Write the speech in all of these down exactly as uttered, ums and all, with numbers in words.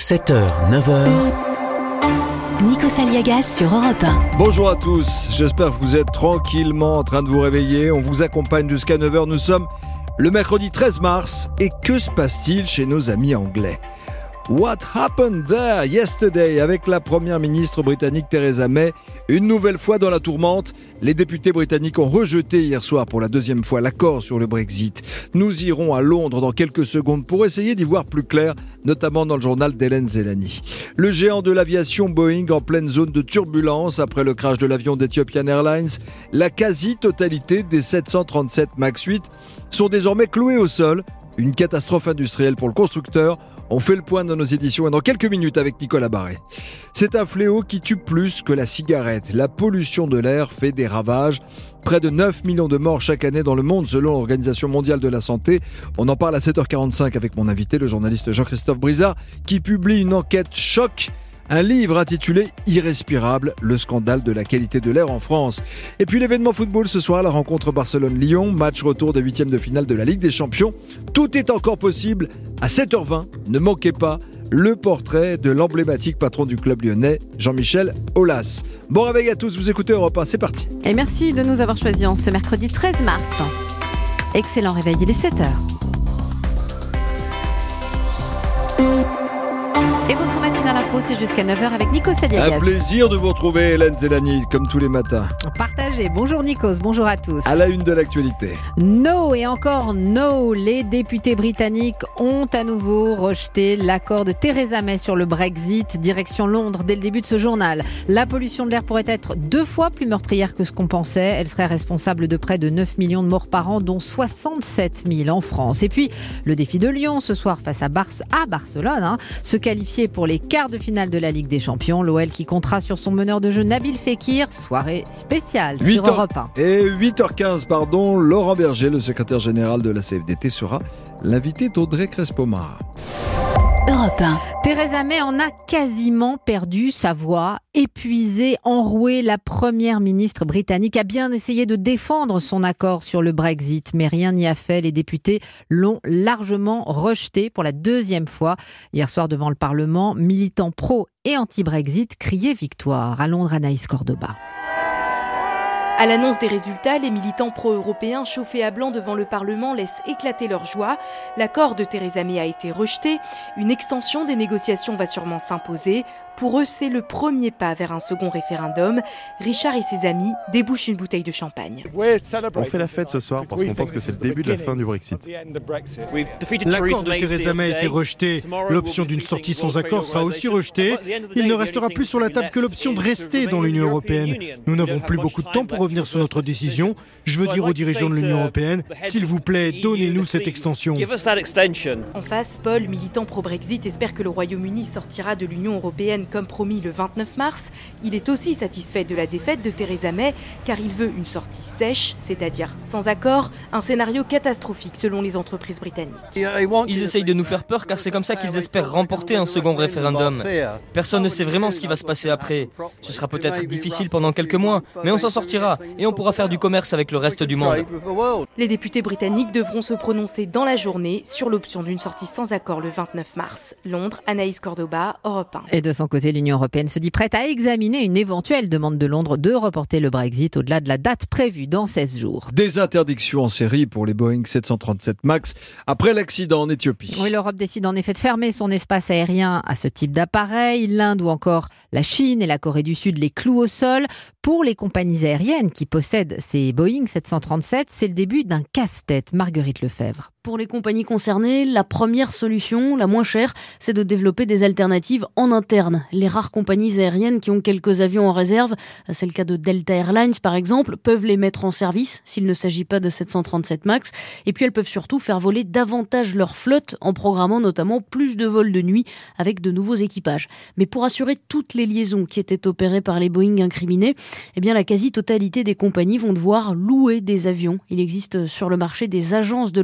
sept heures, neuf heures. Nikos Aliagas sur Europe un. Bonjour à tous, j'espère que vous êtes tranquillement en train de vous réveiller. On vous accompagne jusqu'à neuf heures. Nous sommes le mercredi treize mars. Et que se passe-t-il chez nos amis anglais ? What happened there yesterday avec la première ministre britannique Theresa May, une nouvelle fois dans la tourmente. Les députés britanniques ont rejeté hier soir pour la deuxième fois l'accord sur le Brexit. Nous irons à Londres dans quelques secondes pour essayer d'y voir plus clair, notamment dans le journal d'Hélène Zelani. Le géant de l'aviation Boeing en pleine zone de turbulence après le crash de l'avion d'Ethiopian Airlines. La quasi-totalité des sept cent trente-sept MAX huit sont désormais cloués au sol. Une catastrophe industrielle pour le constructeur. On fait le point dans nos éditions et dans quelques minutes avec Nicolas Barré. C'est un fléau qui tue plus que la cigarette. La pollution de l'air fait des ravages. Près de neuf millions de morts chaque année dans le monde selon l'Organisation mondiale de la santé. On en parle à sept heures quarante-cinq avec mon invité, le journaliste Jean-Christophe Brizard, qui publie une enquête choc. Un livre intitulé « Irrespirable, le scandale de la qualité de l'air en France ». Et puis l'événement football ce soir, la rencontre Barcelone-Lyon, match retour des huitièmes de finale de la Ligue des Champions. Tout est encore possible à sept heures vingt. Ne manquez pas le portrait de l'emblématique patron du club lyonnais, Jean-Michel Aulas. Bon réveil à tous, vous écoutez Europe un, c'est parti. Et merci de nous avoir choisis en ce mercredi treize mars. Excellent réveil, il est sept heures. Et votre matinale info, c'est jusqu'à neuf heures avec Nikos Aliagas. Un plaisir de vous retrouver, Hélène Zelani, comme tous les matins. Partagez. Bonjour Nikos, bonjour à tous. À la une de l'actualité. No et encore no, les députés britanniques ont à nouveau rejeté l'accord de Theresa May sur le Brexit, direction Londres dès le début de ce journal. La pollution de l'air pourrait être deux fois plus meurtrière que ce qu'on pensait. Elle serait responsable de près de neuf millions de morts par an, dont soixante-sept mille en France. Et puis, le défi de Lyon ce soir face à, Bar- à Barcelone, hein, se qualifier pour les quarts de finale de la Ligue des Champions. L'O L qui comptera sur son meneur de jeu Nabil Fekir. Soirée spéciale sur Europe un. Et huit heures quinze, pardon, Laurent Berger, le secrétaire général de la C F D T, sera l'invité d'Audrey Crespo-Mara. Europe un. Theresa May en a quasiment perdu sa voix. Épuisée, enrouée, la première ministre britannique a bien essayé de défendre son accord sur le Brexit, mais rien n'y a fait. Les députés l'ont largement rejeté pour la deuxième fois. Hier soir devant le Parlement, militants pro et anti-Brexit criaient victoire. À Londres, Anaïs Cordoba. À l'annonce des résultats, les militants pro-européens chauffés à blanc devant le Parlement laissent éclater leur joie. L'accord de Theresa May a été rejeté. Une extension des négociations va sûrement s'imposer. Pour eux, c'est le premier pas vers un second référendum. Richard et ses amis débouchent une bouteille de champagne. On fait la fête ce soir parce qu'on pense que c'est le début de la fin du Brexit. L'accord de Theresa May a été rejeté. L'option d'une sortie sans accord sera aussi rejetée. Il ne restera plus sur la table que l'option de rester dans l'Union européenne. Nous n'avons plus beaucoup de temps pour revenir sur notre décision. Je veux dire aux dirigeants de l'Union européenne, s'il vous plaît, donnez-nous cette extension. En face, Paul, militant pro-Brexit, espère que le Royaume-Uni sortira de l'Union européenne comme promis le vingt-neuf mars. Il est aussi satisfait de la défaite de Theresa May car il veut une sortie sèche, c'est-à-dire sans accord, un scénario catastrophique selon les entreprises britanniques. Ils essayent de nous faire peur car c'est comme ça qu'ils espèrent remporter un second référendum. Personne ne sait vraiment ce qui va se passer après. Ce sera peut-être difficile pendant quelques mois, mais on s'en sortira et on pourra faire du commerce avec le reste du monde. Les députés britanniques devront se prononcer dans la journée sur l'option d'une sortie sans accord le vingt-neuf mars. Londres, Anaïs Cordoba, Europe un. Et de son côté, l'Union européenne se dit prête à examiner une éventuelle demande de Londres de reporter le Brexit au-delà de la date prévue dans seize jours. Des interdictions en série pour les Boeing sept cent trente-sept MAX après l'accident en Éthiopie. Oui, l'Europe décide en effet de fermer son espace aérien à ce type d'appareil. L'Inde ou encore la Chine et la Corée du Sud les clouent au sol. Pour les compagnies aériennes qui possèdent ces Boeing sept cent trente-sept, c'est le début d'un casse-tête. Marguerite Lefebvre. Pour les compagnies concernées, la première solution, la moins chère, c'est de développer des alternatives en interne. Les rares compagnies aériennes qui ont quelques avions en réserve, c'est le cas de Delta Airlines par exemple, peuvent les mettre en service s'il ne s'agit pas de sept cent trente-sept MAX. Et puis elles peuvent surtout faire voler davantage leur flotte en programmant notamment plus de vols de nuit avec de nouveaux équipages. Mais pour assurer toutes les liaisons qui étaient opérées par les Boeing incriminés, eh bien la quasi-totalité des compagnies vont devoir louer des avions. Il existe sur le marché des agences de location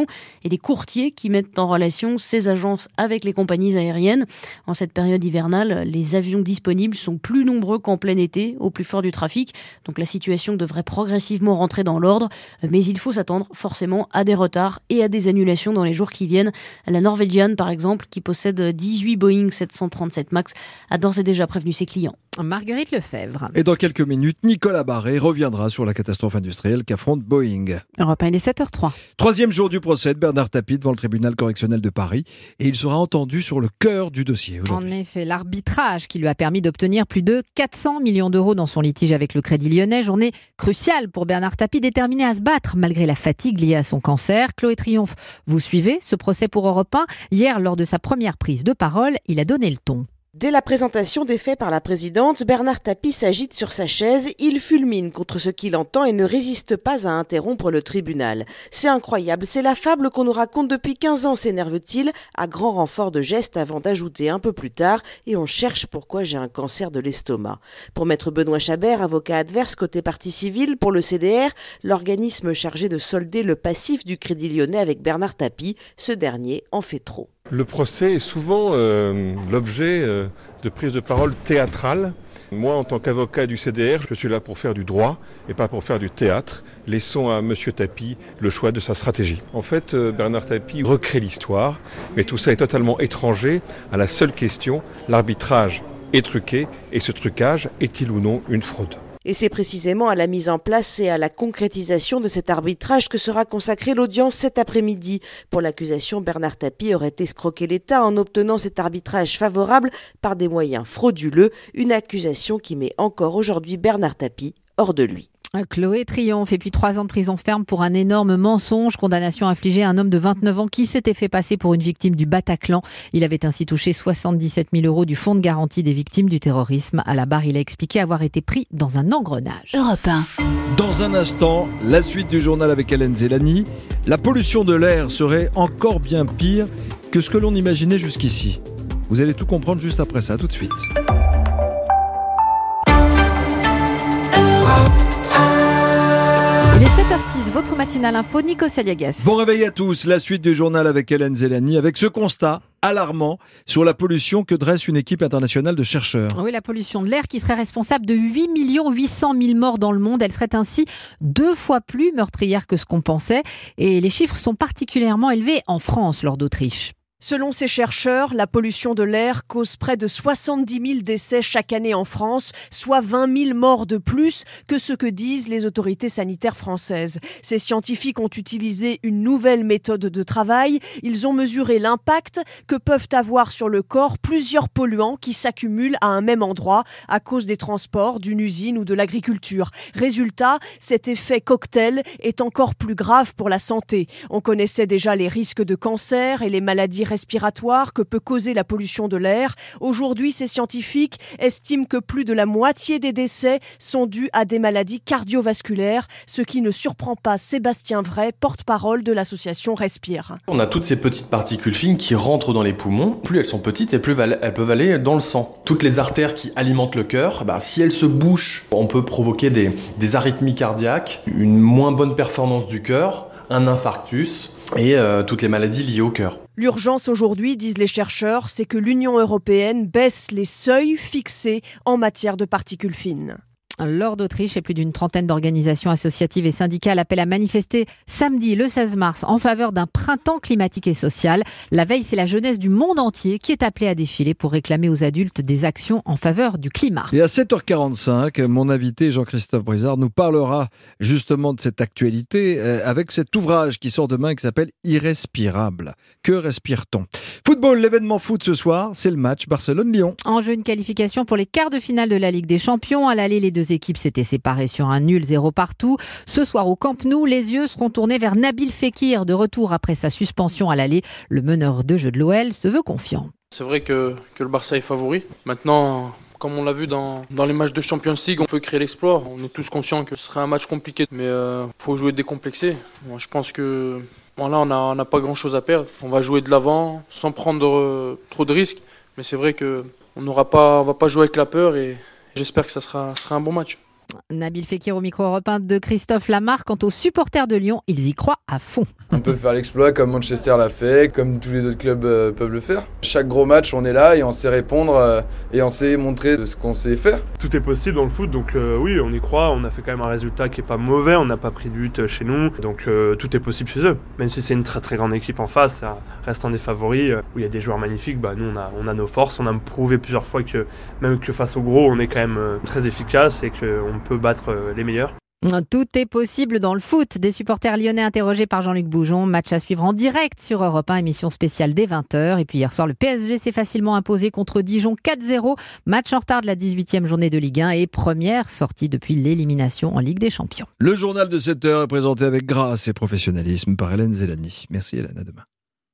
et des courtiers qui mettent en relation ces agences avec les compagnies aériennes. En cette période hivernale, les avions disponibles sont plus nombreux qu'en plein été, au plus fort du trafic. Donc la situation devrait progressivement rentrer dans l'ordre, mais il faut s'attendre forcément à des retards et à des annulations dans les jours qui viennent. La Norwegian, par exemple, qui possède dix-huit Boeing sept cent trente-sept MAX, a d'ores et déjà prévenu ses clients. Marguerite Lefebvre. Et dans quelques minutes, Nicolas Barré reviendra sur la catastrophe industrielle qu'affronte Boeing. Europe un, il est sept heures zéro trois. Troisième jour du procès de Bernard Tapie devant le tribunal correctionnel de Paris. Et il sera entendu sur le cœur du dossier aujourd'hui. En effet, l'arbitrage qui lui a permis d'obtenir plus de quatre cents millions d'euros dans son litige avec le Crédit Lyonnais. Journée cruciale pour Bernard Tapie, déterminé à se battre malgré la fatigue liée à son cancer. Chloé Triomphe, vous suivez ce procès pour Europe un. Hier, lors de sa première prise de parole, il a donné le ton. Dès la présentation des faits par la présidente, Bernard Tapie s'agite sur sa chaise, il fulmine contre ce qu'il entend et ne résiste pas à interrompre le tribunal. C'est incroyable, c'est la fable qu'on nous raconte depuis quinze ans, s'énerve-t-il, à grand renfort de gestes avant d'ajouter un peu plus tard « et on cherche pourquoi j'ai un cancer de l'estomac ». Pour maître Benoît Chabert, avocat adverse côté partie civile, pour le C D R, l'organisme chargé de solder le passif du Crédit Lyonnais avec Bernard Tapie, ce dernier en fait trop. Le procès est souvent euh, l'objet euh, de prises de parole théâtrales. Moi, en tant qu'avocat du C D R, je suis là pour faire du droit et pas pour faire du théâtre. Laissons à M. Tapie le choix de sa stratégie. En fait, euh, Bernard Tapie recrée l'histoire, mais tout ça est totalement étranger à la seule question, l'arbitrage est truqué et ce trucage est-il ou non une fraude ? Et c'est précisément à la mise en place et à la concrétisation de cet arbitrage que sera consacrée l'audience cet après-midi. Pour l'accusation, Bernard Tapie aurait escroqué l'État en obtenant cet arbitrage favorable par des moyens frauduleux, une accusation qui met encore aujourd'hui Bernard Tapie hors de lui. Chloé Triomphe, et puis trois ans de prison ferme pour un énorme mensonge. Condamnation infligée à un homme de vingt-neuf ans qui s'était fait passer pour une victime du Bataclan. Il avait ainsi touché soixante-dix-sept mille euros du fonds de garantie des victimes du terrorisme. À la barre, il a expliqué avoir été pris dans un engrenage. Europe un. Dans un instant, la suite du journal avec Hélène Zélani. La pollution de l'air serait encore bien pire que ce que l'on imaginait jusqu'ici. Vous allez tout comprendre juste après ça. À tout de suite. Il est sept heures six, votre matinale info, Nico Saliagas. Bon réveil à tous, la suite du journal avec Hélène Zélani, avec ce constat alarmant sur la pollution que dresse une équipe internationale de chercheurs. Oui, la pollution de l'air qui serait responsable de huit millions huit cent mille morts dans le monde. Elle serait ainsi deux fois plus meurtrière que ce qu'on pensait. Et les chiffres sont particulièrement élevés en France lors d'Autriche. Selon ces chercheurs, la pollution de l'air cause près de soixante-dix mille décès chaque année en France, soit vingt mille morts de plus que ce que disent les autorités sanitaires françaises. Ces scientifiques ont utilisé une nouvelle méthode de travail. Ils ont mesuré l'impact que peuvent avoir sur le corps plusieurs polluants qui s'accumulent à un même endroit à cause des transports, d'une usine ou de l'agriculture. Résultat, cet effet cocktail est encore plus grave pour la santé. On connaissait déjà les risques de cancer et les maladies respiratoire que peut causer la pollution de l'air. Aujourd'hui, ces scientifiques estiment que plus de la moitié des décès sont dus à des maladies cardiovasculaires, ce qui ne surprend pas Sébastien Vray, porte-parole de l'association Respire. On a toutes ces petites particules fines qui rentrent dans les poumons. Plus elles sont petites et plus elles peuvent aller dans le sang. Toutes les artères qui alimentent le cœur, bah, si elles se bouchent, on peut provoquer des, des arythmies cardiaques, une moins bonne performance du cœur, un infarctus et euh, toutes les maladies liées au cœur. L'urgence aujourd'hui, disent les chercheurs, c'est que l'Union européenne baisse les seuils fixés en matière de particules fines. Lors d'Autriche, et plus d'une trentaine d'organisations associatives et syndicales appellent à manifester samedi, le seize mars, en faveur d'un printemps climatique et social. La veille, c'est la jeunesse du monde entier qui est appelée à défiler pour réclamer aux adultes des actions en faveur du climat. Et à sept heures quarante-cinq, mon invité Jean-Christophe Brizard nous parlera justement de cette actualité avec cet ouvrage qui sort demain qui s'appelle Irrespirable. Que respire-t-on ? Football, l'événement foot ce soir, c'est le match Barcelone-Lyon. En jeu, une qualification pour les quarts de finale de la Ligue des Champions. À l'aller, les deux équipes s'étaient séparées sur un nul zéro partout. Ce soir au Camp Nou, les yeux seront tournés vers Nabil Fekir, de retour après sa suspension à l'aller. Le meneur de jeu de l'O L se veut confiant. C'est vrai que, que le Barça est favori. Maintenant, comme on l'a vu dans, dans les matchs de Champions League, on peut créer l'exploit. On est tous conscients que ce serait un match compliqué, mais il euh, faut jouer décomplexé. Moi, je pense que bon, là, on n'a pas grand-chose à perdre. On va jouer de l'avant sans prendre euh, trop de risques, mais c'est vrai qu'on n'aura pas, on va pas jouer avec la peur et j'espère que ça sera, sera un bon match. Nabil Fekir au micro Europe un de Christophe Lamarre. Quant aux supporters de Lyon, ils y croient à fond. On peut faire l'exploit comme Manchester l'a fait, comme tous les autres clubs euh, peuvent le faire. Chaque gros match, on est là et on sait répondre euh, et on sait montrer de ce qu'on sait faire. Tout est possible dans le foot, donc euh, oui, on y croit. On a fait quand même un résultat qui est pas mauvais, on n'a pas pris de but chez nous, donc euh, tout est possible chez eux. Même si c'est une très très grande équipe en face, ça reste un des favoris, euh, où il y a des joueurs magnifiques. Bah, nous, on a, on a nos forces, on a prouvé plusieurs fois que même que face aux gros, on est quand même euh, très efficace et qu'on peut battre euh, les meilleurs. Tout est possible dans le foot. Des supporters lyonnais interrogés par Jean-Luc Boujon. Match à suivre en direct sur Europe un, émission spéciale dès vingt heures. Et puis hier soir, le P S G s'est facilement imposé contre Dijon quatre zéro. Match en retard de la dix-huitième journée de Ligue un et première sortie depuis l'élimination en Ligue des Champions. Le journal de sept heures est présenté avec grâce et professionnalisme par Hélène Zélani. Merci Hélène, à demain.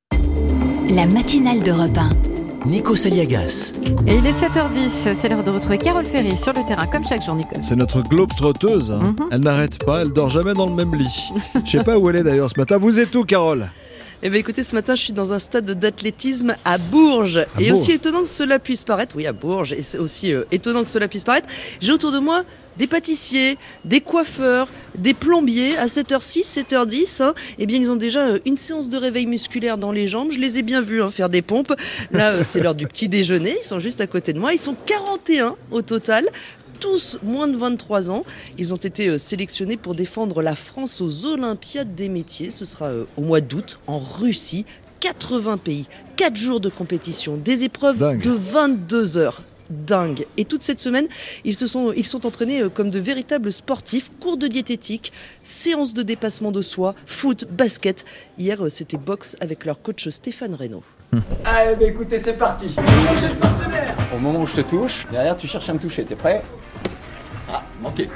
La matinale d'Europe un. Nico Saliagas. Et il est sept heures dix, c'est l'heure de retrouver Carole Ferry sur le terrain, comme chaque jour, Nico. C'est notre globe-trotteuse, hein. mm-hmm. Elle n'arrête pas, elle dort jamais dans le même lit. Je sais pas où elle est d'ailleurs ce matin. Vous êtes où, Carole ? Eh bien écoutez, ce matin je suis dans un stade d'athlétisme à Bourges. À et Bourges. Aussi étonnant que cela puisse paraître, oui à Bourges, et c'est aussi euh, étonnant que cela puisse paraître, j'ai autour de moi des pâtissiers, des coiffeurs, des plombiers à sept heures six, sept heures dix. Hein, eh bien ils ont déjà euh, une séance de réveil musculaire dans les jambes. Je les ai bien vus hein, faire des pompes. Là euh, c'est l'heure du petit déjeuner, ils sont juste à côté de moi. Ils sont quarante et un au total. Tous moins de vingt-trois ans. Ils ont été sélectionnés pour défendre la France aux Olympiades des métiers. Ce sera au mois d'août en Russie. quatre-vingts pays, quatre jours de compétition, des épreuves Dingue. de vingt-deux heures. Dingue. Et toute cette semaine, ils se sont, ils sont entraînés comme de véritables sportifs, cours de diététique, séances de dépassement de soi, foot, basket. Hier, c'était boxe avec leur coach Stéphane Reynaud. Allez, bah écoutez, c'est parti. Touchez le partenaire. Au moment où je te touche, derrière, tu cherches à me toucher. T'es prêt ? Ah, manqué.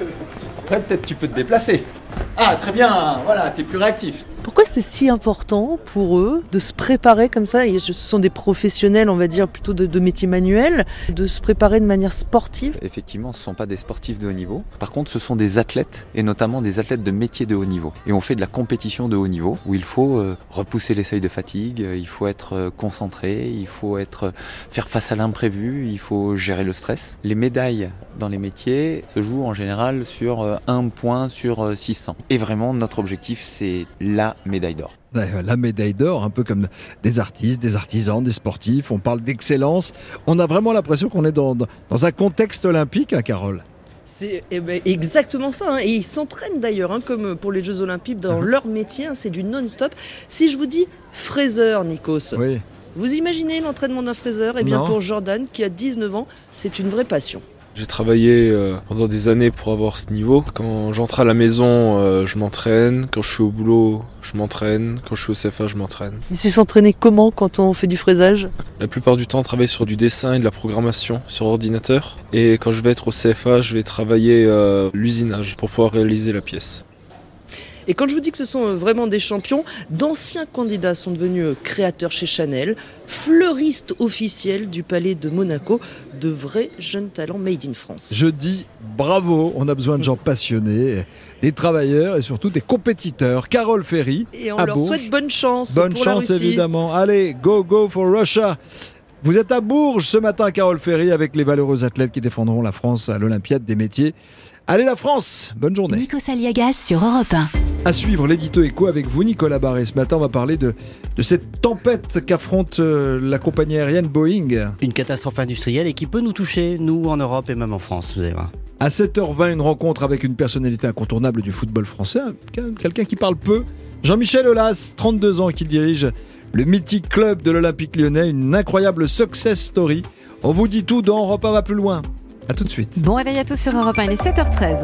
Après, peut-être tu peux te déplacer. Ah, très bien, voilà, t'es plus réactif. Pourquoi c'est si important pour eux de se préparer comme ça ? Ce sont des professionnels, on va dire, plutôt de, de métiers manuels, de se préparer de manière sportive. Effectivement, ce ne sont pas des sportifs de haut niveau. Par contre, ce sont des athlètes, et notamment des athlètes de métiers de haut niveau. Et on fait de la compétition de haut niveau, où il faut euh, repousser les seuils de fatigue, il faut être euh, concentré, il faut être, euh, faire face à l'imprévu, il faut gérer le stress. Les médailles dans les métiers se jouent en général sur euh, un point sur euh, six cents. Et vraiment, notre objectif, c'est la médaille d'or. La médaille d'or, un peu comme des artistes, des artisans, des sportifs. On parle d'excellence. On a vraiment l'impression qu'on est dans, dans un contexte olympique, hein, Carole. C'est eh ben, exactement ça. Hein. Et ils s'entraînent d'ailleurs, hein, comme pour les Jeux Olympiques, dans mmh. leur métier. Hein, c'est du non-stop. Si je vous dis fraiseur, Nikos, oui. vous imaginez l'entraînement d'un fraiseur ? Eh bien, non. Pour Jordan, qui a dix-neuf ans, c'est une vraie passion. J'ai travaillé euh, pendant des années pour avoir ce niveau. Quand j'entre à la maison, euh, je m'entraîne. Quand je suis au boulot, je m'entraîne. Quand je suis au C F A, je m'entraîne. Mais c'est s'entraîner comment quand on fait du fraisage ? La plupart du temps, on travaille sur du dessin et de la programmation sur ordinateur. Et quand je vais être au C F A, je vais travailler euh, l'usinage pour pouvoir réaliser la pièce. Et quand je vous dis que ce sont vraiment des champions, d'anciens candidats sont devenus créateurs chez Chanel, fleuristes officiels du Palais de Monaco, de vrais jeunes talents made in France. Je dis bravo, on a besoin de gens passionnés, des travailleurs et surtout des compétiteurs. Carole Ferry, et on à leur Bourges. souhaite bonne chance. Bonne pour chance la Russie. Évidemment. Allez, go go for Russia. Vous êtes à Bourges ce matin, Carole Ferry, avec les valeureux athlètes qui défendront la France à l'Olympiade des métiers. Allez la France, bonne journée. Nico Saliagas sur Europe un. À suivre l'édito écho avec vous, Nicolas Barré. Ce matin, on va parler de, de cette tempête qu'affronte euh, la compagnie aérienne Boeing. Une catastrophe industrielle et qui peut nous toucher, nous en Europe et même en France, vous allez voir. À sept heures vingt, une rencontre avec une personnalité incontournable du football français, quelqu'un qui parle peu. Jean-Michel Aulas, trente-deux ans, qui dirige le mythique club de l'Olympique Lyonnais, une incroyable success story. On vous dit tout dans Europe un va plus loin. A tout de suite. Bon réveil à tous sur Europe un, il est sept heures treize.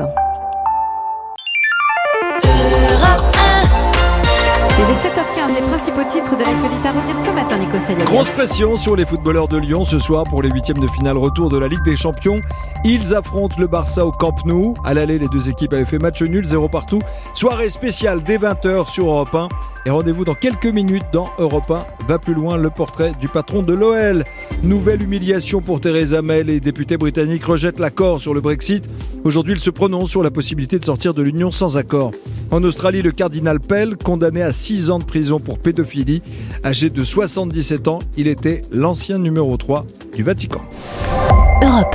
Il est sept heures quinze, les principaux titres de l'actualité à revenir ce matin, Nico Saliagas. Grosse pression sur les footballeurs de Lyon ce soir pour les huitièmes de finale retour de la Ligue des Champions. Ils affrontent le Barça au Camp Nou. À l'aller, les deux équipes avaient fait match nul, zéro partout. Soirée spéciale dès vingt heures sur Europe un. Et rendez-vous dans quelques minutes dans Europe un va plus loin, le portrait du patron de l'O L. Nouvelle humiliation pour Theresa May. Les députés britanniques rejettent l'accord sur le Brexit. Aujourd'hui, ils se prononcent sur la possibilité de sortir de l'Union sans accord. En Australie, le cardinal Pell, condamné à six ans de prison pour pédophilie. Âgé de soixante-dix-sept ans, il était l'ancien numéro trois du Vatican. Europe un.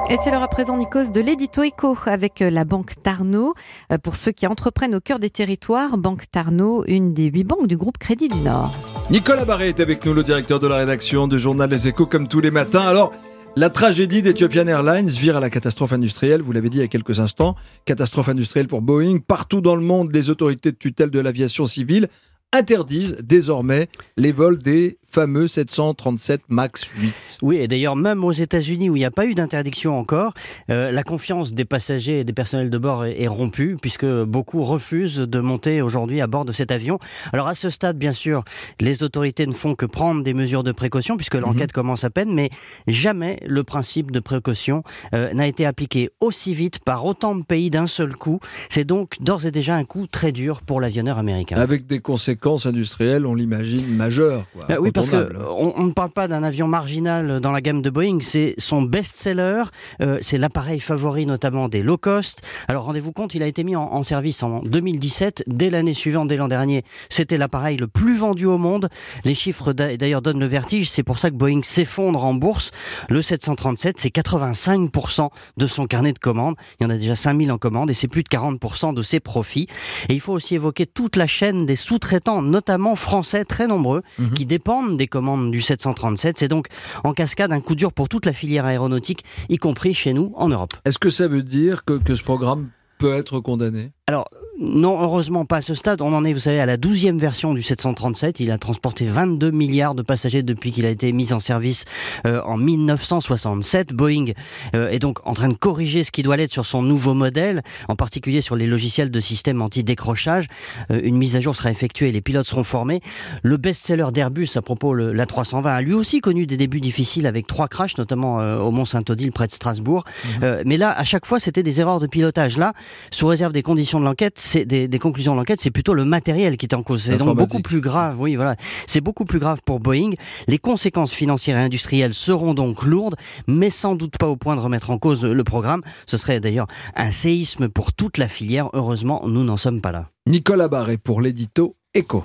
Et c'est l'heure à présent, Nikos, de l'édito éco avec la Banque Tarnot. Pour ceux qui entreprennent au cœur des territoires, Banque Tarnot, une des huit banques du groupe Crédit du Nord. Nicolas Barré est avec nous, le directeur de la rédaction du journal Les Échos, comme tous les matins. Alors, la tragédie d'Ethiopian Airlines vire à la catastrophe industrielle, vous l'avez dit il y a quelques instants. Catastrophe industrielle pour Boeing. Partout dans le monde, les autorités de tutelle de l'aviation civile interdisent désormais les vols des fameux sept cent trente-sept max huit. Oui, et d'ailleurs, même aux États-Unis où il n'y a pas eu d'interdiction encore, euh, la confiance des passagers et des personnels de bord est, est rompue, puisque beaucoup refusent de monter aujourd'hui à bord de cet avion. Alors à ce stade, bien sûr, les autorités ne font que prendre des mesures de précaution, puisque l'enquête mmh. commence à peine, mais jamais le principe de précaution euh, n'a été appliqué aussi vite par autant de pays d'un seul coup. C'est donc d'ores et déjà un coup très dur pour l'avionneur américain. Avec des conséquences industrielles, on l'imagine, majeures. Quoi, bah oui, parce qu'on on ne parle pas d'un avion marginal dans la gamme de Boeing, c'est son best-seller, euh, c'est l'appareil favori notamment des low-cost. Alors rendez-vous compte, il a été mis en, en service en deux mille dix-sept, dès l'année suivante, dès l'an dernier, c'était l'appareil le plus vendu au monde. Les chiffres d'ailleurs donnent le vertige, c'est pour ça que Boeing s'effondre en bourse. Le sept cent trente-sept, c'est quatre-vingt-cinq pour cent de son carnet de commandes, il y en a déjà cinq mille en commande et c'est plus de quarante pour cent de ses profits. Et il faut aussi évoquer toute la chaîne des sous-traitants, notamment français très nombreux, mmh. qui dépendent des commandes du sept cent trente-sept. C'est donc en cascade un coup dur pour toute la filière aéronautique, y compris chez nous en Europe. Est-ce que ça veut dire que, que ce programme peut être condamné ? Alors, non, heureusement pas à ce stade. On en est, vous savez, à la douzième version du sept cent trente-sept. Il a transporté vingt-deux milliards de passagers depuis qu'il a été mis en service euh, en mille neuf cent soixante-sept. Boeing euh, est donc en train de corriger ce qui doit l'être sur son nouveau modèle, en particulier sur les logiciels de système anti-décrochage. Euh, une mise à jour sera effectuée et les pilotes seront formés. Le best-seller d'Airbus, à propos, le, l'A trois cent vingt, a lui aussi connu des débuts difficiles avec trois crashs, notamment euh, au Mont-Saint-Odile près de Strasbourg. Mmh. Euh, mais là, à chaque fois, c'était des erreurs de pilotage. Là, sous réserve des conditions de l'enquête, c'est des, des conclusions de l'enquête, c'est plutôt le matériel qui est en cause. C'est donc beaucoup plus grave. Oui, voilà. C'est beaucoup plus grave pour Boeing. Les conséquences financières et industrielles seront donc lourdes, mais sans doute pas au point de remettre en cause le programme. Ce serait d'ailleurs un séisme pour toute la filière. Heureusement, nous n'en sommes pas là. Nicolas Barré pour l'édito Éco.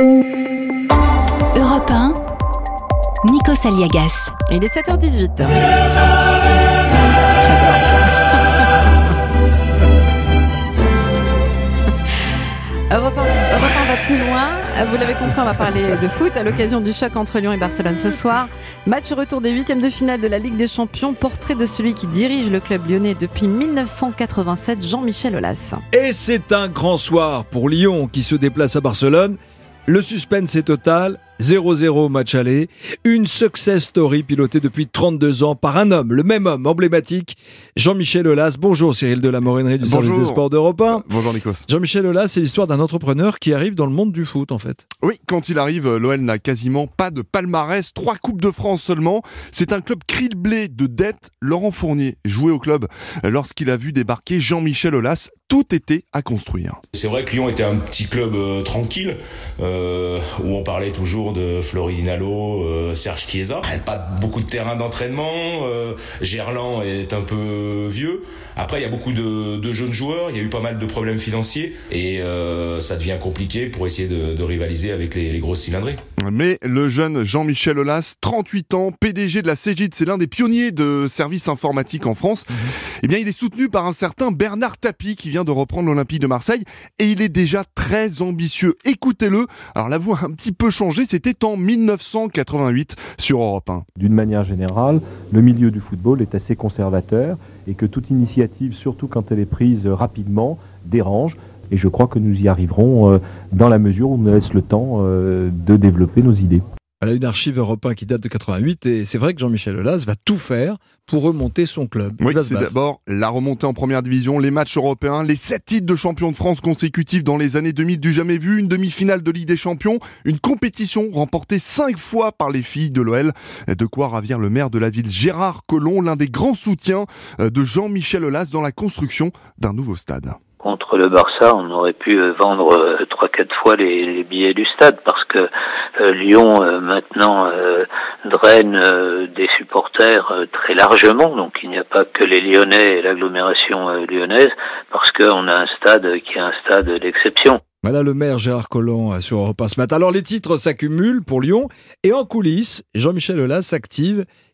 Europe un, Nikos Aliagas. Il est sept heures dix-huit. J'adore. Europe un, Europe un va plus loin. Vous l'avez compris, on va parler de foot à l'occasion du choc entre Lyon et Barcelone ce soir. Match retour des huitièmes de finale de la Ligue des Champions. Portrait de celui qui dirige le club lyonnais depuis mille neuf cent quatre-vingt-sept, Jean-Michel Aulas. Et c'est un grand soir pour Lyon qui se déplace à Barcelone. Le suspense est total. zéro zéro match aller, une success story pilotée depuis trente-deux ans par un homme, le même homme emblématique, Jean-Michel Aulas. Bonjour Cyril de la Morinerie du Bonjour. Service des sports d'Europe un. Bonjour Nikos. Jean-Michel Aulas, c'est l'histoire d'un entrepreneur qui arrive dans le monde du foot en fait. Oui, quand il arrive, l'O L n'a quasiment pas de palmarès, trois coupes de France seulement. C'est un club criblé de dettes. Laurent Fournier jouait au club lorsqu'il a vu débarquer Jean-Michel Aulas. Tout était à construire. C'est vrai que Lyon était un petit club euh, tranquille, euh, où on parlait toujours de Floridinalo, euh, Serge Chiesa. Pas beaucoup de terrain d'entraînement, euh, Gerland est un peu vieux. Après, il y a beaucoup de, de jeunes joueurs, il y a eu pas mal de problèmes financiers et euh, ça devient compliqué pour essayer de, de rivaliser avec les, les grosses cylindrées. Mais le jeune Jean-Michel Aulas, trente-huit ans, P D G de la Cégide, c'est l'un des pionniers de services informatiques en France. Mmh. Eh bien, il est soutenu par un certain Bernard Tapie qui vient de reprendre l'Olympique de Marseille et il est déjà très ambitieux. Écoutez-le. Alors la voix a un petit peu changé, c'était en mille neuf cent quatre-vingt-huit sur Europe un. D'une manière générale, le milieu du football est assez conservateur et que toute initiative, surtout quand elle est prise rapidement, dérange. Et je crois que nous y arriverons euh, dans la mesure où on nous laisse le temps euh, de développer nos idées. Elle a une archive Europe un qui date de quatre-vingt-huit et c'est vrai que Jean-Michel Aulas va tout faire pour remonter son club. Oui, c'est d'abord la remontée en première division, les matchs européens, les sept titres de champion de France consécutifs dans les années deux mille du jamais vu, une demi-finale de Ligue des Champions, une compétition remportée cinq fois par les filles de l'O L. De quoi ravir le maire de la ville, Gérard Collomb, l'un des grands soutiens de Jean-Michel Aulas dans la construction d'un nouveau stade. Contre le Barça, on aurait pu vendre trois quatre fois les, les billets du stade parce que euh, Lyon euh, maintenant euh, draine euh, des supporters euh, très largement, donc il n'y a pas que les Lyonnais et l'agglomération euh, lyonnaise parce qu'on a un stade qui est un stade d'exception. Voilà le maire Gérard Collomb sur Europe un ce matin. Alors les titres s'accumulent pour Lyon et en coulisses, Jean-Michel Aulas s'active.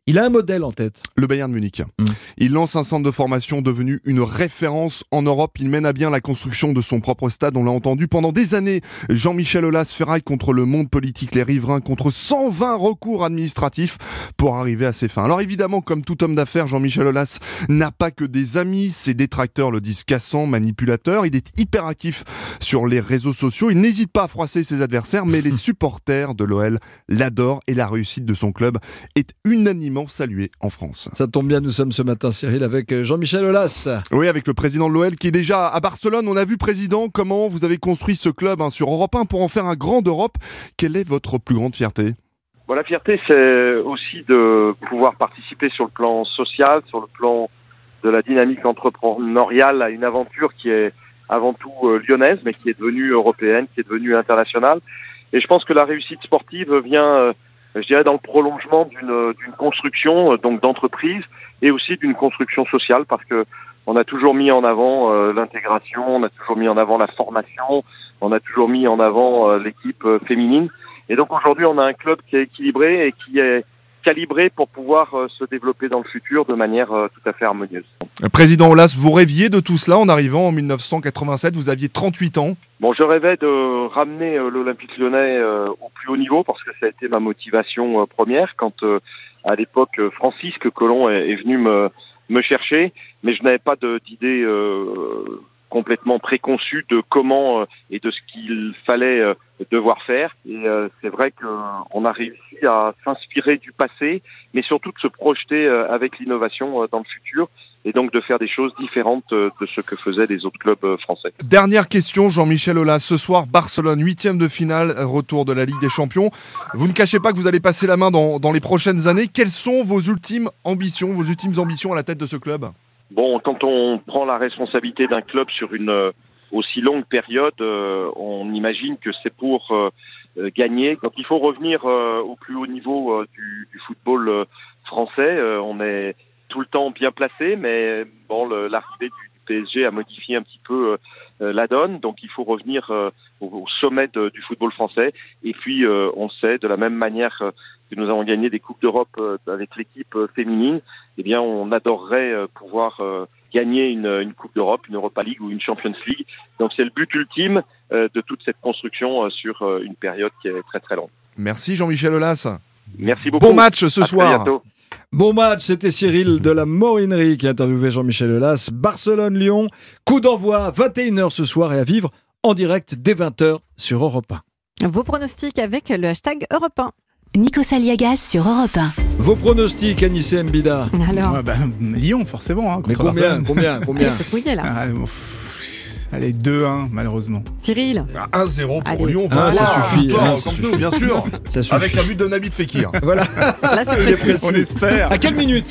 Il a un modèle en tête. Le Bayern Munich. Mmh. Il lance un centre de formation devenu une référence en Europe. Il mène à bien la construction de son propre stade. On l'a entendu pendant des années. Jean-Michel Aulas ferraille contre le monde politique, les riverains, contre cent vingt recours administratifs pour arriver à ses fins. Alors évidemment, comme tout homme d'affaires, Jean-Michel Aulas n'a pas que des amis. Ses détracteurs le disent cassant, manipulateur. Il est hyper actif sur les réseaux sociaux. Il n'hésite pas à froisser ses adversaires, mais les supporters de l'O L l'adorent et la réussite de son club est unanimement salué en France. Ça tombe bien, nous sommes ce matin, Cyril, avec Jean-Michel Aulas. Oui, avec le président de l'O L qui est déjà à Barcelone. On a vu, président, comment vous avez construit ce club hein, sur Europe un pour en faire un grand d'Europe. Quelle est votre plus grande fierté ? Bon, la fierté, c'est aussi de pouvoir participer sur le plan social, sur le plan de la dynamique entrepreneuriale à une aventure qui est avant tout euh, lyonnaise, mais qui est devenue européenne, qui est devenue internationale. Et je pense que la réussite sportive vient... Euh, je dirais dans le prolongement d'une, d'une construction donc d'entreprise et aussi d'une construction sociale parce que on a toujours mis en avant euh, l'intégration, on a toujours mis en avant la formation, on a toujours mis en avant euh, l'équipe euh, féminine et donc aujourd'hui on a un club qui est équilibré et qui est calibré pour pouvoir euh, se développer dans le futur de manière euh, tout à fait harmonieuse. Président Aulas, vous rêviez de tout cela en arrivant en dix-neuf cent quatre-vingt-sept, vous aviez trente-huit ans. Bon, je rêvais de ramener euh, l'Olympique Lyonnais euh, au plus haut niveau parce que ça a été ma motivation euh, première quand euh, à l'époque euh, Francisque Colomb est, est venu me, me chercher, mais je n'avais pas de, d'idée euh, complètement préconçue de comment euh, et de ce qu'il fallait euh, devoir faire. Et euh, c'est vrai qu'on a réussi à s'inspirer du passé, mais surtout de se projeter euh, avec l'innovation euh, dans le futur. Et donc de faire des choses différentes de ce que faisaient les autres clubs français. Dernière question, Jean-Michel Aulas. Ce soir, Barcelone, huitième de finale, retour de la Ligue des Champions. Vous ne cachez pas que vous allez passer la main dans, dans les prochaines années. Quelles sont vos ultimes ambitions, vos ultimes ambitions à la tête de ce club ? Bon, quand on prend la responsabilité d'un club sur une euh, aussi longue période, euh, on imagine que c'est pour euh, gagner. Donc il faut revenir euh, au plus haut niveau euh, du, du football euh, français. Euh, on est tout le temps bien placé, mais bon, le, l'arrivée du, du P S G a modifié un petit peu euh, la donne, donc il faut revenir euh, au, au sommet de, du football français. Et puis, euh, on sait, de la même manière euh, que nous avons gagné des Coupes d'Europe euh, avec l'équipe euh, féminine, eh bien, on adorerait euh, pouvoir euh, gagner une, une Coupe d'Europe, une Europa League ou une Champions League. Donc, c'est le but ultime euh, de toute cette construction euh, sur euh, une période qui est très très longue. Merci Jean-Michel Aulas. Merci beaucoup. Bon match ce à soir. Très bientôt. Bon match, c'était Cyril de la Morinerie qui a interviewé Jean-Michel Aulas. Barcelone-Lyon, coup d'envoi vingt et une heures ce soir et à vivre en direct dès vingt heures sur Europe un. Vos pronostics avec le hashtag Europe un. Nikos Aliagas sur Europe un. Vos pronostics, Anissé Mbida. Alors ouais, bah, Lyon, forcément. Hein, Mais combien, combien, combien Il faut se mouiller là. Ah, bon, pff, allez, deux un, malheureusement. Cyril. un zéro pour allez. Lyon. Ah, ça suffit. Victoire, Ah, comme ça nous, suffit. bien sûr. Ça suffit. Avec la but de Nabil Fekir. Voilà. Là, c'est Il est précis. On espère. À quelle minute?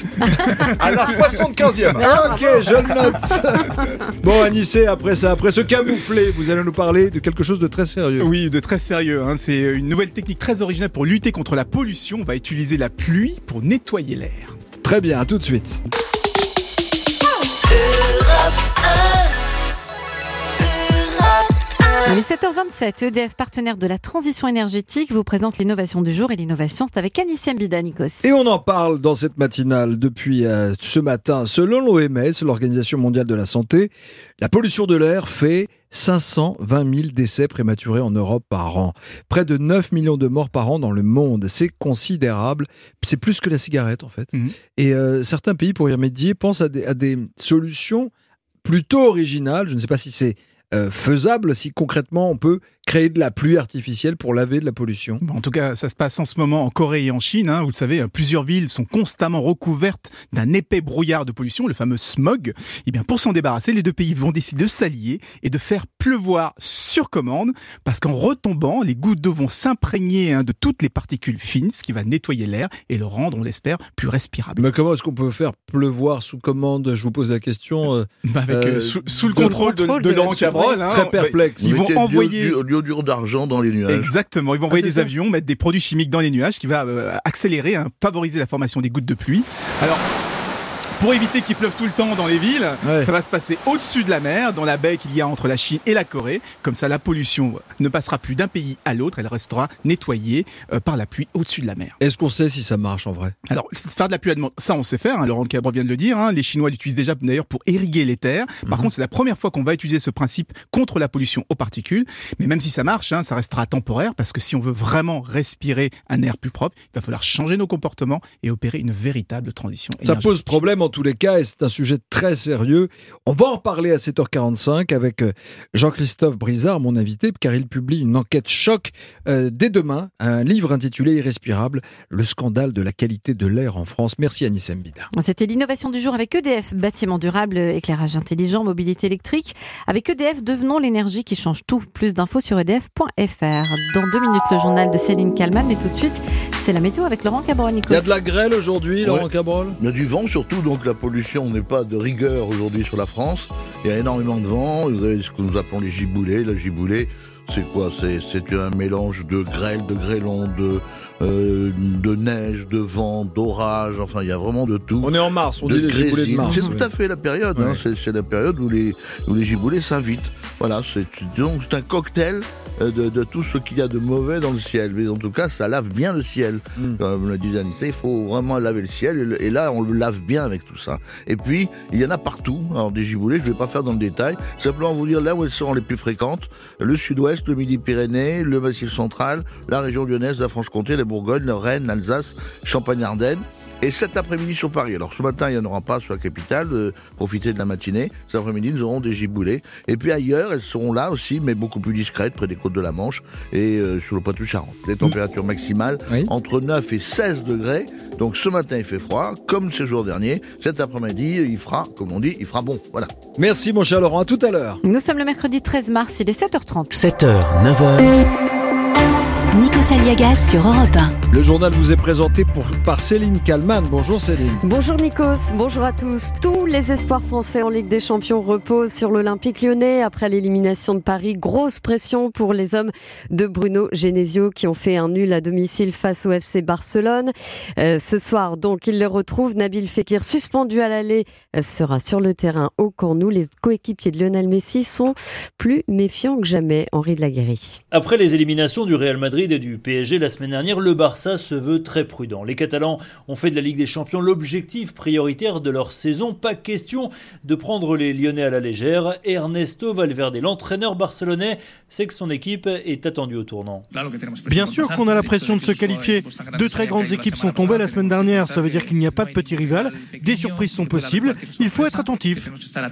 À la soixante-quinzième. Ok, je le note. Bon, Anissé, après ça, après ce camouflé, vous allez nous parler de quelque chose de très sérieux. Oui, de très sérieux. Hein. C'est une nouvelle technique très originale pour lutter contre la pollution. On va utiliser la pluie pour nettoyer l'air. Très bien, à tout de suite. Il est sept heures vingt-sept, E D F, partenaire de la transition énergétique, vous présente l'innovation du jour et l'innovation, c'est avec Anissé Mbida, Nikos. Et on en parle dans cette matinale depuis euh, ce matin. Selon l'O M S, l'Organisation mondiale de la santé, la pollution de l'air fait cinq cent vingt mille décès prématurés en Europe par an. Près de neuf millions de morts par an dans le monde. C'est considérable. C'est plus que la cigarette, en fait. Mmh. Et euh, certains pays, pour y remédier, pensent à des, à des solutions plutôt originales. Je ne sais pas si c'est Euh, faisable, si concrètement on peut créer de la pluie artificielle pour laver de la pollution. Bon, en tout cas, ça se passe en ce moment en Corée et en Chine. Hein. Vous le savez, plusieurs villes sont constamment recouvertes d'un épais brouillard de pollution, le fameux smog. Et bien, pour s'en débarrasser, les deux pays vont décider de s'allier et de faire pleuvoir sur commande, parce qu'en retombant, les gouttes d'eau vont s'imprégner hein, de toutes les particules fines, ce qui va nettoyer l'air et le rendre, on l'espère, plus respirable. Mais comment est-ce qu'on peut faire pleuvoir sous commande? Je vous pose la question. Euh, bah avec euh, sous, sous le contrôle de, de, de Laurent Cabrol. Hein, très perplexe. Ils vont envoyer du iodure d'argent dans les nuages. Exactement, ils vont envoyer ah, des ça. avions, mettre des produits chimiques dans les nuages, qui va euh, accélérer, hein, favoriser la formation des gouttes de pluie. Alors, Pour éviter qu'il pleuve tout le temps dans les villes, Ouais. ça va se passer au-dessus de la mer, dans la baie qu'il y a entre la Chine et la Corée. Comme ça, la pollution ne passera plus d'un pays à l'autre, elle restera nettoyée euh, par la pluie au-dessus de la mer. Est-ce qu'on sait si ça marche en vrai? Alors, faire de la pluie, ça on sait faire, hein, Laurent Cabrol vient de le dire, hein, les Chinois l'utilisent déjà d'ailleurs pour irriguer les terres. Par mmh. contre, c'est la première fois qu'on va utiliser ce principe contre la pollution aux particules. Mais même si ça marche, hein, ça restera temporaire, parce que si on veut vraiment respirer un air plus propre, il va falloir changer nos comportements et opérer une véritable transition énergétique. Ça pose problème en tous les cas, et c'est un sujet très sérieux. On va en parler à sept heures quarante-cinq avec Jean-Christophe Brizard, mon invité, car il publie une enquête choc euh, dès demain, un livre intitulé Irrespirable, le scandale de la qualité de l'air en France. Merci Anis Mbida. C'était l'innovation du jour avec E D F, bâtiment durable, éclairage intelligent, mobilité électrique. Avec E D F, devenons l'énergie qui change tout. Plus d'infos sur e d f point f r. Dans deux minutes, le journal de Céline Kallmann, mais tout de suite, c'est la météo avec Laurent Cabrol. Il y a de la grêle aujourd'hui, Laurent ouais. Cabrol? Il y a du vent surtout, donc la pollution n'est pas de rigueur aujourd'hui sur la France. Il y a énormément de vent. Vous avez ce que nous appelons les giboulées. La giboulée, c'est quoi? c'est, c'est un mélange de grêle, de grêlon, de, euh, de neige, de vent, d'orage. Enfin, il y a vraiment de tout. On est en mars, on dit les giboulées de mars. C'est oui. tout à fait la période. Ouais. Hein, c'est, c'est la période où les, où les giboulées s'invitent. Voilà, c'est, donc c'est un cocktail De, de tout ce qu'il y a de mauvais dans le ciel. Mais en tout cas, ça lave bien le ciel. Mmh. Comme le disait Anissa, il faut vraiment laver le ciel. Et là, on le lave bien avec tout ça. Et puis, il y en a partout. Alors, des giboulées, je ne vais pas faire dans le détail. Simplement vous dire là où elles seront les plus fréquentes. Le sud-ouest, le Midi-Pyrénées, le Massif central, la région lyonnaise, la Franche-Comté, la Bourgogne, la Rennes, l'Alsace, Champagne-Ardenne. Et cet après-midi sur Paris. Alors ce matin, il n'y en aura pas sur la capitale, euh, profitez de la matinée. Cet après-midi, nous aurons des giboulées. Et puis ailleurs, elles seront là aussi, mais beaucoup plus discrètes, près des côtes de la Manche et euh, sur le Poitou-Charentes. Les températures maximales, oui. entre neuf et seize degrés. Donc ce matin, il fait froid, comme ces jours derniers. Cet après-midi, il fera, comme on dit, il fera bon. Voilà. Merci mon cher Laurent, à tout à l'heure. Nous sommes le mercredi treize mars, il est sept heures trente. sept heures, neuf heures. Nikos Aliagas sur Europe un. Le journal vous est présenté pour, par Céline Kallmann. Bonjour Céline. Bonjour Nikos, bonjour à tous. Tous les espoirs français en Ligue des Champions reposent sur l'Olympique lyonnais. Après l'élimination de Paris, grosse pression pour les hommes de Bruno Genesio qui ont fait un nul à domicile face au F C Barcelone. Euh, ce soir, donc, ils le retrouvent. Nabil Fekir, suspendu à l'aller, sera sur le terrain au Camp Nou. Les coéquipiers de Lionel Messi sont plus méfiants que jamais. Henri de la Guéry. Après les éliminations du Real Madrid et du P S G la semaine dernière, le Barça se veut très prudent. Les Catalans ont fait de la Ligue des Champions l'objectif prioritaire de leur saison. Pas question de prendre les Lyonnais à la légère. Ernesto Valverde, l'entraîneur barcelonais, sait que son équipe est attendue au tournant. Bien sûr qu'on a la pression de se qualifier. Deux très grandes équipes sont tombées la semaine dernière. Ça veut dire qu'il n'y a pas de petit rival. Des surprises sont possibles. Il faut être attentif.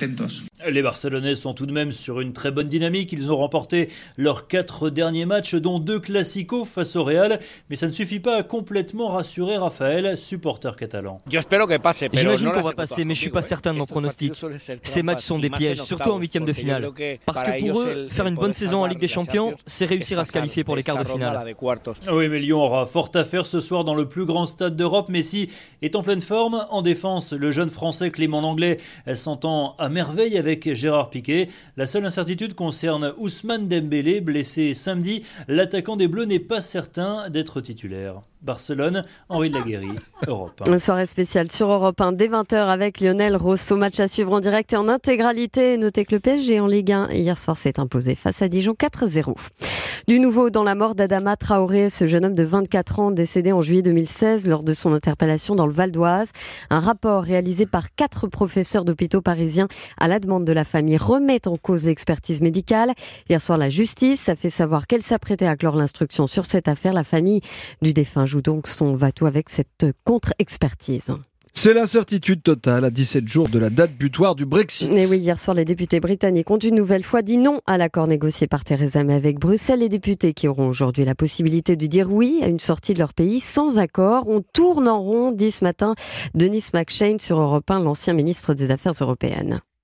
Les Barcelonais sont tout de même sur une très bonne dynamique. Ils ont remporté leurs quatre derniers matchs, dont deux classicos face au Real. Mais ça ne suffit pas à complètement rassurer Raphaël, supporter catalan. J'imagine qu'on va passer, mais je ne suis pas certain de mon pronostic. Ces matchs sont des pièges, surtout en huitième de finale. Parce que pour eux, faire une bonne saison en Ligue des Champions, c'est réussir à se qualifier pour les quarts de finale. Oui, mais Lyon aura fort à faire ce soir dans le plus grand stade d'Europe. Messi est en pleine forme. En défense, le jeune Français Clément Lenglet s'entend à merveille avec Gérard Piqué. La seule incertitude concerne Ousmane Dembélé, blessé samedi. L'attaquant des Bleus n'est pas certain d'être titulaire. Barcelone, Henri de la Guéry, Europe un. Une soirée spéciale sur Europe un dès vingt heures avec Lionel Rosso. Match à suivre en direct et en intégralité. Notez que le P S G en Ligue un hier soir s'est imposé face à Dijon quatre zéro. Du nouveau dans la mort d'Adama Traoré, ce jeune homme de vingt-quatre ans décédé en juillet deux mille seize lors de son interpellation dans le Val d'Oise. Un rapport réalisé par quatre professeurs d'hôpitaux parisiens à la demande de la famille remet en cause l'expertise médicale. Hier soir, la justice a fait savoir qu'elle s'apprêtait à clore l'instruction sur cette affaire. La famille du défunt joue donc son va-tout avec cette contre-expertise. C'est l'incertitude totale à dix-sept jours de la date butoir du Brexit. Et oui, hier soir, les députés britanniques ont une nouvelle fois dit non à l'accord négocié par Theresa May avec Bruxelles. Les députés qui auront aujourd'hui la possibilité de dire oui à une sortie de leur pays sans accord. On tourne en rond, dit ce matin Denis McShane sur Europe un, l'ancien ministre des Affaires européennes.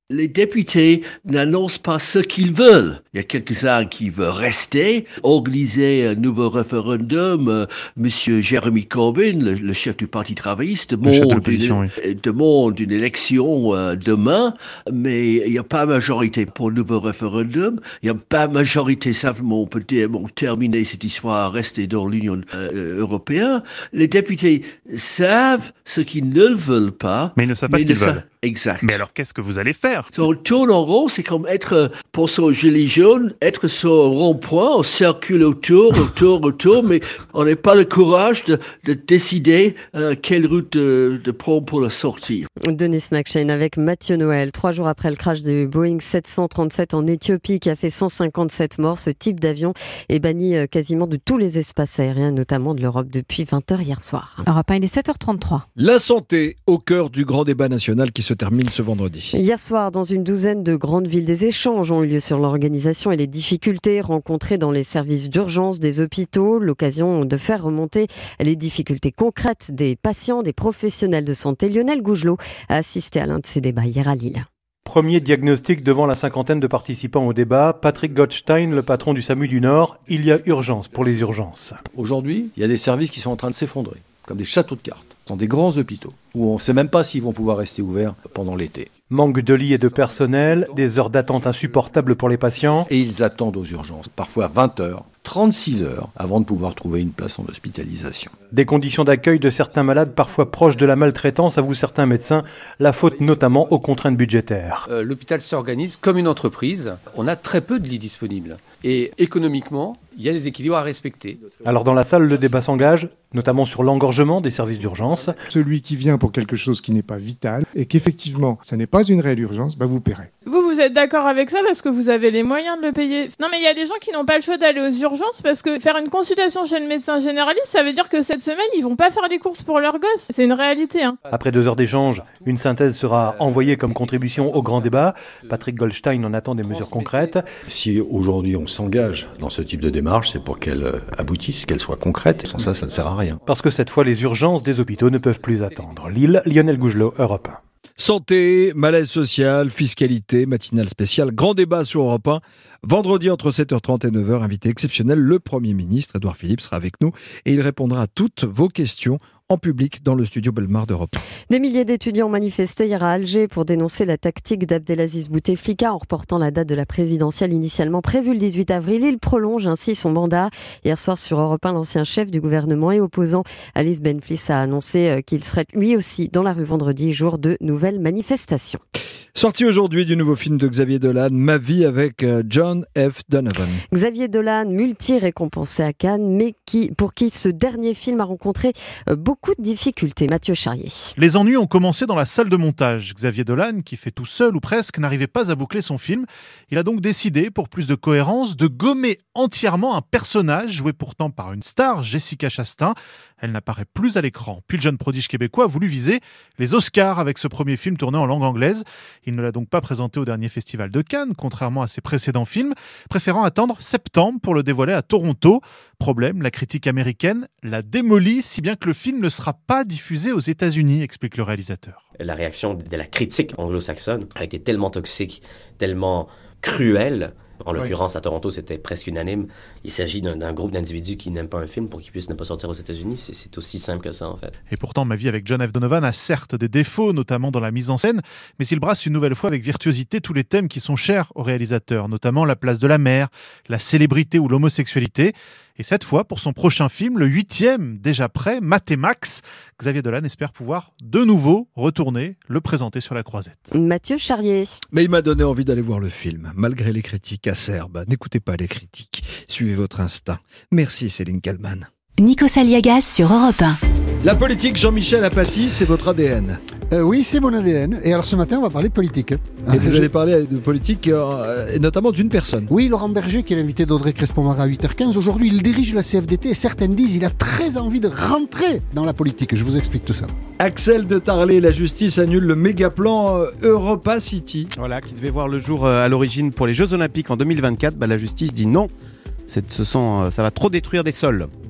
Les députés n'annoncent pas ce qu'ils veulent. Il y a quelques-uns qui veulent rester, organiser un nouveau référendum. Monsieur Jeremy Corbyn, le, le chef du Parti travailliste, demande, de une, oui. demande une élection euh, demain, mais il n'y a pas majorité pour le nouveau référendum. Il n'y a pas majorité simplement, on peut dire, bon, terminer cette histoire, rester dans l'Union euh, européenne. Les députés savent ce qu'ils ne veulent pas. Mais ils ne savent pas ce qu'ils veulent. Exact. Mais alors, qu'est-ce que vous allez faire? On tourne en rond, c'est comme être, pour son gilet jaune, être sur un rond-point, on circule autour, autour, autour, mais on n'a pas le courage de, de décider euh, quelle route de, de prendre pour la sortie. Denis McShane avec Mathieu Noël. Trois jours après le crash du Boeing sept cent trente-sept en Éthiopie qui a fait cent cinquante-sept morts, ce type d'avion est banni quasiment de tous les espaces aériens, notamment de l'Europe, depuis vingt heures hier soir. Europe un, il est sept heures trente-trois. La santé au cœur du grand débat national qui se termine ce vendredi. Hier soir, dans une douzaine de grandes villes, des échanges ont eu lieu sur l'organisation et les difficultés rencontrées dans les services d'urgence des hôpitaux. L'occasion de faire remonter les difficultés concrètes des patients, des professionnels de santé. Lionel Gougelot a assisté à l'un de ces débats hier à Lille. Premier diagnostic devant la cinquantaine de participants au débat. Patrick Gottstein, le patron du SAMU du Nord. Il y a urgence pour les urgences. Aujourd'hui, il y a des services qui sont en train de s'effondrer, comme des châteaux de cartes. Ce sont des grands hôpitaux où on ne sait même pas s'ils vont pouvoir rester ouverts pendant l'été. Manque de lits et de personnel, des heures d'attente insupportables pour les patients. Et ils attendent aux urgences, parfois vingt heures, trente-six heures, avant de pouvoir trouver une place en hospitalisation. Des conditions d'accueil de certains malades, parfois proches de la maltraitance, avouent certains médecins, la faute notamment aux contraintes budgétaires. Euh, l'hôpital s'organise comme une entreprise, on a très peu de lits disponibles. Et économiquement, il y a des équilibres à respecter. Alors dans la salle, le débat s'engage, notamment sur l'engorgement des services d'urgence. Celui qui vient pour quelque chose qui n'est pas vital et qu'effectivement, ça n'est pas une réelle urgence, bah vous paierez. Vous, vous êtes d'accord avec ça parce que vous avez les moyens de le payer? Non, mais il y a des gens qui n'ont pas le choix d'aller aux urgences parce que faire une consultation chez le médecin généraliste, ça veut dire que cette semaine, ils vont pas faire les courses pour leurs gosses. C'est une réalité. Hein. Après deux heures d'échange, une synthèse sera envoyée comme contribution au grand débat. Patrick Goldstein en attend des mesures concrètes. Si aujourd'hui on s'engage dans ce type de démarche, c'est pour qu'elle aboutisse, qu'elle soit concrète. Sans ça, ça ne sert à rien. Parce que cette fois, les urgences des hôpitaux ne peuvent plus attendre. Lille, Lionel Gougelot, Europe un. Santé, malaise social, fiscalité, matinale spéciale, grand débat sur Europe un. Vendredi entre sept heures trente et neuf heures, invité exceptionnel, le Premier ministre Édouard Philippe sera avec nous et il répondra à toutes vos questions en public dans le studio Bellemare d'Europe. Des milliers d'étudiants manifestaient hier à Alger pour dénoncer la tactique d'Abdelaziz Bouteflika en reportant la date de la présidentielle initialement prévue le dix-huit avril. Il prolonge ainsi son mandat. Hier soir sur Europe un, l'ancien chef du gouvernement et opposant Alice Benflis a annoncé qu'il serait lui aussi dans la rue vendredi, jour de nouvelles manifestations. Sorti aujourd'hui du nouveau film de Xavier Dolan, Ma vie avec John F. Donovan. Xavier Dolan, multi-récompensé à Cannes, mais qui, pour qui ce dernier film a rencontré beaucoup de difficultés. Mathieu Charrier. Les ennuis ont commencé dans la salle de montage. Xavier Dolan, qui fait tout seul ou presque, n'arrivait pas à boucler son film. Il a donc décidé, pour plus de cohérence, de gommer entièrement un personnage joué pourtant par une star, Jessica Chastain. Elle n'apparaît plus à l'écran. Puis le jeune prodige québécois a voulu viser les Oscars avec ce premier film tourné en langue anglaise. Il ne l'a donc pas présenté au dernier festival de Cannes, contrairement à ses précédents films, préférant attendre septembre pour le dévoiler à Toronto. Problème, la critique américaine l'a démoli, si bien que le film ne sera pas diffusé aux États-Unis, explique le réalisateur. La réaction de la critique anglo-saxonne a été tellement toxique, tellement cruelle. En l'occurrence, à Toronto, c'était presque unanime. Il s'agit d'un, d'un groupe d'individus qui n'aiment pas un film pour qu'il puisse ne pas sortir aux États-Unis. C'est, c'est aussi simple que ça, en fait. Et pourtant, Ma vie avec John F. Donovan a certes des défauts, notamment dans la mise en scène, mais il brasse une nouvelle fois avec virtuosité tous les thèmes qui sont chers au réalisateur, notamment la place de la mère, la célébrité ou l'homosexualité. Et cette fois, pour son prochain film, le huitième déjà prêt, Mathémax, Xavier Dolan espère pouvoir de nouveau retourner le présenter sur la croisette. Mathieu Charrier. Mais il m'a donné envie d'aller voir le film, malgré les critiques acerbes. N'écoutez pas les critiques, suivez votre instinct. Merci Céline Kallmann. Nikos Aliagas sur Europe un. La politique, Jean-Michel Apathy, c'est votre A D N. Euh, oui, c'est mon A D N. Et alors ce matin, on va parler de politique. Et ah, vous je... allez parler de politique, euh, et notamment d'une personne. Oui, Laurent Berger, qui est l'invité d'Audrey Crespo-Mara à huit heures quinze. Aujourd'hui, il dirige la C F D T et certains disent qu'il a très envie de rentrer dans la politique. Je vous explique tout ça. Axel de Tarlé, la justice annule le méga plan euh, Europa City. Voilà, qui devait voir le jour euh, à l'origine pour les Jeux Olympiques en deux mille vingt-quatre. Bah, la justice dit non. C'est, ce sont, euh, ça va trop détruire des sols.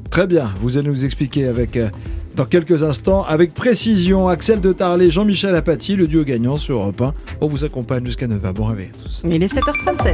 Très bien, vous allez nous expliquer avec, euh, dans quelques instants, avec précision, Axel de Tarlé, Jean-Michel Apathy, le duo gagnant sur Europe un. On vous accompagne jusqu'à neuf heures. Bon réveil à tous. Il est sept heures trente-sept.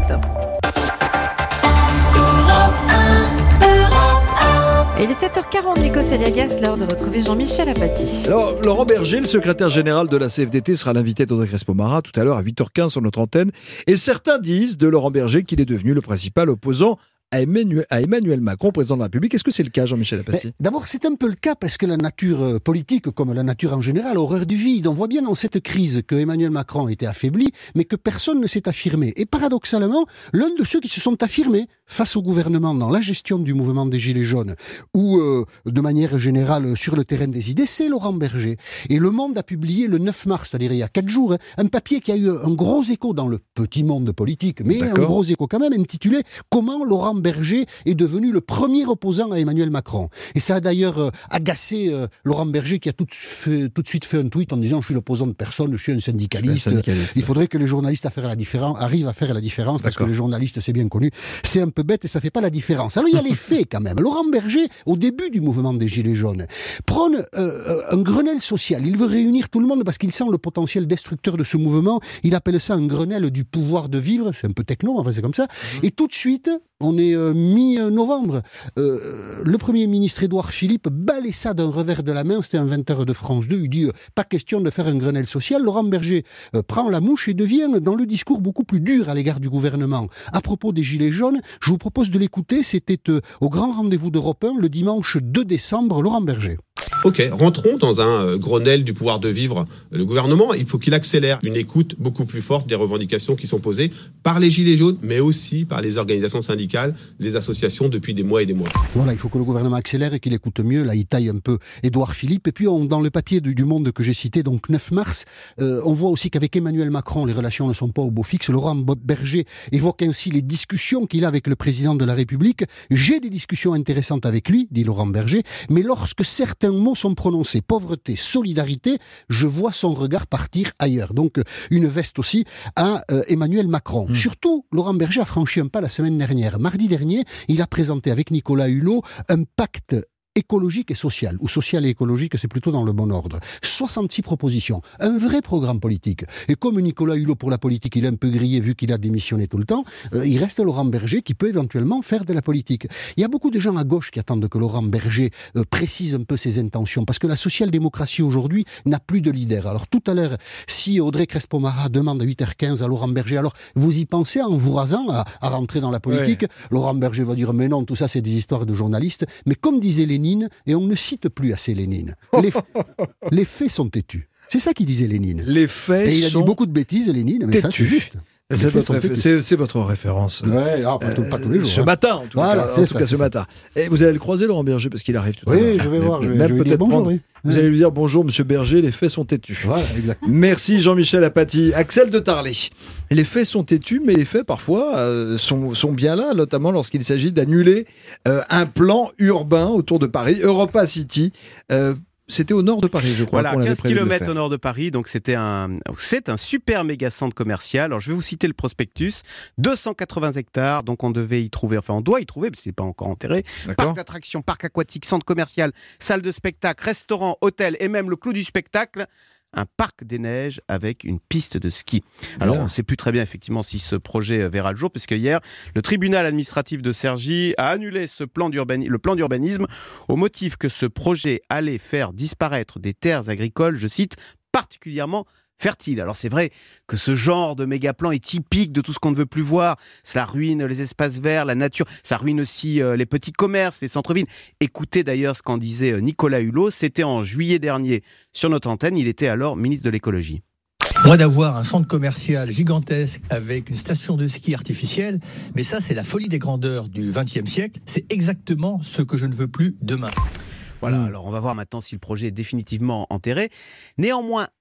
Et il est sept heures quarante, Nico Saliagas, l'heure de retrouver Jean-Michel Apathy. Alors, Laurent Berger, le secrétaire général de la C F D T, sera l'invité d'Audrey Crespo-Mara tout à l'heure à huit heures quinze sur notre antenne. Et certains disent de Laurent Berger qu'il est devenu le principal opposant à Emmanuel, à Emmanuel Macron, président de la République. Est-ce que c'est le cas, Jean-Michel Apathy ? D'abord, c'est un peu le cas parce que la nature politique, comme la nature en général, a horreur du vide. On voit bien dans cette crise que Emmanuel Macron était affaibli, mais que personne ne s'est affirmé. Et paradoxalement, l'un de ceux qui se sont affirmés face au gouvernement dans la gestion du mouvement des Gilets jaunes ou euh, de manière générale sur le terrain des idées, c'est Laurent Berger. Et Le Monde a publié le neuf mars, c'est-à-dire il y a quatre jours, hein, un papier qui a eu un gros écho dans le petit monde politique, mais D'accord. un gros écho quand même, intitulé « Comment Laurent Berger est devenu le premier opposant à Emmanuel Macron ». Et ça a d'ailleurs euh, agacé euh, Laurent Berger qui a tout de, fait, tout de suite fait un tweet en disant « Je suis l'opposant de personne, je suis un syndicaliste, suis un syndicaliste. Il faudrait que les journalistes à faire la différence, arrivent à faire la différence, parce que les journalistes, c'est bien connu, c'est un peu bête et ça fait pas la différence. » Alors il y a les faits quand même. Laurent Berger, au début du mouvement des Gilets jaunes, prône euh, un Grenelle social. Il veut réunir tout le monde parce qu'il sent le potentiel destructeur de ce mouvement. Il appelle ça un Grenelle du pouvoir de vivre. C'est un peu techno, enfin c'est comme ça. Mmh. Et tout de suite, on est euh, mi-novembre. Euh, le Premier ministre Édouard Philippe balaye ça d'un revers de la main. C'était un vingt heures de France deux. Il dit euh, pas question de faire un Grenelle social. Laurent Berger euh, prend la mouche et devient dans le discours beaucoup plus dur à l'égard du gouvernement. À propos des Gilets jaunes, je vous propose de l'écouter. C'était euh, au grand rendez-vous d'Europe un le dimanche deux décembre. Laurent Berger. Ok, rentrons dans un euh, Grenelle du pouvoir de vivre. Le gouvernement, il faut qu'il accélère une écoute beaucoup plus forte des revendications qui sont posées par les Gilets jaunes, mais aussi par les organisations syndicales, les associations depuis des mois et des mois. Voilà, il faut que le gouvernement accélère et qu'il écoute mieux. Là, il taille un peu Édouard Philippe. Et puis, on, dans le papier du, du Monde que j'ai cité, donc neuf mars, euh, on voit aussi qu'avec Emmanuel Macron, les relations ne sont pas au beau fixe. Laurent Berger évoque ainsi les discussions qu'il a avec le président de la République. J'ai des discussions intéressantes avec lui, dit Laurent Berger, mais lorsque certains mots sont prononcés, pauvreté, solidarité, je vois son regard partir ailleurs. Donc, une veste aussi à euh, Emmanuel Macron. Mmh. Surtout, Laurent Berger a franchi un pas la semaine dernière. Mardi dernier, il a présenté avec Nicolas Hulot un pacte écologique et social, ou social et écologique, c'est plutôt dans le bon ordre. soixante-six propositions, un vrai programme politique. Et comme Nicolas Hulot pour la politique, il est un peu grillé vu qu'il a démissionné tout le temps, euh, il reste Laurent Berger qui peut éventuellement faire de la politique. Il y a beaucoup de gens à gauche qui attendent que Laurent Berger euh, précise un peu ses intentions, parce que la social-démocratie aujourd'hui n'a plus de leader. Alors tout à l'heure, si Audrey Crespo-Mara demande à huit heures quinze à Laurent Berger, alors vous y pensez en vous rasant à, à rentrer dans la politique, ouais. Laurent Berger va dire mais non, tout ça c'est des histoires de journalistes. Mais comme disait Lénine, et on ne cite plus assez Lénine. Les, les faits sont têtus. C'est ça qu'il disait Lénine. Les faits et il a sont dit beaucoup de bêtises, Lénine, mais têtus. Ça c'est juste. C'est votre, réf... c'est, c'est votre référence. Ouais, ah, pas, tout, pas tous les jours. Ce hein. matin, en tout voilà, cas, c'est en ça, tout cas c'est ce ça. matin. Et vous allez le croiser, Laurent Berger, parce qu'il arrive tout à oui, l'heure. Oui, je vais voir. Je vais, Même je vais peut-être dire bonjour. prendre... Oui. Vous ouais. allez lui dire bonjour, Monsieur Berger, les faits sont têtus. Voilà, exactement. Merci Jean-Michel Apathy. Axel de Tarlé. Les faits sont têtus, mais les faits parfois euh, sont, sont bien là, notamment lorsqu'il s'agit d'annuler euh, un plan urbain autour de Paris, Europa City. Euh, C'était au nord de Paris, je crois. Voilà, qu'on quinze kilomètres au nord de Paris. Donc, c'était un, c'est un super méga centre commercial. Alors, je vais vous citer le prospectus. deux cent quatre-vingts hectares. Donc, on devait y trouver, enfin, on doit y trouver, parce que c'est pas encore enterré. D'accord. Parc d'attractions, parc aquatique, centre commercial, salle de spectacle, restaurant, hôtel et même le clou du spectacle. Un parc des neiges avec une piste de ski. Alors, on ne sait plus très bien effectivement si ce projet verra le jour, puisque hier, le tribunal administratif de Cergy a annulé ce plan d'urbanisme, le plan d'urbanisme au motif que ce projet allait faire disparaître des terres agricoles, je cite, particulièrement fertile. Alors c'est vrai que ce genre de méga plan est typique de tout ce qu'on ne veut plus voir. Cela ruine les espaces verts, la nature, ça ruine aussi euh, les petits commerces, les centres-villes. Écoutez d'ailleurs ce qu'en disait euh, Nicolas Hulot, c'était en juillet dernier sur notre antenne, il était alors ministre de l'écologie. Moi, d'avoir un centre commercial gigantesque avec une station de ski artificielle, mais ça c'est la folie des grandeurs du vingtième siècle, c'est exactement ce que je ne veux plus demain. Voilà, alors on va voir maintenant si le projet est définitivement enterré. Néanmoins,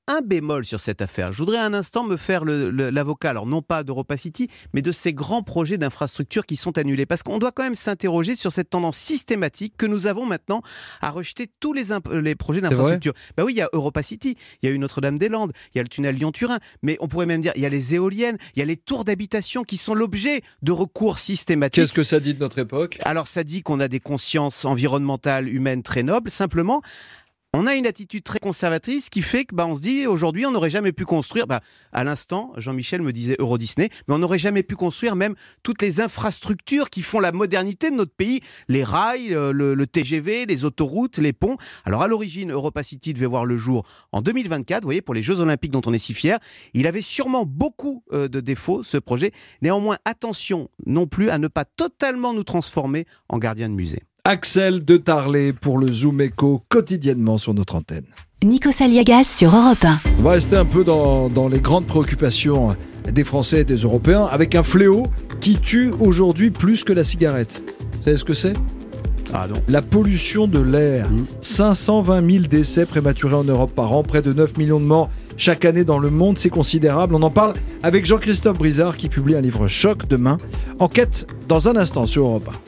un bémol sur cette affaire. Je voudrais un instant me faire le, le, l'avocat, alors non pas d'Europa City, mais de ces grands projets d'infrastructures qui sont annulés. Parce qu'on doit quand même s'interroger sur cette tendance systématique que nous avons maintenant à rejeter tous les, imp- les projets d'infrastructures. Bah oui, il y a Europa City, il y a eu Notre-Dame-des-Landes, il y a le tunnel Lyon-Turin, mais on pourrait même dire, il y a les éoliennes, il y a les tours d'habitation qui sont l'objet de recours systématiques. Qu'est-ce que ça dit de notre époque ? Alors ça dit qu'on a des consciences environnementales, humaines très nobles, simplement... On a une attitude très conservatrice qui fait que bah, on se dit aujourd'hui on n'aurait jamais pu construire, bah, à l'instant Jean-Michel me disait Euro Disney, mais on n'aurait jamais pu construire même toutes les infrastructures qui font la modernité de notre pays, les rails, le, le T G V, les autoroutes, les ponts. Alors à l'origine Europa City devait voir le jour en deux mille vingt-quatre, vous voyez, pour les Jeux Olympiques dont on est si fiers. Il avait sûrement beaucoup euh, de défauts ce projet, néanmoins attention non plus à ne pas totalement nous transformer en gardiens de musée. Axel de Tarlet pour le Zoom Écho quotidiennement sur notre antenne. Nikos Aliagas sur Europe un. On va rester un peu dans, dans les grandes préoccupations des Français et des Européens avec un fléau qui tue aujourd'hui plus que la cigarette. Vous savez ce que c'est ? Ah non. La pollution de l'air. Mmh. cinq cent vingt mille décès prématurés en Europe par an, près de neuf millions de morts chaque année dans le monde, c'est considérable. On en parle avec Jean-Christophe Brizard qui publie un livre choc demain. Enquête dans un instant sur Europe un.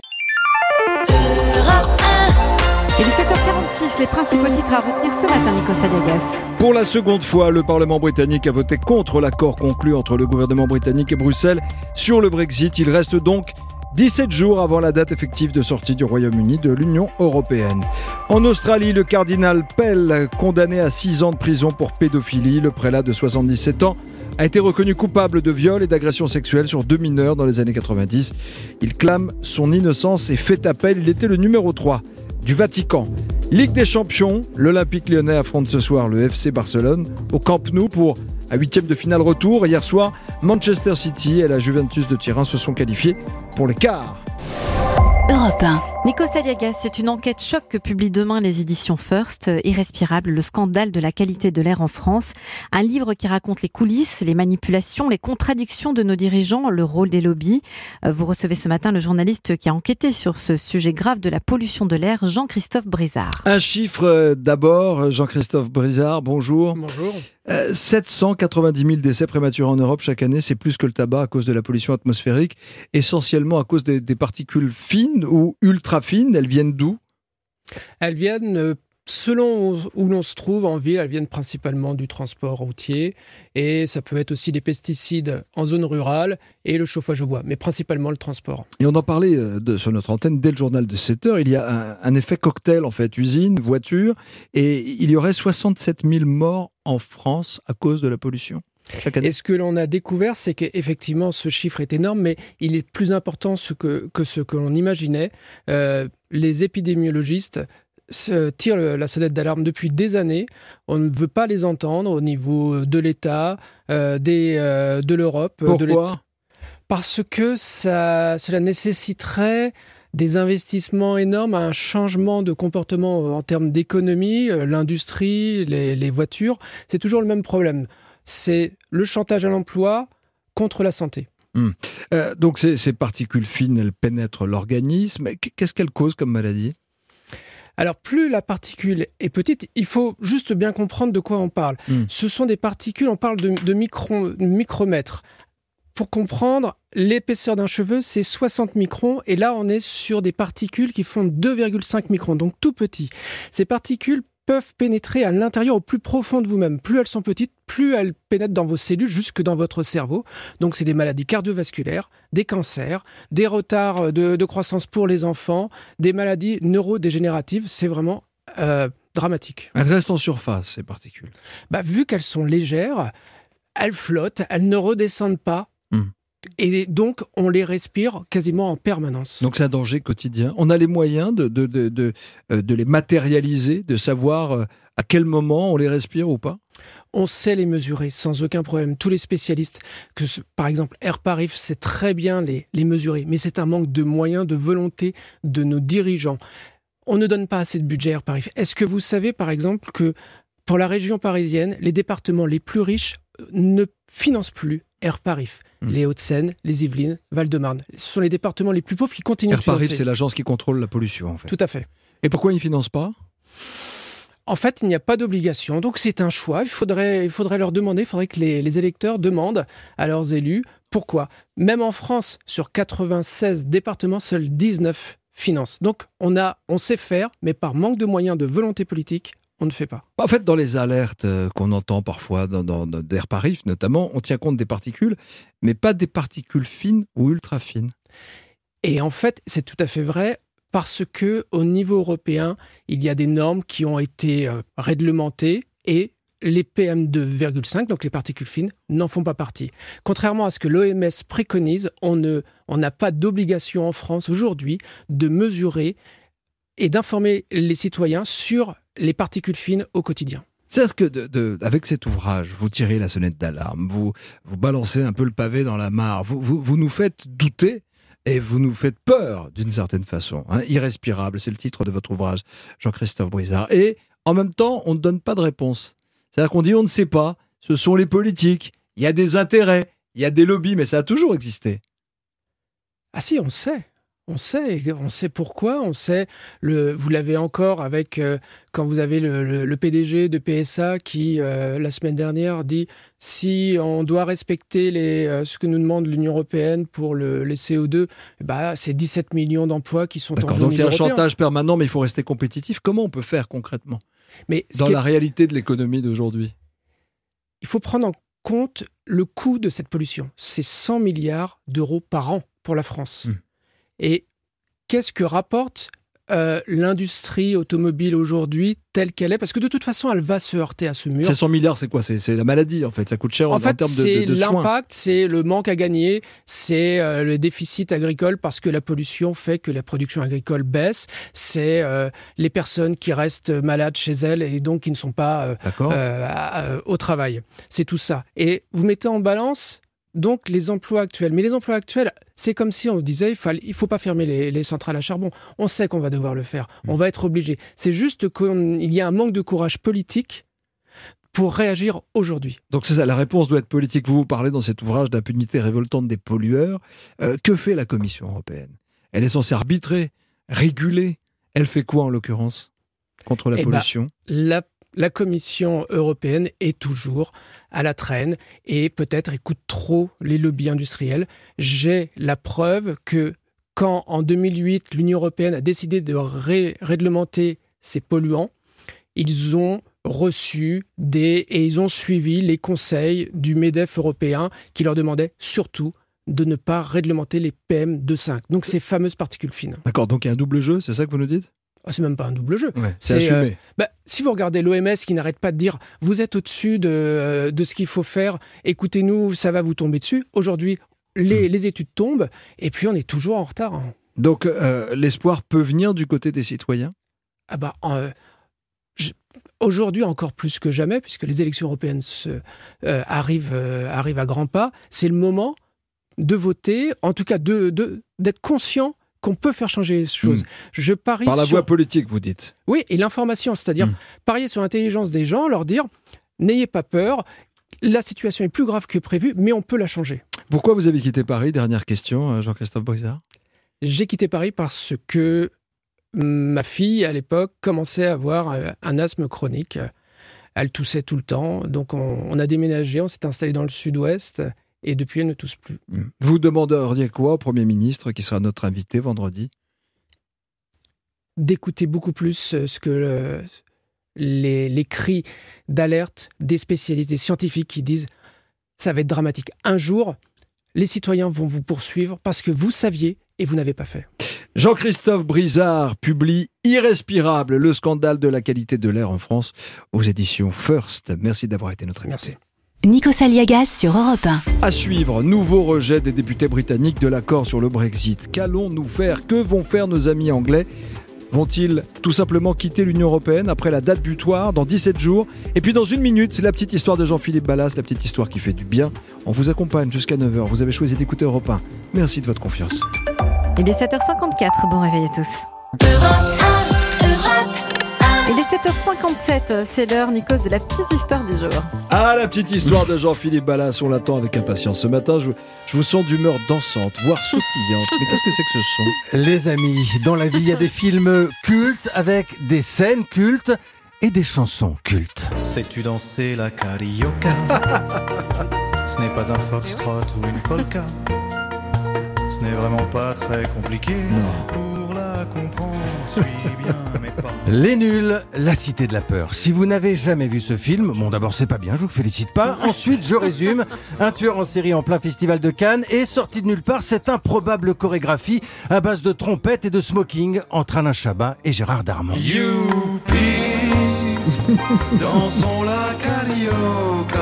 Il est sept heures quarante-six, les principaux titres à retenir ce matin, Nikos Aliagas. Pour la seconde fois, le Parlement britannique a voté contre l'accord conclu entre le gouvernement britannique et Bruxelles sur le Brexit. Il reste donc dix-sept jours avant la date effective de sortie du Royaume-Uni de l'Union européenne. En Australie, le cardinal Pell, condamné à six ans de prison pour pédophilie, le prélat de soixante-dix-sept ans, a été reconnu coupable de viol et d'agression sexuelle sur deux mineurs dans les années quatre-vingt-dix. Il clame son innocence et fait appel. Il était le numéro trois du Vatican. Ligue des Champions, l'Olympique Lyonnais affronte ce soir le F C Barcelone au Camp Nou pour un huitième de finale retour. Hier soir, Manchester City et la Juventus de Turin se sont qualifiés pour les quarts. Europe un. Nikos Aliagas, c'est une enquête choc que publie demain les éditions First. Irrespirable, le scandale de la qualité de l'air en France. Un livre qui raconte les coulisses, les manipulations, les contradictions de nos dirigeants, le rôle des lobbies. Vous recevez ce matin le journaliste qui a enquêté sur ce sujet grave de la pollution de l'air, Jean-Christophe Brizard. Un chiffre d'abord, Jean-Christophe Brizard, bonjour. Bonjour. Euh, sept cent quatre-vingt-dix mille décès prématurés en Europe chaque année, c'est plus que le tabac à cause de la pollution atmosphérique, essentiellement à cause des, des particules fines ou ultra fines. Elles viennent d'où ? Elles viennent, euh, selon où l'on se trouve en ville, elles viennent principalement du transport routier et ça peut être aussi des pesticides en zone rurale et le chauffage au bois, mais principalement le transport. Et on en parlait de, sur notre antenne dès le journal de sept heures, il y a un, un effet cocktail en fait, usine, voiture, et il y aurait soixante-sept mille morts en France à cause de la pollution. Et ce que l'on a découvert, c'est qu'effectivement, ce chiffre est énorme, mais il est plus important ce que, que ce que l'on imaginait. Euh, les épidémiologistes tirent la sonnette d'alarme depuis des années. On ne veut pas les entendre au niveau de l'État, euh, des, euh, de l'Europe. Pourquoi ? de Parce que ça, cela nécessiterait des investissements énormes, un changement de comportement en termes d'économie, l'industrie, les, les voitures. C'est toujours le même problème. C'est le chantage à l'emploi contre la santé. Mmh. Euh, donc ces, ces particules fines, elles pénètrent l'organisme. Qu'est-ce qu'elles causent comme maladie ? Alors, plus la particule est petite, il faut juste bien comprendre de quoi on parle. Mmh. Ce sont des particules, on parle de, de, micro, de micromètres. Pour comprendre, l'épaisseur d'un cheveu, c'est soixante microns. Et là, on est sur des particules qui font deux virgule cinq microns, donc tout petit. Ces particules peuvent pénétrer à l'intérieur, au plus profond de vous-même. Plus elles sont petites, plus elles pénètrent dans vos cellules, jusque dans votre cerveau. Donc c'est des maladies cardiovasculaires, des cancers, des retards de, de croissance pour les enfants, des maladies neurodégénératives. C'est vraiment euh, dramatique. Elles restent en surface, ces particules. Bah, vu qu'elles sont légères, elles flottent, elles ne redescendent pas. Mmh. Et donc, on les respire quasiment en permanence. Donc, c'est un danger quotidien. On a les moyens de, de, de, de, de les matérialiser, de savoir à quel moment on les respire ou pas ? On sait les mesurer sans aucun problème. Tous les spécialistes, que ce, par exemple AirParif, sait très bien les, les mesurer. Mais c'est un manque de moyens, de volonté de nos dirigeants. On ne donne pas assez de budget AirParif. Est-ce que vous savez, par exemple, que pour la région parisienne, les départements les plus riches ne financent plus AirParif. Mmh. Les Hauts-de-Seine, les Yvelines, Val-de-Marne. Ce sont les départements les plus pauvres qui continuent de financer. AirParif, c'est l'agence qui contrôle la pollution, en fait. Tout à fait. Et pourquoi ils ne financent pas ? En fait, il n'y a pas d'obligation, donc c'est un choix. Il faudrait, il faudrait leur demander, il faudrait que les, les électeurs demandent à leurs élus pourquoi. Même en France, sur quatre-vingt-seize départements, seuls dix-neuf financent. Donc on, a, on sait faire, mais par manque de moyens, de volonté politique, on ne fait pas. En fait, dans les alertes qu'on entend parfois, dans, dans, dans d'Air Paris notamment, on tient compte des particules, mais pas des particules fines ou ultra fines. Et en fait, c'est tout à fait vrai. Parce que au niveau européen, il y a des normes qui ont été euh, réglementées et les P M deux virgule cinq, donc les particules fines, n'en font pas partie. Contrairement à ce que l'O M S préconise, on ne, on n'a pas d'obligation en France aujourd'hui de mesurer et d'informer les citoyens sur les particules fines au quotidien. C'est-à-dire que de, de, avec cet ouvrage, vous tirez la sonnette d'alarme, vous, vous balancez un peu le pavé dans la mare, vous, vous, vous nous faites douter. Et vous nous faites peur, d'une certaine façon. Hein. Irrespirable, c'est le titre de votre ouvrage, Jean-Christophe Brizard. Et en même temps, on ne donne pas de réponse. C'est-à-dire qu'on dit on ne sait pas, ce sont les politiques, il y a des intérêts, il y a des lobbies, mais ça a toujours existé. Ah si, on sait. On sait, on sait pourquoi, on sait, le, vous l'avez encore avec, euh, quand vous avez le, le, le P D G de P S A qui, euh, la semaine dernière, dit si on doit respecter les, euh, ce que nous demande l'Union européenne pour le, les C O deux, bah, c'est dix-sept millions d'emplois qui sont en jeu. Donc il y a un chantage permanent, mais il faut rester compétitif. Comment on peut faire concrètement mais dans la est... réalité de l'économie d'aujourd'hui? Il faut prendre en compte le coût de cette pollution. C'est cent milliards d'euros par an pour la France. Mmh. Et qu'est-ce que rapporte euh, l'industrie automobile aujourd'hui telle qu'elle est? Parce que de toute façon, elle va se heurter à ce mur. Ces cent milliards, c'est quoi? c'est, c'est la maladie, en fait. Ça coûte cher en, en, fait, en termes de, de, de soins. C'est l'impact, c'est le manque à gagner, c'est euh, le déficit agricole parce que la pollution fait que la production agricole baisse. C'est euh, les personnes qui restent malades chez elles et donc qui ne sont pas euh, euh, euh, au travail. C'est tout ça. Et vous mettez en balance... Donc, les emplois actuels. Mais les emplois actuels, c'est comme si on disait il ne faut pas fermer les, les centrales à charbon. On sait qu'on va devoir le faire. On va être obligé. C'est juste qu'il y a un manque de courage politique pour réagir aujourd'hui. Donc, c'est ça, la réponse doit être politique. Vous vous parlez dans cet ouvrage d'impunité révoltante des pollueurs. Euh, que fait la Commission européenne? Elle est censée arbitrer, réguler. Elle fait quoi, en l'occurrence, contre la eh pollution ben, la La Commission européenne est toujours à la traîne et peut-être écoute trop les lobbies industriels. J'ai la preuve que quand, en deux mille huit, l'Union européenne a décidé de ré- réglementer ces polluants, ils ont reçu des, et ils ont suivi les conseils du MEDEF européen qui leur demandait surtout de ne pas réglementer les P M deux virgule cinq, donc ces fameuses particules fines. D'accord, donc il y a un double jeu, c'est ça que vous nous dites? Oh, c'est même pas un double jeu. Ouais, c'est c'est assumé. Euh, bah, si vous regardez l'O M S qui n'arrête pas de dire vous êtes au-dessus de, de ce qu'il faut faire, écoutez-nous, ça va vous tomber dessus. Aujourd'hui, les, mmh. les études tombent et puis on est toujours en retard. Hein. Donc euh, l'espoir peut venir du côté des citoyens? Ah bah, euh, je, aujourd'hui encore plus que jamais, puisque les élections européennes se, euh, arrivent, euh, arrivent à grands pas, c'est le moment de voter, en tout cas de, de, d'être conscient qu'on peut faire changer les choses. Mmh. Je parie Par la sur... voie politique, vous dites. Oui, et l'information, c'est-à-dire mmh. parier sur l'intelligence des gens, leur dire n'ayez pas peur, la situation est plus grave que prévu, mais on peut la changer. Pourquoi vous avez quitté Paris? Dernière question, Jean-Christophe Brizard. J'ai quitté Paris parce que ma fille, à l'époque, commençait à avoir un asthme chronique. Elle toussait tout le temps, donc on, on a déménagé, on s'est installé dans le sud-ouest. Et depuis, elle ne tousse plus. Vous demanderiez quoi au Premier ministre, qui sera notre invité vendredi? D'écouter beaucoup plus ce que le, les, les cris d'alerte des spécialistes, des scientifiques qui disent « ça va être dramatique. Un jour, les citoyens vont vous poursuivre parce que vous saviez et vous n'avez pas fait. » Jean-Christophe Brizard publie Irrespirable, le scandale de la qualité de l'air en France, aux éditions First. Merci d'avoir été notre invité. Merci. Nikos Aliagas sur Europe un. À suivre, nouveau rejet des députés britanniques de l'accord sur le Brexit. Qu'allons-nous faire? Que vont faire nos amis anglais? Vont-ils tout simplement quitter l'Union européenne après la date butoir dans dix-sept jours? Et puis dans une minute, la petite histoire de Jean-Philippe Ballas, la petite histoire qui fait du bien. On vous accompagne jusqu'à neuf heures. Vous avez choisi d'écouter Europe un. Merci de votre confiance. Il est sept heures cinquante-quatre. Bon réveil à tous. Europe un, Europe un. Il est sept heures cinquante-sept, c'est l'heure, Nikos, de la petite histoire du jour. Ah, la petite histoire de Jean-Philippe Ballas, on l'attend avec impatience. Ce matin, je, je vous sens d'humeur dansante, voire sautillante. Mais qu'est-ce que c'est que ce son? Les amis, dans la vie, il y a des films cultes avec des scènes cultes. et des chansons cultes. Sais-tu danser la carioca? Ce n'est pas un foxtrot ou une polka. Ce n'est vraiment pas très compliqué. Non. Pour la comprendre, suis bien mes pas. Les Nuls, la cité de la peur. Si vous n'avez jamais vu ce film, bon d'abord c'est pas bien, je vous félicite pas. Ensuite, je résume, un tueur en série en plein festival de Cannes et sorti de nulle part cette improbable chorégraphie à base de trompettes et de smoking entre Alain Chabat et Gérard Darmon. Youpi, dansons la carioca.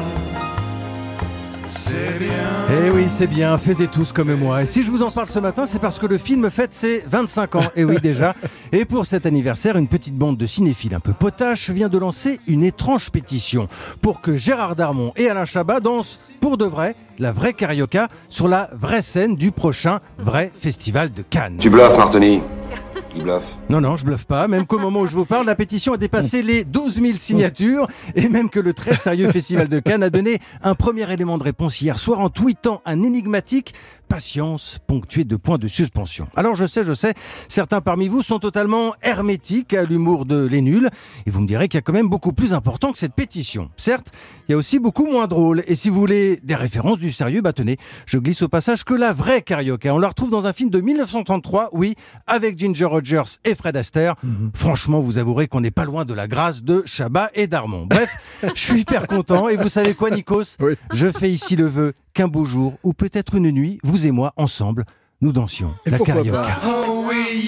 C'est bien. Eh oui, c'est bien, faisez tous comme moi. Et si je vous en parle ce matin, c'est parce que le film fête ses vingt-cinq ans. Et oui, déjà. Et pour cet anniversaire, une petite bande de cinéphiles un peu potaches vient de lancer une étrange pétition pour que Gérard Darmon et Alain Chabat dansent pour de vrai la vraie carioca sur la vraie scène du prochain vrai festival de Cannes. Tu bluffes, Martoni. Il bluffe. Non, non, je bluffe pas. Même qu'au moment où je vous parle, la pétition a dépassé les douze mille signatures et même que le très sérieux Festival de Cannes a donné un premier élément de réponse hier soir en tweetant un énigmatique « Patience » ponctué de points de suspension. Alors je sais, je sais, certains parmi vous sont totalement hermétiques à l'humour de Les Nuls et vous me direz qu'il y a quand même beaucoup plus important que cette pétition. Certes, il y a aussi beaucoup moins drôle et si vous voulez des références du sérieux, bah tenez, je glisse au passage que la vraie carioca, on la retrouve dans un film de dix-neuf cent trente-trois, oui, avec Ginger Rogers et Fred Astaire. Mmh. Franchement, vous avouerez qu'on n'est pas loin de la grâce de Chabat et Darmon. Bref, je suis hyper content et vous savez quoi, Nikos? Oui. Je fais ici le vœu qu'un beau jour, ou peut-être une nuit, vous et moi, ensemble, nous dansions et la carioca. Oh oui,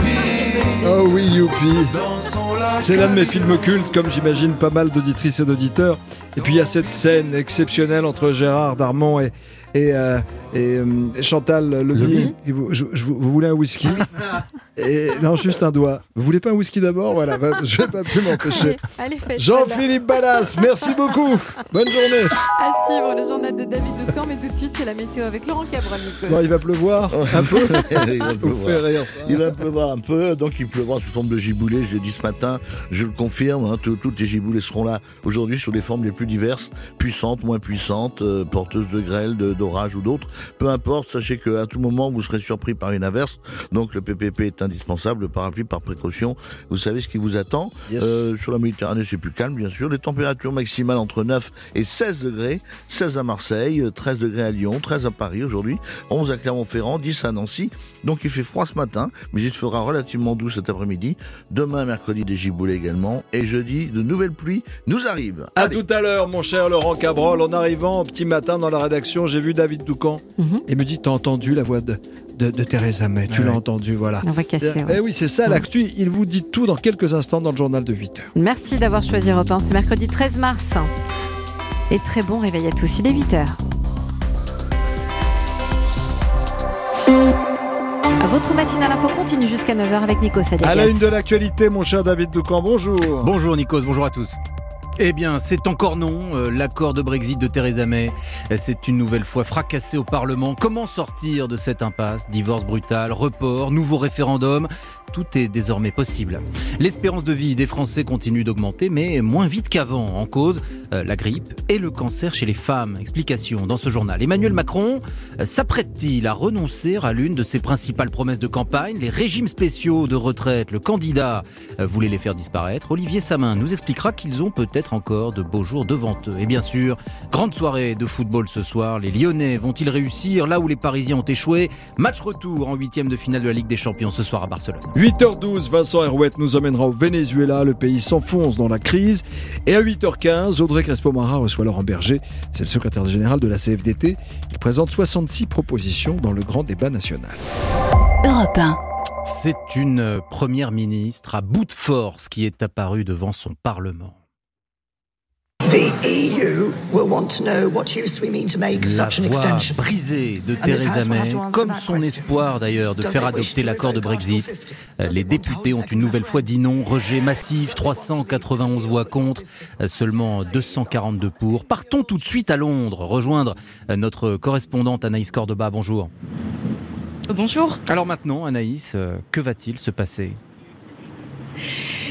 youpi. Oh oui, youpi. C'est l'un de mes films cultes, comme j'imagine pas mal d'auditrices et d'auditeurs. Et puis il y a cette scène exceptionnelle entre Gérard Darmon et, et, euh, et euh, Chantal Lobby. Et vous, je, je, vous voulez un whisky? Et, non, juste un doigt. Vous voulez pas un whisky d'abord? Voilà, je vais pas plus m'empêcher. Jean-Philippe Ballas, merci beaucoup. Bonne journée. À suivre le journal de David Doucan, mais tout de suite c'est la météo avec Laurent Cabrol. Bon, il va pleuvoir un peu. il, va pleuvoir. Rire, ça. il va pleuvoir un peu, donc il pleuvra sous forme de giboulées. Je l'ai dit ce matin, je le confirme. Hein, toutes les giboulées seront là aujourd'hui sous les formes les plus diverses, puissantes, moins puissantes, euh, porteuses de grêle, de, d'orage ou d'autres. Peu importe, sachez qu'à tout moment vous serez surpris par une averse. Donc le P P P est indispensable, le parapluie par précaution. Vous savez ce qui vous attend. Yes. Euh, sur la Méditerranée, c'est plus calme, bien sûr. Les températures maximales entre neuf et seize degrés. seize à Marseille, treize degrés à Lyon, treize à Paris aujourd'hui, onze à Clermont-Ferrand, dix à Nancy. Donc il fait froid ce matin, mais il fera relativement doux cet après-midi. Demain, mercredi, des giboulées également. Et jeudi, de nouvelles pluies nous arrivent. À Allez. Tout à l'heure, mon cher Laurent Cabrol. En arrivant au petit matin dans la rédaction, j'ai vu David Doucan mm-hmm. et me dit, t'as entendu la voix de, de, de Theresa May? Tu ouais. l'as entendu, voilà. On va casser. Eh ouais. oui, c'est ça, l'actu. Il vous dit tout dans quelques instants dans le journal de huit heures. Merci d'avoir choisi Europe un ce mercredi treize mars. Et très bon réveil à tous, il est huit heures. Votre matinale info continue jusqu'à neuf heures avec Nikos Aliagas. À la une de l'actualité, mon cher David Doucan, bonjour. Bonjour Nikos, bonjour à tous. Eh bien, c'est encore non, euh, l'accord de Brexit de Theresa May. C'est une nouvelle fois fracassé au Parlement. Comment sortir de cette impasse? Divorce brutal, report, nouveau référendum, tout est désormais possible. L'espérance de vie des Français continue d'augmenter, mais moins vite qu'avant. En cause, euh, la grippe et le cancer chez les femmes. Explication dans ce journal. Emmanuel Macron euh, s'apprête-t-il à renoncer à l'une de ses principales promesses de campagne? Les régimes spéciaux de retraite, le candidat euh, voulait les faire disparaître. Olivier Samin nous expliquera qu'ils ont peut-être encore de beaux jours devant eux. Et bien sûr, grande soirée de football ce soir. Les Lyonnais vont-ils réussir là où les Parisiens ont échoué? Match retour en huitième de finale de la Ligue des Champions ce soir à Barcelone. huit heures douze, Vincent Herouette nous emmènera au Venezuela. Le pays s'enfonce dans la crise. Et à huit heures quinze, Audrey Crespo-Mara reçoit Laurent Berger. C'est le secrétaire général de la C F D T. Il présente soixante-six propositions dans le grand débat national. Europe un. C'est une première ministre à bout de force qui est apparue devant son Parlement. The E U will want to know what use we mean to make of such an extension. La voix brisée de Theresa May, comme son espoir d'ailleurs de faire adopter l'accord de Brexit. Les députés ont une nouvelle fois dit non, rejet massif, trois cent quatre-vingt-onze voix contre, seulement deux cent quarante-deux pour. Partons tout de suite à Londres, rejoindre notre correspondante Anaïs Cordoba. Bonjour. Bonjour. Alors maintenant, Anaïs, que va-t-il se passer ?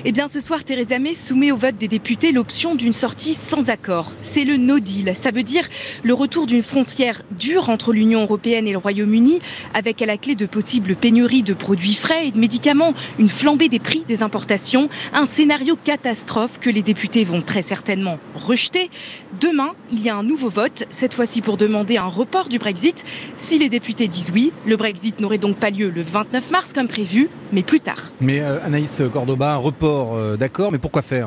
Eh bien, ce soir, Theresa May soumet au vote des députés l'option d'une sortie sans accord. C'est le no deal. Ça veut dire le retour d'une frontière dure entre l'Union européenne et le Royaume-Uni, avec à la clé de possibles pénuries de produits frais et de médicaments, une flambée des prix des importations, un scénario catastrophe que les députés vont très certainement rejeter. Demain, il y a un nouveau vote, cette fois-ci pour demander un report du Brexit. Si les députés disent oui, le Brexit n'aurait donc pas lieu le vingt-neuf mars comme prévu, mais plus tard. Mais euh, Anaïs Cordoba, un report, euh, d'accord, mais pourquoi faire ?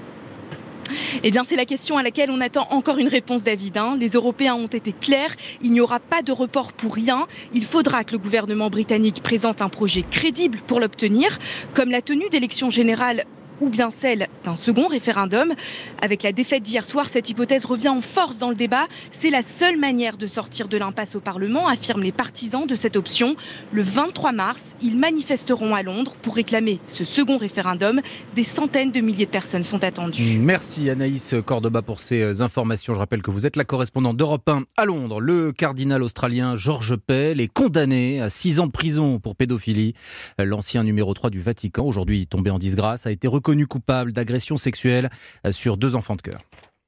Eh bien, c'est la question à laquelle on attend encore une réponse, David. Hein. Les Européens ont été clairs, il n'y aura pas de report pour rien. Il faudra que le gouvernement britannique présente un projet crédible pour l'obtenir, comme la tenue d'élections générales ou bien celle d'un second référendum. Avec la défaite d'hier soir, cette hypothèse revient en force dans le débat. C'est la seule manière de sortir de l'impasse au Parlement, affirment les partisans de cette option. Le vingt-trois mars, ils manifesteront à Londres pour réclamer ce second référendum. Des centaines de milliers de personnes sont attendues. Merci Anaïs Cordoba pour ces informations. Je rappelle que vous êtes la correspondante d'Europe un à Londres. Le cardinal australien George Pell est condamné à six ans de prison pour pédophilie. L'ancien numéro trois du Vatican, aujourd'hui tombé en disgrâce, a été reconnu reconnu coupable d'agression sexuelle sur deux enfants de cœur.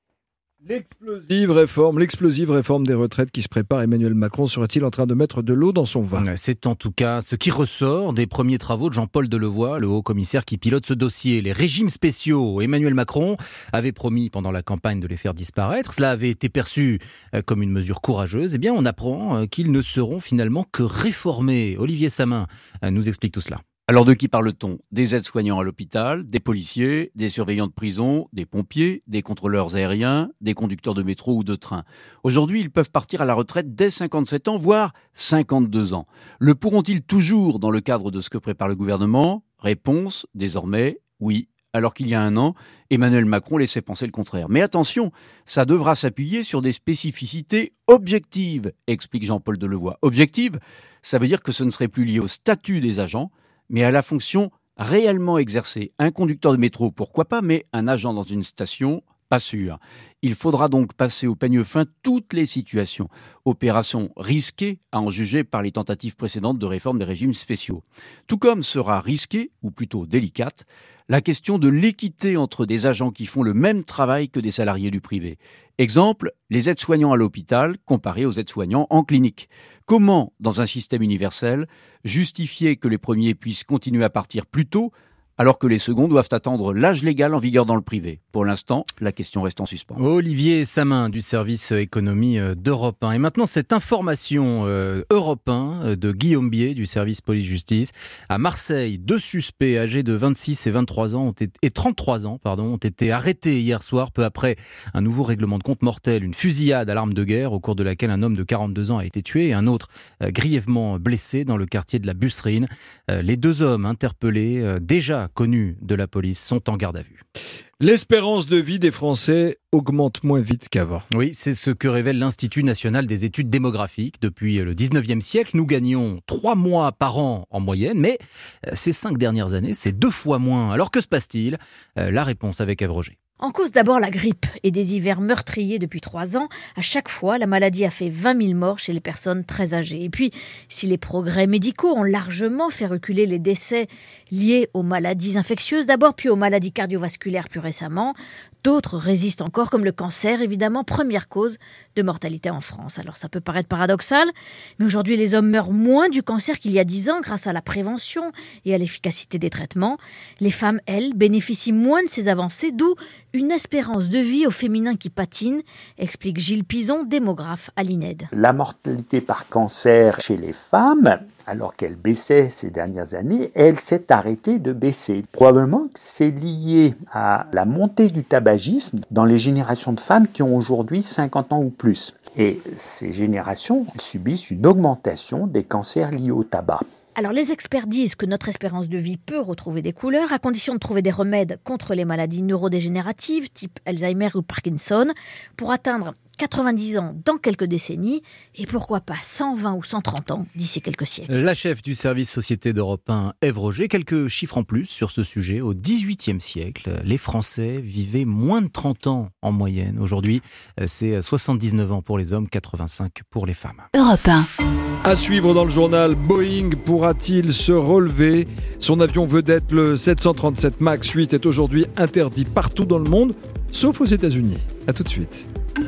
L'explosive réforme, l'explosive réforme des retraites qui se prépare, Emmanuel Macron serait-il en train de mettre de l'eau dans son vin ? C'est en tout cas ce qui ressort des premiers travaux de Jean-Paul Delevoye, le haut-commissaire qui pilote ce dossier. Les régimes spéciaux, Emmanuel Macron avait promis pendant la campagne de les faire disparaître. Cela avait été perçu comme une mesure courageuse. Eh bien, on apprend qu'ils ne seront finalement que réformés. Olivier Samin nous explique tout cela. Alors de qui parle-t-on ? Des aides-soignants à l'hôpital, des policiers, des surveillants de prison, des pompiers, des contrôleurs aériens, des conducteurs de métro ou de train. Aujourd'hui, ils peuvent partir à la retraite dès cinquante-sept ans, voire cinquante-deux ans. Le pourront-ils toujours dans le cadre de ce que prépare le gouvernement ? Réponse, désormais, oui. Alors qu'il y a un an, Emmanuel Macron laissait penser le contraire. Mais attention, ça devra s'appuyer sur des spécificités objectives, explique Jean-Paul Delevoye. Objectives, ça veut dire que ce ne serait plus lié au statut des agents, mais à la fonction réellement exercée. Un conducteur de métro, pourquoi pas, mais un agent dans une station, pas sûr. Il faudra donc passer au peigne fin toutes les situations. Opération risquée à en juger par les tentatives précédentes de réforme des régimes spéciaux. Tout comme sera risquée, ou plutôt délicate, la question de l'équité entre des agents qui font le même travail que des salariés du privé. Exemple, les aides-soignants à l'hôpital comparés aux aides-soignants en clinique. Comment, dans un système universel, justifier que les premiers puissent continuer à partir plus tôt alors que les seconds doivent attendre l'âge légal en vigueur dans le privé. Pour l'instant, la question reste en suspens. Olivier Samin du service économie d'Europe un. Et maintenant, cette information euh, Europe un de Guillaume Bier du service police-justice. À Marseille, deux suspects âgés de vingt-six et vingt-trois ans ont été, et trente-trois ans pardon, ont été arrêtés hier soir, peu après un nouveau règlement de compte mortel, une fusillade à l'arme de guerre au cours de laquelle un homme de quarante-deux ans a été tué et un autre euh, grièvement blessé dans le quartier de la Busserine. Euh, les deux hommes interpellés, euh, déjà connus de la police, sont en garde à vue. L'espérance de vie des Français augmente moins vite qu'avant. Oui, c'est ce que révèle l'Institut national des études démographiques. Depuis le dix-neuvième siècle, nous gagnions trois mois par an en moyenne, mais ces cinq dernières années, c'est deux fois moins. Alors que se passe-t-il ? La réponse avec Ève Roger. En cause d'abord la grippe et des hivers meurtriers depuis trois ans. À chaque fois, la maladie a fait vingt mille morts chez les personnes très âgées. Et puis, si les progrès médicaux ont largement fait reculer les décès liés aux maladies infectieuses d'abord, puis aux maladies cardiovasculaires plus récemment, d'autres résistent encore, comme le cancer, évidemment, première cause de mortalité en France. Alors ça peut paraître paradoxal, mais aujourd'hui les hommes meurent moins du cancer qu'il y a dix ans grâce à la prévention et à l'efficacité des traitements. Les femmes, elles, bénéficient moins de ces avancées, d'où une espérance de vie au féminin qui patine, explique Gilles Pison, démographe à l'I N E D. La mortalité par cancer chez les femmes, alors qu'elle baissait ces dernières années, elle s'est arrêtée de baisser. Probablement que c'est lié à la montée du tabagisme dans les générations de femmes qui ont aujourd'hui cinquante ans ou plus. Et ces générations subissent une augmentation des cancers liés au tabac. Alors les experts disent que notre espérance de vie peut retrouver des couleurs à condition de trouver des remèdes contre les maladies neurodégénératives type Alzheimer ou Parkinson. Pour atteindre quatre-vingt-dix ans dans quelques décennies, et pourquoi pas cent vingt ou cent trente ans d'ici quelques siècles. La chef du service Société d'Europe un, Ève Roger, quelques chiffres en plus sur ce sujet. Au dix-huitième siècle, les Français vivaient moins de trente ans en moyenne. Aujourd'hui, c'est soixante-dix-neuf ans pour les hommes, quatre-vingt-cinq pour les femmes. Europe un. À suivre dans le journal, Boeing pourra-t-il se relever ? Son avion vedette, le sept cent trente-sept MAX huit, est aujourd'hui interdit partout dans le monde, sauf aux États-Unis. À tout de suite.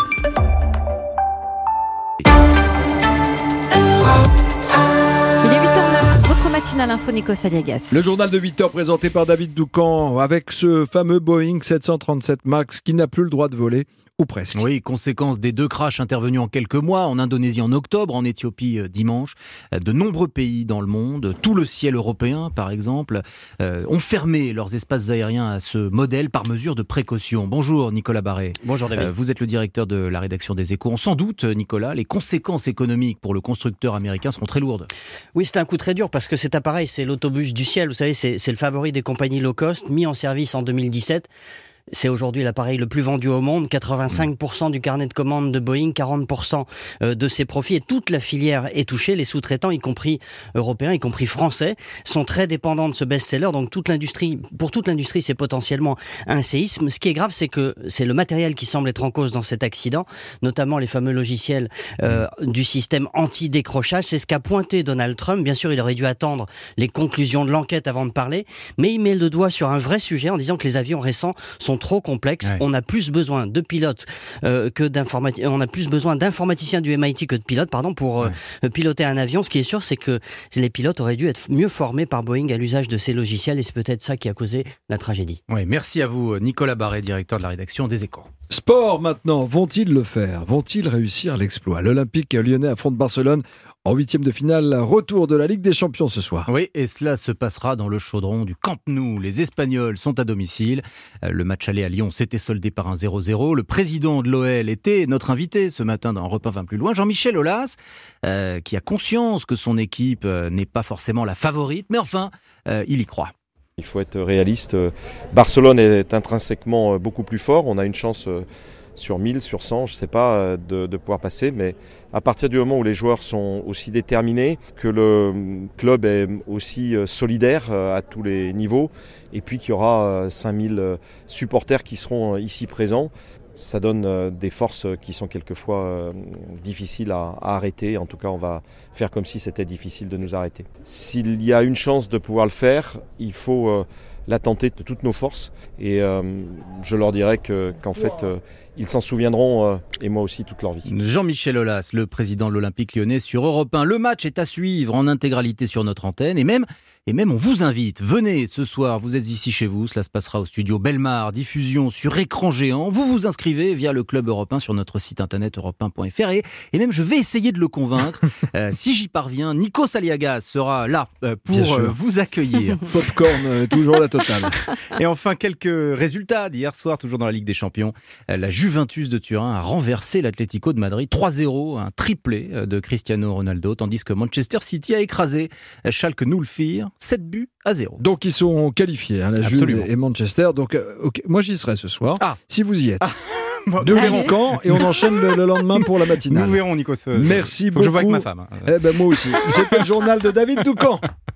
Matinale Info, Nikos Aliagas. Le journal de huit heures présenté par David Doucan avec ce fameux Boeing sept cent trente-sept MAX qui n'a plus le droit de voler. Ou presque. Oui, conséquence des deux crashs intervenus en quelques mois, en Indonésie en octobre, en Éthiopie dimanche. De nombreux pays dans le monde, tout le ciel européen par exemple, euh, ont fermé leurs espaces aériens à ce modèle par mesure de précaution. Bonjour Nicolas Barré. Bonjour David. Euh, vous êtes le directeur de la rédaction des Échos. On s'en doute Nicolas, les conséquences économiques pour le constructeur américain seront très lourdes. Oui, c'est un coup très dur parce que cet appareil, c'est l'autobus du ciel. Vous savez, c'est, c'est le favori des compagnies low cost, mis en service en deux mille dix-sept. C'est aujourd'hui l'appareil le plus vendu au monde, quatre-vingt-cinq pour cent du carnet de commandes de Boeing, quarante pour cent de ses profits, et toute la filière est touchée. Les sous-traitants, y compris européens, y compris français, sont très dépendants de ce best-seller. Donc toute l'industrie, pour toute l'industrie, c'est potentiellement un séisme. Ce qui est grave, c'est que c'est le matériel qui semble être en cause dans cet accident, notamment les fameux logiciels euh, du système anti-décrochage. C'est ce qu'a pointé Donald Trump. Bien sûr, il aurait dû attendre les conclusions de l'enquête avant de parler, mais il met le doigt sur un vrai sujet en disant que les avions récents sont trop complexes. Ouais. On a plus besoin de pilotes euh, que d'informaticiens. On a plus besoin d'informaticiens du M I T que de pilotes, pardon, pour euh, ouais. piloter un avion. Ce qui est sûr, c'est que les pilotes auraient dû être mieux formés par Boeing à l'usage de ces logiciels, et c'est peut-être ça qui a causé la tragédie. Oui, merci à vous, Nicolas Barré, directeur de la rédaction des Échos. Sport maintenant, vont-ils le faire ? Vont-ils réussir l'exploit ? L'Olympique lyonnais affronte Barcelone en huitième de finale, retour de la Ligue des Champions ce soir. Oui, et cela se passera dans le chaudron du Camp Nou. Les Espagnols sont à domicile. Le match aller à Lyon s'était soldé par un zéro zéro. Le président de l'O L était notre invité ce matin dans Europe un vingt plus loin, Jean-Michel Aulas, euh, qui a conscience que son équipe euh, n'est pas forcément la favorite, mais enfin, euh, il y croit. Il faut être réaliste. Barcelone est intrinsèquement beaucoup plus fort. On a une chance sur mille, sur cent, je ne sais pas, de, de pouvoir passer. Mais à partir du moment où les joueurs sont aussi déterminés, que le club est aussi solidaire à tous les niveaux, et puis qu'il y aura cinq mille supporters qui seront ici présents, ça donne des forces qui sont quelquefois difficiles à, à arrêter. En tout cas, on va faire comme si c'était difficile de nous arrêter. S'il y a une chance de pouvoir le faire, il faut euh, la tenter de toutes nos forces. Et euh, je leur dirai que, qu'en fait, euh, ils s'en souviendront, euh, et moi aussi, toute leur vie. Jean-Michel Aulas, le président de l'Olympique lyonnais sur Europe un. Le match est à suivre en intégralité sur notre antenne, et même... Et même on vous invite, venez ce soir, vous êtes ici chez vous, cela se passera au studio Belmar, diffusion sur écran géant, vous vous inscrivez via le Club Europe un sur notre site internet europe un point f r, et, et même je vais essayer de le convaincre, euh, si j'y parviens, Nikos Aliagas sera là euh, pour euh, vous accueillir. Popcorn, euh, toujours la totale. Et enfin quelques résultats d'hier soir, toujours dans la Ligue des Champions, euh, la Juventus de Turin a renversé l'Atlético de Madrid, trois zéro, un triplé de Cristiano Ronaldo, tandis que Manchester City a écrasé Schalke Nulfir, sept buts à zéro. Donc ils sont qualifiés, hein, la Juve et Manchester. Donc euh, okay. Moi j'y serai ce soir, ah. si vous y êtes. Ah. Bon, de verrons quand, et on enchaîne le, le lendemain pour la matinale. Nous verrons, Nikos. Merci Faut beaucoup. Que je vois avec ma femme. Eh ben moi aussi. C'était le journal de David Doucan.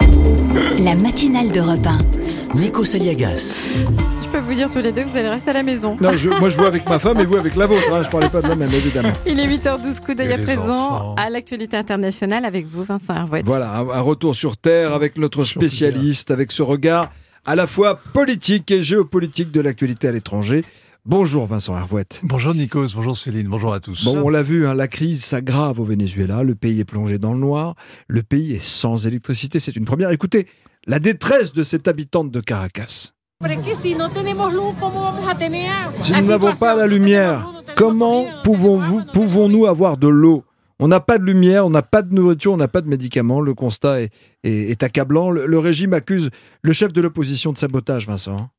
La matinale d'Europe un. Nikos Aliagas. Je peux vous dire tous les deux que vous allez rester à la maison. Non, je, moi je vois avec ma femme et vous avec la vôtre. Hein, je parlais pas de la même, évidemment. Il est huit heures douze, coup d'œil à présent enfants. À l'actualité internationale avec vous, Vincent Hervouet. Voilà, un, un retour sur Terre avec notre spécialiste, avec ce regard à la fois politique et géopolitique de l'actualité à l'étranger. Bonjour Vincent Hervouet. Bonjour Nikos, bonjour Céline, bonjour à tous. Bon, on l'a vu, hein, la crise s'aggrave au Venezuela, le pays est plongé dans le noir, le pays est sans électricité, c'est une première. Écoutez, la détresse de cette habitante de Caracas. Si nous n'avons pas la lumière, comment pouvons-vous, pouvons-nous avoir de l'eau ? On n'a pas de lumière, on n'a pas de nourriture, on n'a pas de médicaments. Le constat est, est, est accablant. Le, le régime accuse le chef de l'opposition de sabotage, Vincent.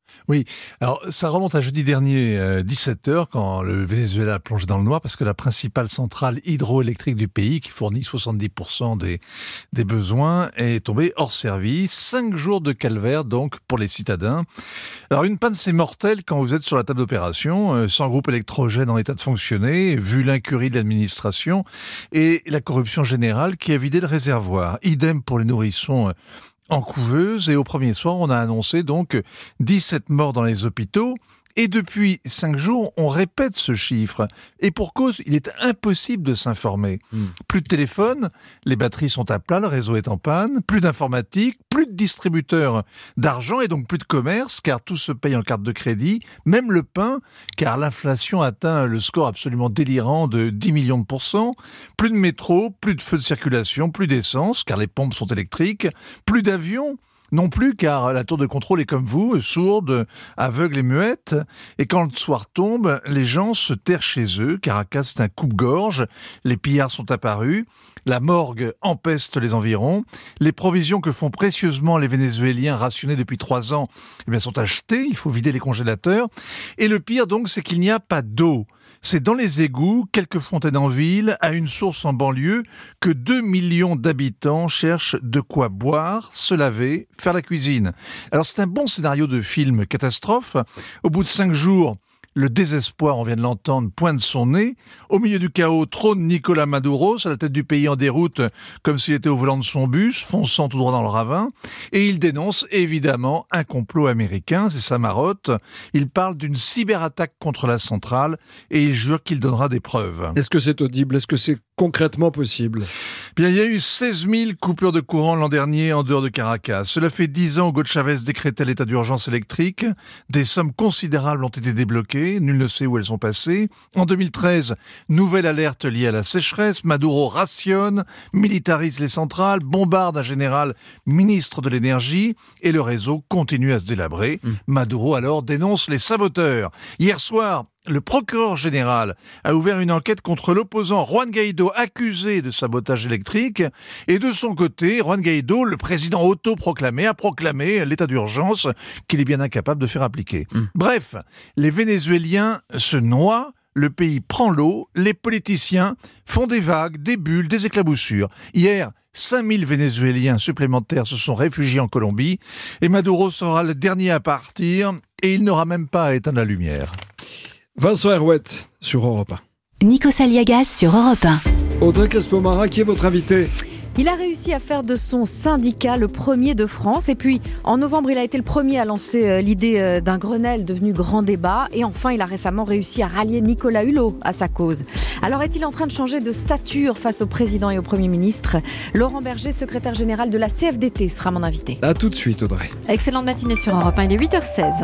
Oui, alors ça remonte à jeudi dernier, euh, dix-sept heures, quand le Venezuela a plongé dans le noir, parce que la principale centrale hydroélectrique du pays, qui fournit soixante-dix pour cent des, des besoins, est tombée hors service. Cinq jours de calvaire, donc, pour les citadins. Alors une panne, c'est mortel quand vous êtes sur la table d'opération, euh, sans groupe électrogène en état de fonctionner, vu l'incurie de l'administration et la corruption générale qui a vidé le réservoir. Idem pour les nourrissons euh, en couveuse, et au premier soir, on a annoncé donc dix-sept morts dans les hôpitaux. Et depuis cinq jours, on répète ce chiffre. Et pour cause, il est impossible de s'informer. Mmh. Plus de téléphone, les batteries sont à plat, le réseau est en panne, plus d'informatique, plus de distributeurs d'argent et donc plus de commerce, car tout se paye en carte de crédit, même le pain, car l'inflation atteint le score absolument délirant de dix millions de pourcents. Plus de métro, plus de feux de circulation, plus d'essence, car les pompes sont électriques, plus d'avions, non plus, car la tour de contrôle est comme vous, sourde, aveugle et muette. Et quand le soir tombe, les gens se terrent chez eux. Caracas, c'est un coupe-gorge. Les pillards sont apparus. La morgue empeste les environs. Les provisions que font précieusement les Vénézuéliens rationnés depuis trois ans eh bien, sont achetées. Il faut vider les congélateurs. Et le pire, donc, c'est qu'il n'y a pas d'eau. C'est dans les égouts, quelques fontaines en ville, à une source en banlieue, que deux millions d'habitants cherchent de quoi boire, se laver, faire la cuisine. Alors c'est un bon scénario de film catastrophe. Au bout de cinq jours, le désespoir, on vient de l'entendre, pointe son nez. Au milieu du chaos, trône Nicolás Maduro, à la tête du pays en déroute, comme s'il était au volant de son bus, fonçant tout droit dans le ravin. Et il dénonce évidemment un complot américain, c'est sa marotte. Il parle d'une cyberattaque contre la centrale et il jure qu'il donnera des preuves. Est-ce que c'est audible? Est-ce que c'est concrètement possible? Bien, il y a eu seize mille coupures de courant l'an dernier en dehors de Caracas. Cela fait dix ans que Hugo Chavez décrétait l'état d'urgence électrique. Des sommes considérables ont été débloquées. Nul ne sait où elles sont passées. En deux mille treize, nouvelle alerte liée à la sécheresse. Maduro rationne, militarise les centrales, bombarde un général ministre de l'énergie et le réseau continue à se délabrer. Mmh. Maduro alors dénonce les saboteurs. Hier soir, le procureur général a ouvert une enquête contre l'opposant Juan Guaidó, accusé de sabotage électrique. Et de son côté, Juan Guaidó, le président autoproclamé, a proclamé l'état d'urgence qu'il est bien incapable de faire appliquer. Mmh. Bref, les Vénézuéliens se noient, le pays prend l'eau, les politiciens font des vagues, des bulles, des éclaboussures. Hier, cinq mille Vénézuéliens supplémentaires se sont réfugiés en Colombie et Maduro sera le dernier à partir et il n'aura même pas à éteindre la lumière. Vincent Herouette sur Europe un. Nikos Aliagas sur Europe un. Audrey Crespo-Mara, qui est votre invité? Il a réussi à faire de son syndicat le premier de France. Et puis, en novembre, il a été le premier à lancer l'idée d'un Grenelle devenu grand débat. Et enfin, il a récemment réussi à rallier Nicolas Hulot à sa cause. Alors, est-il en train de changer de stature face au président et au Premier ministre? Laurent Berger, secrétaire général de la C F D T, sera mon invité. A tout de suite, Audrey. Excellente matinée sur Europe un, il est huit heures seize.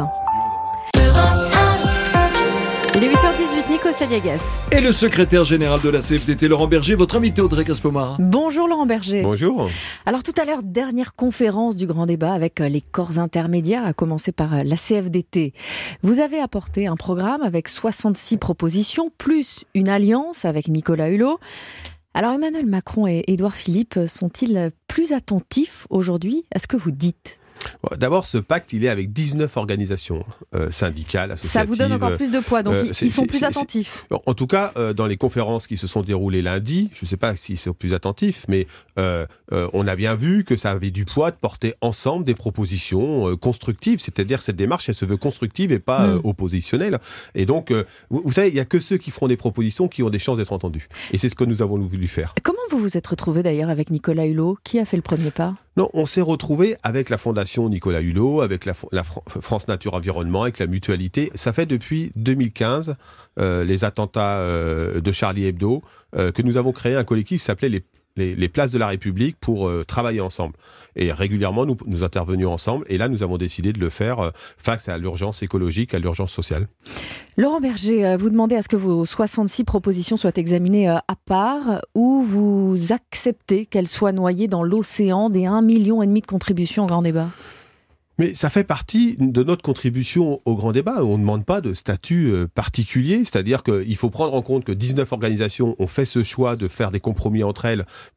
Il est huit heures dix-huit, Nikos Aliagas. Et le secrétaire général de la C F D T, Laurent Berger, votre invité Audrey Crespo-Mara. Bonjour Laurent Berger. Bonjour. Alors tout à l'heure, dernière conférence du grand débat avec les corps intermédiaires, à commencer par la C F D T. Vous avez apporté un programme avec soixante-six propositions, plus une alliance avec Nicolas Hulot. Alors Emmanuel Macron et Édouard Philippe sont-ils plus attentifs aujourd'hui à ce que vous dites ? D'abord, ce pacte, il est avec dix-neuf organisations euh, syndicales, associatives. Ça vous donne encore plus de poids, donc euh, ils sont plus attentifs. En tout cas, euh, dans les conférences qui se sont déroulées lundi, je ne sais pas s'ils sont plus attentifs, mais euh, euh, on a bien vu que ça avait du poids de porter ensemble des propositions euh, constructives. C'est-à-dire que cette démarche, elle se veut constructive et pas euh, oppositionnelle. Et donc, euh, vous, vous savez, il n'y a que ceux qui feront des propositions qui ont des chances d'être entendus. Et c'est ce que nous avons voulu faire. Comment vous vous êtes retrouvé d'ailleurs avec Nicolas Hulot? Qui a fait le premier pas? Non, on s'est retrouvé avec la Fondation Nicolas Hulot, avec la, la France Nature Environnement, avec la Mutualité. Ça fait depuis deux mille quinze, euh, les attentats euh, de Charlie Hebdo, euh, que nous avons créé un collectif qui s'appelait les, les, les Places de la République pour euh, travailler ensemble. Et régulièrement, nous, nous intervenions ensemble. Et là, nous avons décidé de le faire euh, face à l'urgence écologique, à l'urgence sociale. Laurent Berger, vous demandez à ce que vos soixante-six propositions soient examinées à part ou vous acceptez qu'elles soient noyées dans l'océan des un virgule cinq million de contributions au grand débat? Mais ça fait partie de notre contribution au grand débat. On ne demande pas de statut particulier, c'est-à-dire qu'il faut prendre en compte que dix-neuf organisations ont fait ce choix de faire des compromis entre elles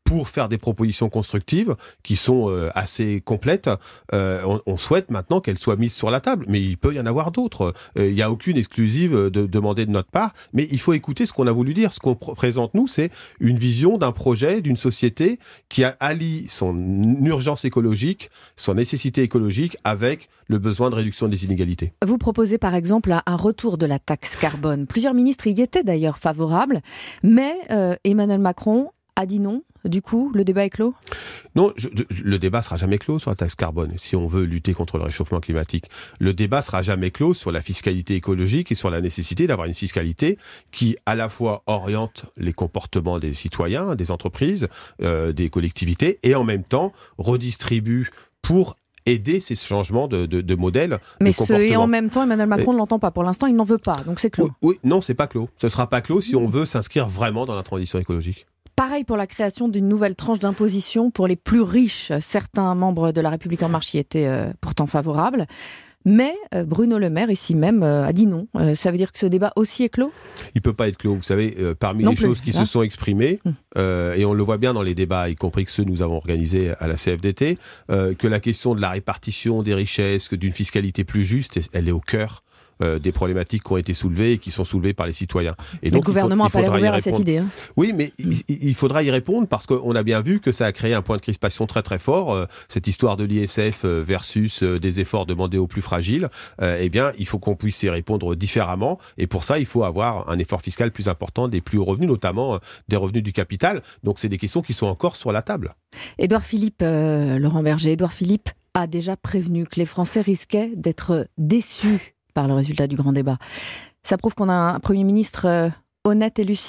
pour faire des propositions constructives qui sont euh, assez complètes. Euh, on, on souhaite maintenant qu'elles soient mises sur la table, mais il peut y en avoir d'autres. Euh, il n'y a aucune exclusive de, demandée de notre part, mais il faut écouter ce qu'on a voulu dire. Ce qu'on pr- présente, nous, c'est une vision d'un projet, d'une société qui a, allie son urgence écologique, son nécessité écologique avec le besoin de réduction des inégalités. Vous proposez par exemple un retour de la taxe carbone. Plusieurs ministres y étaient d'ailleurs favorables, mais euh, Emmanuel Macron a dit non. Du coup, le débat est clos ? Non, je, je, le débat sera jamais clos sur la taxe carbone, si on veut lutter contre le réchauffement climatique. Le débat sera jamais clos sur la fiscalité écologique et sur la nécessité d'avoir une fiscalité qui, à la fois, oriente les comportements des citoyens, des entreprises, euh, des collectivités, et en même temps, redistribue pour aider ces changements de, de, de modèle. Mais de ce et en même temps, Emmanuel Macron ne l'entend pas. Pour l'instant, il n'en veut pas, donc c'est clos. Oui, oui, non, c'est pas clos. Ce sera pas clos si on veut s'inscrire vraiment dans la transition écologique. Pareil pour la création d'une nouvelle tranche d'imposition pour les plus riches. Certains membres de La République En Marche y étaient euh, pourtant favorables. Mais euh, Bruno Le Maire, ici même, euh, a dit non. Euh, ça veut dire que ce débat aussi est clos ? Il ne peut pas être clos. Vous savez, euh, parmi non les plus, choses qui hein. se sont exprimées, euh, et on le voit bien dans les débats, y compris que ceux que nous avons organisés à la C F D T, euh, que la question de la répartition des richesses, que d'une fiscalité plus juste, elle est au cœur Euh, des problématiques qui ont été soulevées et qui sont soulevées par les citoyens. Et donc, le gouvernement n'a pas l'air ouvert à cette idée. Hein. Oui, mais mm. il, il faudra y répondre parce qu'on a bien vu que ça a créé un point de crispation très très fort. Euh, cette histoire de l'I S F versus euh, des efforts demandés aux plus fragiles, euh, eh bien, il faut qu'on puisse y répondre différemment. Et pour ça, il faut avoir un effort fiscal plus important des plus hauts revenus, notamment euh, des revenus du capital. Donc, c'est des questions qui sont encore sur la table. Édouard Philippe, euh, Laurent Berger, Édouard Philippe a déjà prévenu que les Français risquaient d'être déçus par le résultat du grand débat. Ça prouve qu'on a un Premier ministre euh, honnête et lucide ?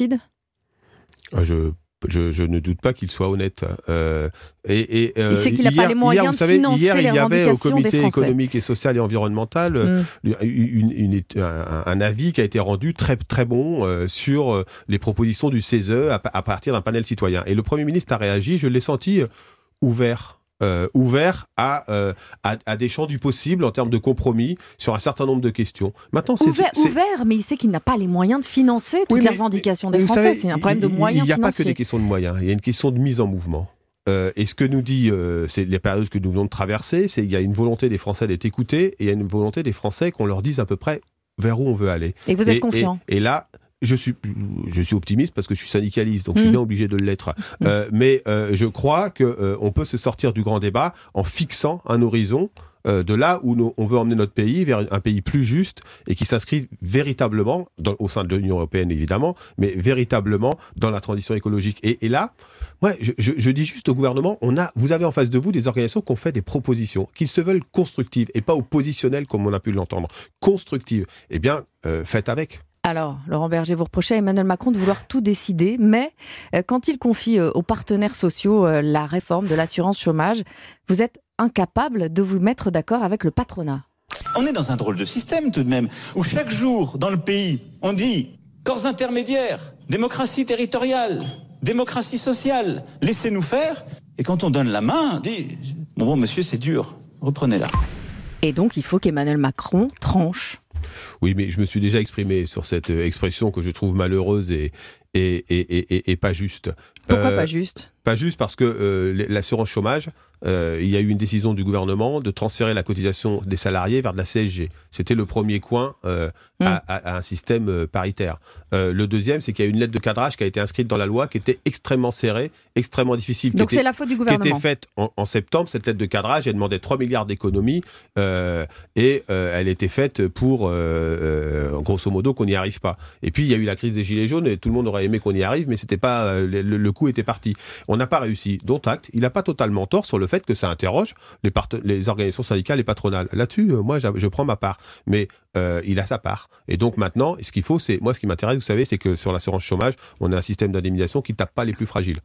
Je, je, je ne doute pas qu'il soit honnête. Euh, et, et, euh, il sait qu'il n'a pas les moyens hier, de savez, financer hier, les revendications des Français. Hier, il y avait au Comité économique et social et environnemental mm. une, une, une, un, un avis qui a été rendu très, très bon euh, sur euh, les propositions du C E S E à, à partir d'un panel citoyen. Et le Premier ministre a réagi, je l'ai senti euh, ouvert. Euh, ouvert à, euh, à, à des champs du possible en termes de compromis sur un certain nombre de questions. Maintenant, c'est ouvert, c'est... ouvert, mais il sait qu'il n'a pas les moyens de financer toutes oui, mais, les revendications des Français. Savez, c'est un problème de moyens financiers. Il n'y a pas que des questions de moyens, il y a une question de mise en mouvement. Euh, et ce que nous dit, euh, c'est les périodes que nous venons de traverser, c'est qu'il y a une volonté des Français d'être écoutés et il y a une volonté des Français qu'on leur dise à peu près vers où on veut aller. Et vous êtes et, confiant et, et là, Je suis, je suis optimiste parce que je suis syndicaliste, donc mmh. je suis bien obligé de l'être. Mmh. Euh, mais euh, je crois qu'on euh, peut se sortir du grand débat en fixant un horizon euh, de là où nous, on veut emmener notre pays vers un pays plus juste et qui s'inscrit véritablement, dans, au sein de l'Union européenne évidemment, mais véritablement dans la transition écologique. Et, et là, ouais, je, je, je dis juste au gouvernement, on a, vous avez en face de vous des organisations qui ont fait des propositions, qui se veulent constructives et pas oppositionnelles comme on a pu l'entendre. Constructives. Eh bien, euh, faites avec. Alors, Laurent Berger, vous reprochez à Emmanuel Macron de vouloir tout décider, mais euh, quand il confie euh, aux partenaires sociaux euh, la réforme de l'assurance chômage, vous êtes incapable de vous mettre d'accord avec le patronat. On est dans un drôle de système tout de même, où chaque jour dans le pays, on dit corps intermédiaires, démocratie territoriale, démocratie sociale, laissez-nous faire. Et quand on donne la main, on dit bon, bon monsieur, c'est dur, reprenez-la. Et donc, il faut qu'Emmanuel Macron tranche. Oui, mais je me suis déjà exprimé sur cette expression que je trouve malheureuse et, et, et, et, et pas juste. Pourquoi euh, pas juste ? Pas juste parce que euh, l'assurance chômage, euh, il y a eu une décision du gouvernement de transférer la cotisation des salariés vers de la C S G. C'était le premier coin euh, mmh. à, à, à un système euh, paritaire. Euh, le deuxième, c'est qu'il y a une lettre de cadrage qui a été inscrite dans la loi qui était extrêmement serrée, extrêmement difficile. Donc c'est était, la faute du gouvernement. Qui était faite en, en septembre, cette lettre de cadrage, elle demandait trois milliards d'économies euh, et euh, elle était faite pour, euh, euh, grosso modo, qu'on n'y arrive pas. Et puis, il y a eu la crise des Gilets jaunes et tout le monde aurait aimé qu'on y arrive, mais c'était pas, euh, le, le coup était parti. On n'a pas réussi. Dont acte, il n'a pas totalement tort sur le fait que ça interroge les, part- les organisations syndicales et patronales. Là-dessus, euh, moi, je prends ma part. Mais euh, il a sa part. Et donc maintenant, ce qu'il faut, c'est, moi, ce qui m'intéresse, vous savez, c'est que sur l'assurance chômage, on a un système d'indemnisation qui ne tape pas les plus fragiles.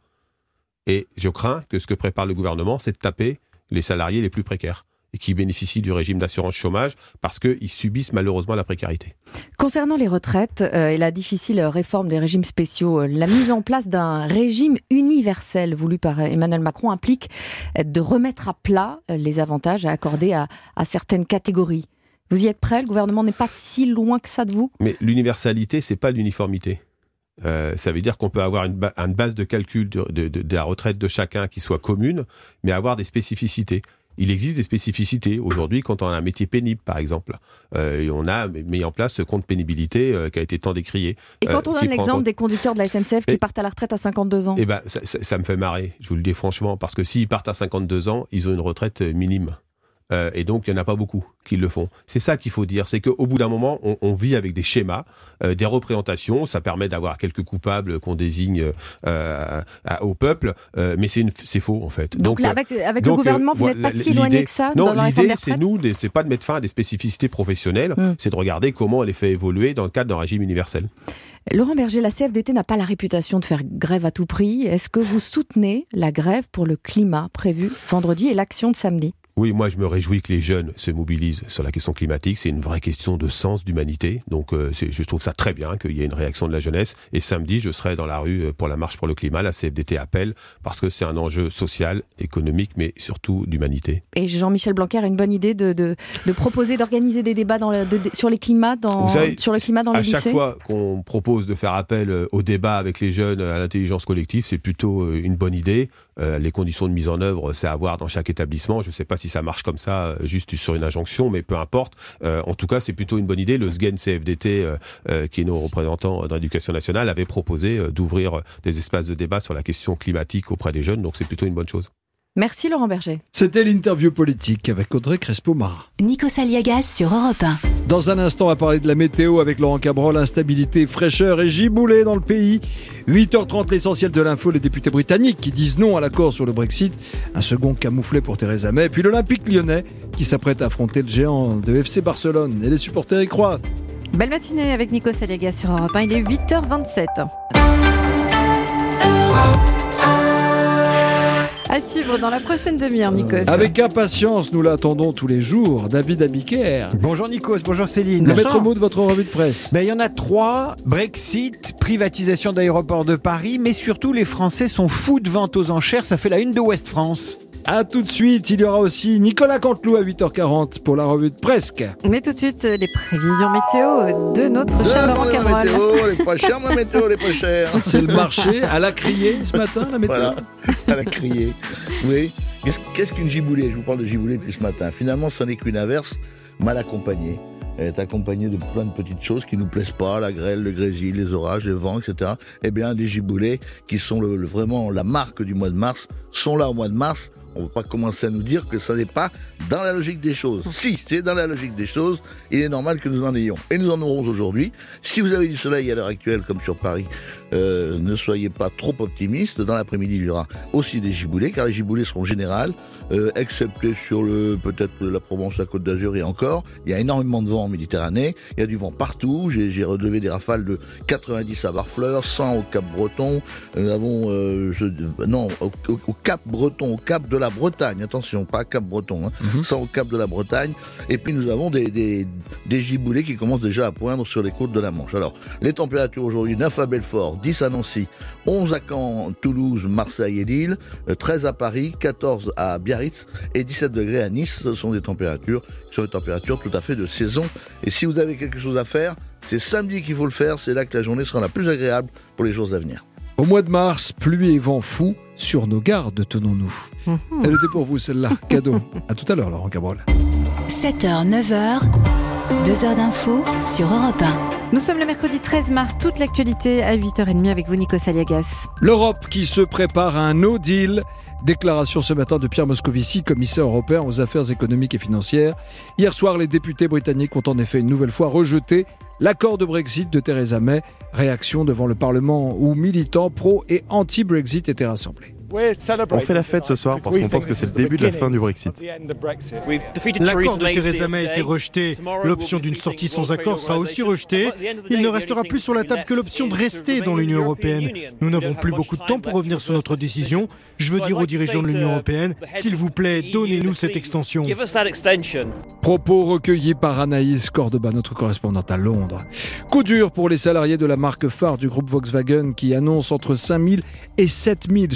Et je crains que ce que prépare le gouvernement, c'est de taper les salariés les plus précaires et qui bénéficient du régime d'assurance chômage parce qu'ils subissent malheureusement la précarité. Concernant les retraites euh, et la difficile réforme des régimes spéciaux, euh, la mise en place d'un régime universel voulu par Emmanuel Macron implique de remettre à plat les avantages accordés à, à certaines catégories. Vous y êtes prêt ? Le gouvernement n'est pas si loin que ça de vous ? Mais l'universalité, c'est pas l'uniformité. Euh, ça veut dire qu'on peut avoir une, ba- une base de calcul de, de, de, de la retraite de chacun qui soit commune, mais avoir des spécificités. Il existe des spécificités. Aujourd'hui, quand on a un métier pénible, par exemple, euh, et on a mis en place ce compte pénibilité euh, qui a été tant décrié. Et quand euh, on qui donne prend l'exemple compte... des conducteurs de la S N C F qui Et- partent à la retraite à cinquante-deux ans. Eh ben, ça, ça, ça me fait marrer, je vous le dis franchement, parce que s'ils partent à cinquante-deux ans, ils ont une retraite minime. Euh, et donc, il n'y en a pas beaucoup qui le font. C'est ça qu'il faut dire, c'est qu'au bout d'un moment, on, on vit avec des schémas, euh, des représentations, ça permet d'avoir quelques coupables qu'on désigne euh, à, au peuple, euh, mais c'est, une, c'est faux en fait. Donc, là, avec, avec donc, le gouvernement, euh, vous n'êtes pas voilà, si éloigné l'idée- que ça non, dans la réforme des l'idée, c'est retraites. nous, des- c'est pas de mettre fin à des spécificités professionnelles, Mm. c'est de regarder comment on les fait évoluer dans le cadre d'un régime universel. Laurent Berger, la C F D T n'a pas la réputation de faire grève à tout prix. Est-ce que vous soutenez la grève pour le climat prévue vendredi et l'action de samedi ? Oui, moi je me réjouis que les jeunes se mobilisent sur la question climatique. C'est une vraie question de sens d'humanité. Donc euh, c'est, je trouve ça très bien qu'il y ait une réaction de la jeunesse. Et samedi, je serai dans la rue pour la marche pour le climat. La C F D T appelle parce que c'est un enjeu social, économique, mais surtout d'humanité. Et Jean-Michel Blanquer a une bonne idée de, de, de proposer d'organiser des débats dans le, de, de- sur, les climats dans, Vous savez, sur le climat dans les à lycées. chaque fois qu'on propose de faire appel au débat avec les jeunes, à l'intelligence collective, c'est plutôt une bonne idée. Euh, les conditions de mise en œuvre, c'est à voir dans chaque établissement. Je ne sais pas si ça marche comme ça, euh, juste sur une injonction, mais peu importe. Euh, en tout cas, c'est plutôt une bonne idée. Le S G E N C F D T, euh, euh, qui est nos représentants dans l'éducation nationale, avait proposé euh, d'ouvrir des espaces de débat sur la question climatique auprès des jeunes. Donc c'est plutôt une bonne chose. Merci Laurent Berger. C'était l'interview politique avec Audrey Crespo-Mara. Nikos Aliagas sur Europe un. Dans un instant, on va parler de la météo avec Laurent Cabrol. Instabilité, fraîcheur et giboulée dans le pays. huit heures trente, l'essentiel de l'info, les députés britanniques qui disent non à l'accord sur le Brexit. Un second camouflet pour Theresa May. Puis l'Olympique lyonnais qui s'apprête à affronter le géant de F C Barcelone. Et les supporters y croient. Belle matinée avec Nikos Aliagas sur Europe un. Il est huit heures vingt-sept. À suivre dans la prochaine demi-heure, Nikos. Avec impatience, nous l'attendons tous les jours. David Abiker. Bonjour Nikos, bonjour Céline. Le maître mot de votre revue de presse. Ben, il y en a trois, Brexit, privatisation d'aéroports de Paris, mais surtout les Français sont fous de vente aux enchères, ça fait la une de Ouest France. A tout de suite, il y aura aussi Nicolas Canteloup à huit heures quarante pour la revue de Presque. Mais tout de suite, les prévisions météo de notre cher Laurent Cabrol. Météo, elle est pas chère, ma météo, elle est pas chère. C'est le marché, elle a crié ce matin, la météo. Voilà, elle a crié. Oui. Qu'est-ce, qu'est-ce qu'une giboulée ? Je vous parle de giboulée depuis ce matin. Finalement, ce n'est qu'une averse mal accompagnée. Elle est accompagnée de plein de petites choses qui nous plaisent pas, la grêle, le grésil, les orages, les vents, et cetera. Eh bien, des giboulées qui sont le, le- vraiment la marque du mois de mars sont là au mois de mars. On ne va pas commencer à nous dire que ça n'est pas dans la logique des choses. Si, c'est dans la logique des choses, il est normal que nous en ayons. Et nous en aurons aujourd'hui. Si vous avez du soleil à l'heure actuelle, comme sur Paris, euh, ne soyez pas trop optimistes. Dans l'après-midi, il y aura aussi des giboulées, car les giboulées seront générales, euh, excepté sur le peut-être la Provence, la Côte d'Azur et encore. Il y a énormément de vent en Méditerranée. Il y a du vent partout. J'ai, j'ai relevé des rafales de quatre-vingt-dix à Barfleur, cent au Cap-Breton. Nous avons, euh, je- non, au, au- au Cap-Breton, au Cap de la Bretagne. Attention, pas Cap-Breton, hein. Mhm. cent au Cap de la Bretagne. Et puis nous avons des, des, des giboulées qui commencent déjà à poindre sur les côtes de la Manche. Alors, les températures aujourd'hui, neuf à Belfort, dix à Nancy, onze à Caen, Toulouse, Marseille et Lille, euh, treize à Paris, quatorze à Biarritz et dix-sept degrés à Nice. Ce sont des températures qui sont des températures tout à fait de saison. Et si vous avez quelque chose à faire, c'est samedi qu'il faut le faire. C'est là que la journée sera la plus agréable pour les jours à venir. Au mois de mars, pluie et vent fou, sur nos gardes tenons-nous. Elle était pour vous celle-là, cadeau. À tout à l'heure, Laurent Cabrol. sept heures, neuf heures, deux heures d'info sur Europe un. Nous sommes le mercredi treize mars, toute l'actualité à huit heures trente avec vous, Nikos Aliagas. L'Europe qui se prépare à un no deal. Déclaration ce matin de Pierre Moscovici, commissaire européen aux affaires économiques et financières. Hier soir, les députés britanniques ont en effet une nouvelle fois rejeté l'accord de Brexit de Theresa May. Réaction devant le Parlement où militants pro et anti-Brexit étaient rassemblés. On fait la fête ce soir parce qu'on pense que c'est le début de la fin du Brexit. L'accord de Theresa May a été rejeté. L'option d'une sortie sans accord sera aussi rejetée. Il ne restera plus sur la table que l'option de rester dans l'Union européenne. Nous n'avons plus beaucoup de temps pour revenir sur notre décision. Je veux dire aux dirigeants de l'Union européenne, s'il vous plaît, donnez-nous cette extension. Propos recueillis par Anaïs Cordoba, notre correspondante à Londres. Coup dur pour les salariés de la marque phare du groupe Volkswagen qui annonce entre cinq mille et sept mille suppressions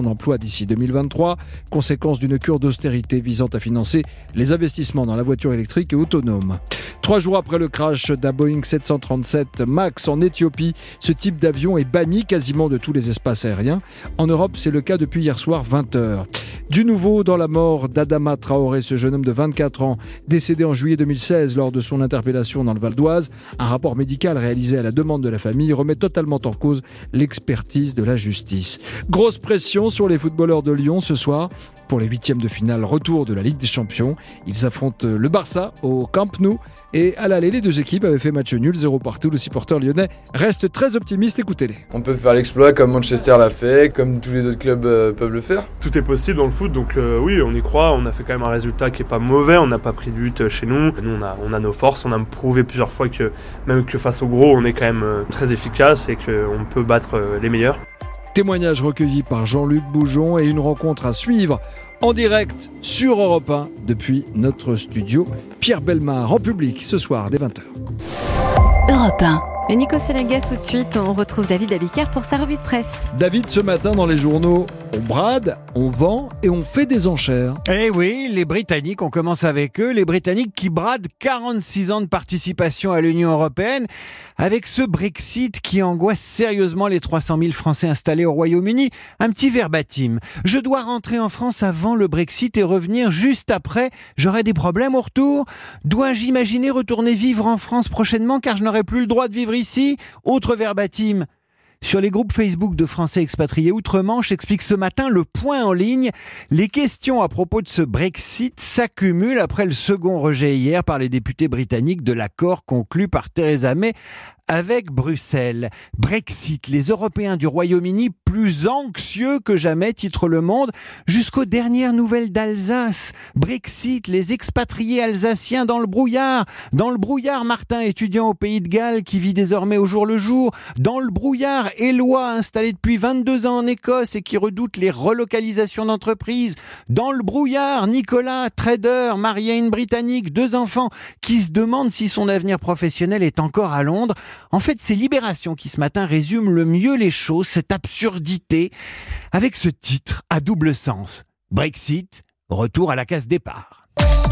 d'emplois d'ici deux mille vingt-trois, conséquence d'une cure d'austérité visant à financer les investissements dans la voiture électrique et autonome. Trois jours après le crash d'un Boeing sept cent trente-sept MAX en Éthiopie, ce type d'avion est banni quasiment de tous les espaces aériens. En Europe, c'est le cas depuis hier soir vingt heures. Du nouveau dans la mort d'Adama Traoré, ce jeune homme de vingt-quatre ans, décédé en juillet deux mille seize lors de son interpellation dans le Val d'Oise. Un rapport médical réalisé à la demande de la famille remet totalement en cause l'expertise de la justice. Grosse pression sur les footballeurs de Lyon ce soir. Pour les huitièmes de finale, retour de la Ligue des Champions. Ils affrontent le Barça au Camp Nou. Et à l'aller, les deux équipes avaient fait match nul, zéro partout. Le supporter lyonnais reste très optimiste, écoutez-les. On peut faire l'exploit comme Manchester l'a fait, comme tous les autres clubs euh, peuvent le faire. Tout est possible dans le foot, donc euh, oui, on y croit. On a fait quand même un résultat qui est pas mauvais, on n'a pas pris de but chez nous. Nous, on a, on a nos forces, on a prouvé plusieurs fois que même que face aux gros, on est quand même euh, très efficace et qu'on peut battre euh, les meilleurs. Témoignage recueilli par Jean-Luc Boujon et une rencontre à suivre en direct sur Europe un depuis notre studio. Pierre Bellemare en public ce soir dès vingt heures. Europe un. Et Nico Salagas, tout de suite, on retrouve David Abiker pour sa revue de presse. David, ce matin dans les journaux, on brade, on vend et on fait des enchères. Eh oui, les Britanniques, on commence avec eux, les Britanniques qui bradent quarante-six ans de participation à l'Union européenne avec ce Brexit qui angoisse sérieusement les trois cent mille Français installés au Royaume-Uni. Un petit verbatim. Je dois rentrer en France avant le Brexit et revenir juste après. J'aurai des problèmes au retour. Dois-je imaginer retourner vivre en France prochainement car je n'aurai plus le droit de vivre ici? Autre verbatim. Sur les groupes Facebook de Français expatriés outre-Manche, explique ce matin Le Point en ligne. Les questions à propos de ce Brexit s'accumulent après le second rejet hier par les députés britanniques de l'accord conclu par Theresa May avec Bruxelles. Brexit, les Européens du Royaume-Uni plus anxieux que jamais, titre Le Monde, jusqu'aux dernières nouvelles d'Alsace. Brexit, les expatriés alsaciens dans le brouillard. Dans le brouillard, Martin, étudiant au Pays de Galles, qui vit désormais au jour le jour. Dans le brouillard, Éloi, installé depuis vingt-deux ans en Écosse et qui redoute les relocalisations d'entreprises. Dans le brouillard, Nicolas, trader, marié à une Britannique, deux enfants, qui se demande si son avenir professionnel est encore à Londres. En fait, c'est Libération qui ce matin résume le mieux les choses, cette absurdité, avec ce titre à double sens. Brexit, retour à la case départ.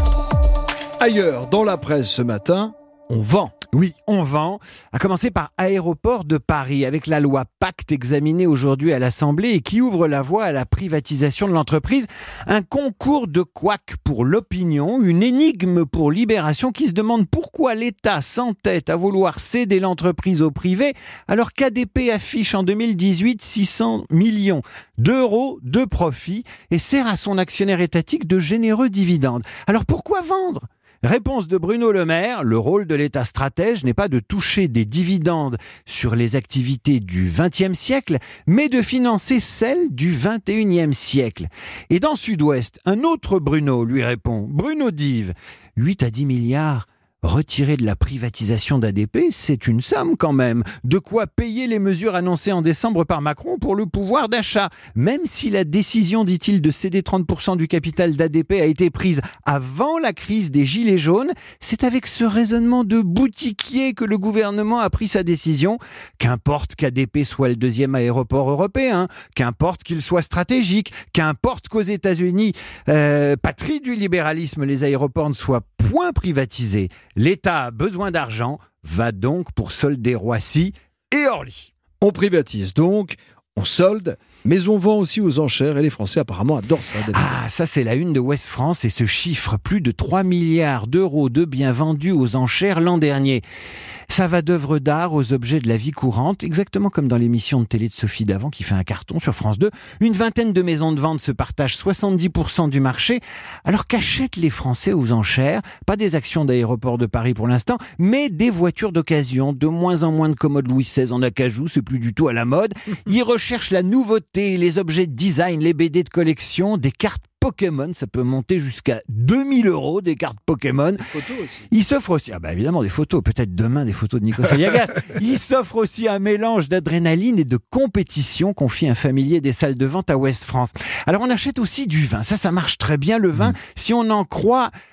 Ailleurs, dans la presse ce matin, on vend. Oui, on vend, à commencer par Aéroports de Paris, avec la loi Pacte examinée aujourd'hui à l'Assemblée et qui ouvre la voie à la privatisation de l'entreprise. Un concours de couacs pour l'opinion, une énigme pour Libération qui se demande pourquoi l'État s'entête à vouloir céder l'entreprise au privé alors qu'A D P affiche en deux mille dix-huit six cents millions d'euros de profit et sert à son actionnaire étatique de généreux dividendes. Alors pourquoi vendre ? Réponse de Bruno Le Maire, le rôle de l'État stratège n'est pas de toucher des dividendes sur les activités du vingtième siècle, mais de financer celles du vingt et unième siècle. Et dans Sud-Ouest, un autre Bruno lui répond, Bruno Dive, huit à dix milliards retirés de la privatisation d'A D P, c'est une somme quand même. De quoi payer les mesures annoncées en décembre par Macron pour le pouvoir d'achat. Même si la décision, dit-il, de céder trente pour cent du capital d'A D P a été prise avant la crise des Gilets jaunes, c'est avec ce raisonnement de boutiquier que le gouvernement a pris sa décision. Qu'importe qu'A D P soit le deuxième aéroport européen, qu'importe qu'il soit stratégique, qu'importe qu'aux États-Unis, euh, patrie du libéralisme, les aéroports ne soient point privatisés. L'État a besoin d'argent, va donc pour solder Roissy et Orly. On privatise donc, on solde, mais on vend aussi aux enchères et les Français apparemment adorent ça. Ah, ça c'est la une de Ouest France et ce chiffre, plus de trois milliards d'euros de biens vendus aux enchères l'an dernier. Ça va d'œuvres d'art aux objets de la vie courante, exactement comme dans l'émission de télé de Sophie Davant qui fait un carton sur France deux. Une vingtaine de maisons de vente se partagent soixante-dix pour cent du marché. Alors qu'achètent les Français aux enchères ? Pas des actions d'Aéroports de Paris pour l'instant, mais des voitures d'occasion, de moins en moins de commodes Louis seize en acajou, c'est plus du tout à la mode. Ils recherchent la nouveauté, les objets de design, les B D de collection, des cartes Pokémon, ça peut monter jusqu'à deux mille euros des cartes Pokémon. Des photos aussi. Il s'offre aussi, ah bah évidemment des photos, peut-être demain des photos de Nico Aliagas. Il s'offre aussi un mélange d'adrénaline et de compétition, confie un familier des salles de vente à Ouest France. Alors on achète aussi du vin, ça ça marche très bien le vin, mmh. si on en croit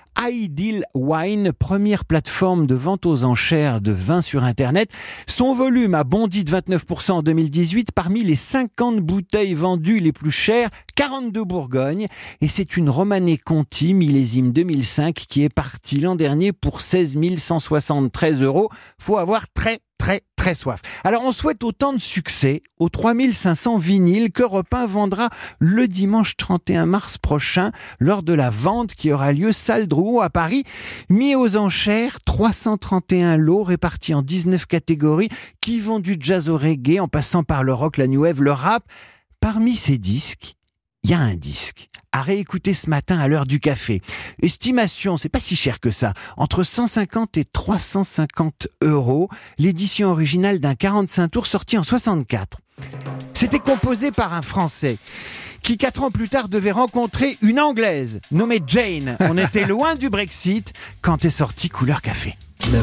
Ideal Wine, première plateforme de vente aux enchères de vin sur Internet. Son volume a bondi de vingt-neuf pour cent en deux mille dix-huit. Parmi les cinquante bouteilles vendues les plus chères, quarante-deux Bourgogne. Et c'est une Romanée Conti, millésime deux mille cinq, qui est partie l'an dernier pour seize mille cent soixante-treize euros. Faut avoir très très très soif. Alors on souhaite autant de succès aux trois mille cinq cents vinyles qu'Europe un vendra le dimanche trente et un mars prochain lors de la vente qui aura lieu salle Drouot à Paris. Mis aux enchères, trois cent trente et un lots répartis en dix-neuf catégories qui vont du jazz au reggae en passant par le rock, la new wave, le rap. Parmi ces disques, il y a un disque à réécouter ce matin à l'heure du café. Estimation, c'est pas si cher que ça, entre cent cinquante et trois cent cinquante euros, l'édition originale d'un quarante-cinq tours sorti en soixante-quatre. C'était composé par un Français qui, quatre ans plus tard, devait rencontrer une Anglaise nommée Jane. On était loin du Brexit quand est sorti Couleur Café. Couleur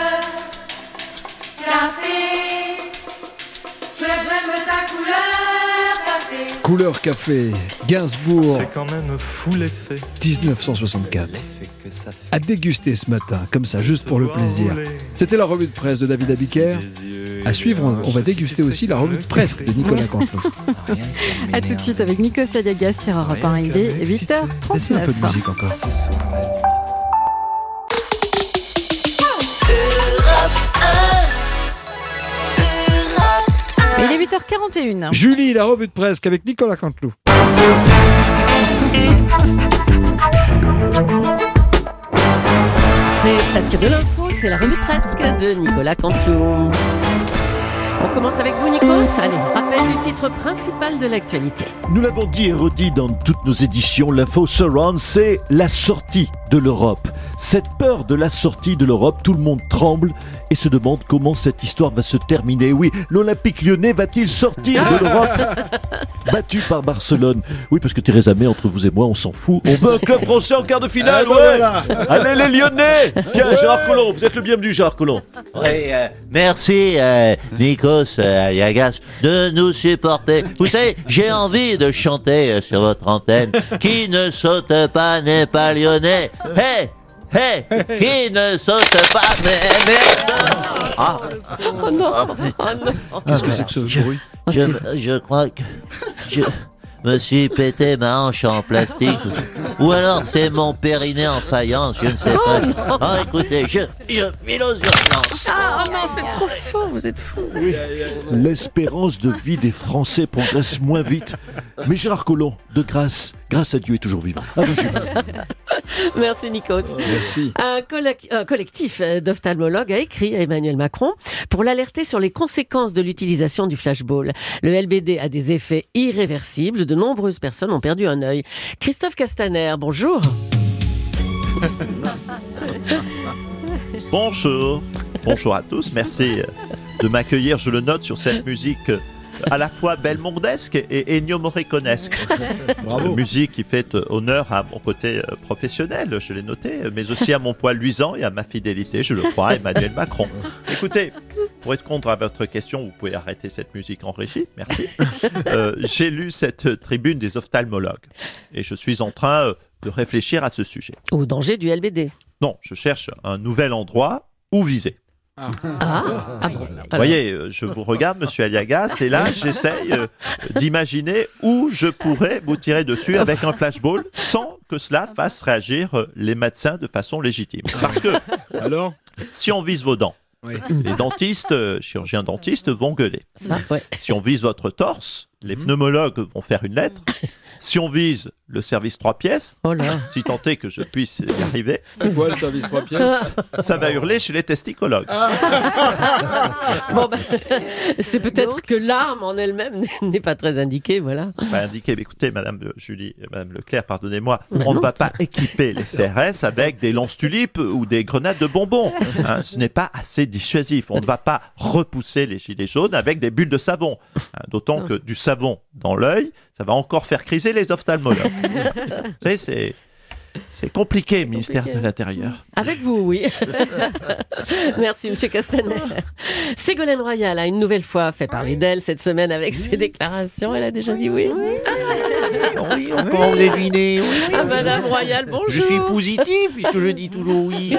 Café, je j'aime ta couleur. Couleur Café, Gainsbourg. C'est quand même fou l'effet. dix-neuf cent soixante-quatre. À déguster ce matin, comme ça, juste pour le plaisir. C'était la revue de presse de David Abiker. À suivre, on, on va déguster aussi la revue de presse de Nicolas Canteloup. A tout de suite avec Nico Saliagas sur Europe un. Il est huit heures trente-neuf. Laissez un peu de musique encore. Il est huit heures quarante et une. Julie, la revue de presse avec Nicolas Canteloup. C'est presque de l'info, c'est la revue de presse de Nicolas Canteloup. On commence avec vous, Nikos. Allez, rappel du titre principal de l'actualité. Nous l'avons dit et redit dans toutes nos éditions, l'info surround, c'est la sortie de l'Europe. Cette peur de la sortie de l'Europe, tout le monde tremble et se demande comment cette histoire va se terminer. Oui, l'Olympique lyonnais va-t-il sortir de l'Europe? Battu par Barcelone. Oui, parce que Theresa May, entre vous et moi, on s'en fout. On veut un club français en quart de finale, ah, ouais voilà. Allez les Lyonnais. Tiens, Gérard Collomb, vous êtes le bienvenu, Gérard Collomb. Oui, euh, merci euh, Nikos euh, Aliagas de nous supporter. Vous savez, j'ai envie de chanter euh, sur votre antenne. Qui ne saute pas n'est pas lyonnais. Hé Hé hey, qui ne saute pas mais merde. Ah. Oh non, oh non. Qu'est-ce que c'est que ce je, bruit je, je crois que je me suis pété ma hanche en plastique. Ou alors c'est mon périnée en faïence, je ne sais pas. Oh, oh écoutez, je, je file aux urgences. Ah oh non, c'est trop fort, vous êtes fous. Oui. L'espérance de vie des Français progresse moins vite. Mais Gérard Collomb, de grâce, grâce à Dieu, est toujours vivant. Ah, merci Nikos. Merci. Un, collec- un collectif d'ophtalmologues a écrit à Emmanuel Macron pour l'alerter sur les conséquences de l'utilisation du flashball. Le L B D a des effets irréversibles. De nombreuses personnes ont perdu un œil. Christophe Castaner, bonjour. Bonjour. Bonjour à tous. Merci de m'accueillir, je le note, sur cette musique à la fois belmondesque et Ennio Morriconesque. Bravo. Une musique qui fait honneur à mon côté professionnel, je l'ai noté, mais aussi à mon poil luisant et à ma fidélité, je le crois, à Emmanuel Macron. Écoutez, pour répondre à votre question, vous pouvez arrêter cette musique en régie, merci. Euh, j'ai lu cette tribune des ophtalmologues et je suis en train de réfléchir à ce sujet. Au danger du L B D. Non, je cherche un nouvel endroit où viser. Ah, ah, ah bon. Vous voyez, je vous regarde, monsieur Aliagas, et là, j'essaye euh, d'imaginer où je pourrais vous tirer dessus avec un flashball sans que cela fasse réagir euh, les médecins de façon légitime. Parce que, alors, si on vise vos dents, oui. les dentistes, euh, chirurgiens dentistes vont gueuler. Ça, ouais. Si on vise votre torse, les pneumologues vont faire une lettre. Si on vise le service trois pièces, oh là. si tant est que je puisse y arriver, c'est quoi le service trois pièces? Ça va hurler chez les testicologues. Ah. Bon, bah, c'est peut-être Donc. que l'arme en elle-même n'est pas très indiquée, voilà. Pas indiquée, mais écoutez, Madame Julie, Madame Leclerc, pardonnez-moi, bah on non. ne va pas équiper les C R S avec des lance-tulipes ou des grenades de bonbons. Hein, ce n'est pas assez dissuasif. On ne va pas repousser les gilets jaunes avec des bulles de savon. Hein, d'autant non. que du savon dans l'œil, ça va encore faire criser les ophtalmologues. Vous savez, c'est... C'est compliqué, ministère de l'Intérieur. Avec vous, oui. Merci, Monsieur Castaner. Ségolène Royal a une nouvelle fois fait parler d'elle cette semaine avec ses déclarations. Elle a déjà dit oui. Oui, encore deviné. Oui, Ah, Madame Royal, bonjour. Je suis positif puisque je dis toujours oui.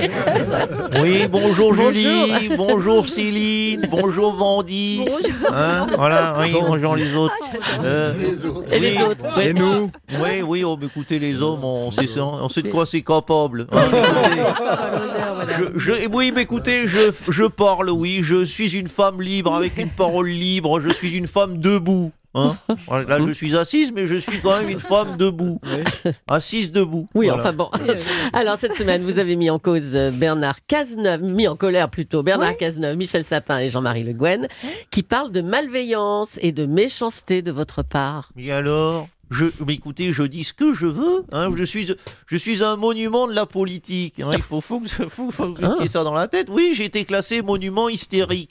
Oui, bonjour Julie, bonjour, bonjour Céline, bonjour Vandy. Hein, voilà, oui, bonjour les autres. Euh, Et les autres. Et nous. Oui, oui, oh, mais écoutez, les hommes, on sait, ça, on sait de quoi c'est capable. Hein, je, je, oui, mais écoutez, je, je parle, oui, je suis une femme libre avec une parole libre, je suis une femme debout. Hein, là, je suis assise, mais je suis quand même une femme debout. Oui. Assise debout. Oui, voilà. enfin bon. Alors, cette semaine, vous avez mis en cause Bernard Cazeneuve, mis en colère plutôt, Bernard oui. Cazeneuve, Michel Sapin et Jean-Marie Le Guen, oui. qui parlent de malveillance et de méchanceté de votre part. Et alors ? Je, mais écoutez, je dis ce que je veux. Hein, je suis, je suis un monument de la politique. Hein, il faut, faut, faut, faut, faut que vous mettiez ça dans la tête. Oui, j'ai été classé monument hystérique.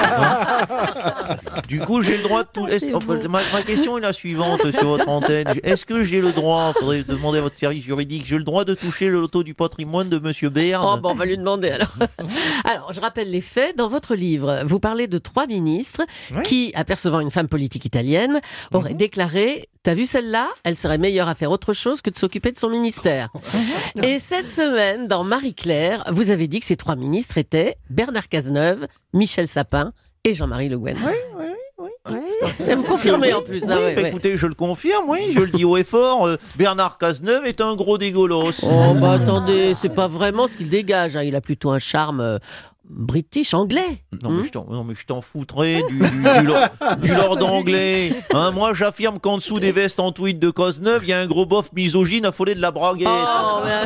Hein. Du coup, j'ai le droit de tout. Est-ce, ma, ma question est la suivante sur votre antenne. Est-ce que j'ai le droit, faudrait demander à votre service juridique, j'ai le droit de toucher le loto du patrimoine de Monsieur Berne ? Oh, bon, on va lui demander alors. Alors, je rappelle les faits. Dans votre livre, vous parlez de trois ministres oui. qui, apercevant une femme politique italienne, auraient mm-hmm. déclaré. T'as vu celle-là ? Elle serait meilleure à faire autre chose que de s'occuper de son ministère. Et cette semaine, dans Marie-Claire, vous avez dit que ces trois ministres étaient Bernard Cazeneuve, Michel Sapin et Jean-Marie Le Guen. Oui, oui, oui. oui. Et vous confirmez en plus. Oui, hein, oui, bah, oui. Écoutez, je le confirme, oui, je le dis haut et fort. Euh, Bernard Cazeneuve est un gros dégolos. Oh, bah attendez, c'est pas vraiment ce qu'il dégage. Hein. Il a plutôt un charme... Euh, British, anglais. Non, hmm mais je t'en, non mais je t'en foutrais du, du, du, lord, du lord anglais. Hein, moi, j'affirme qu'en dessous des vestes en tweed de Cazeneuve, il y a un gros bof misogyne affolé de la braguette. Oh, mais...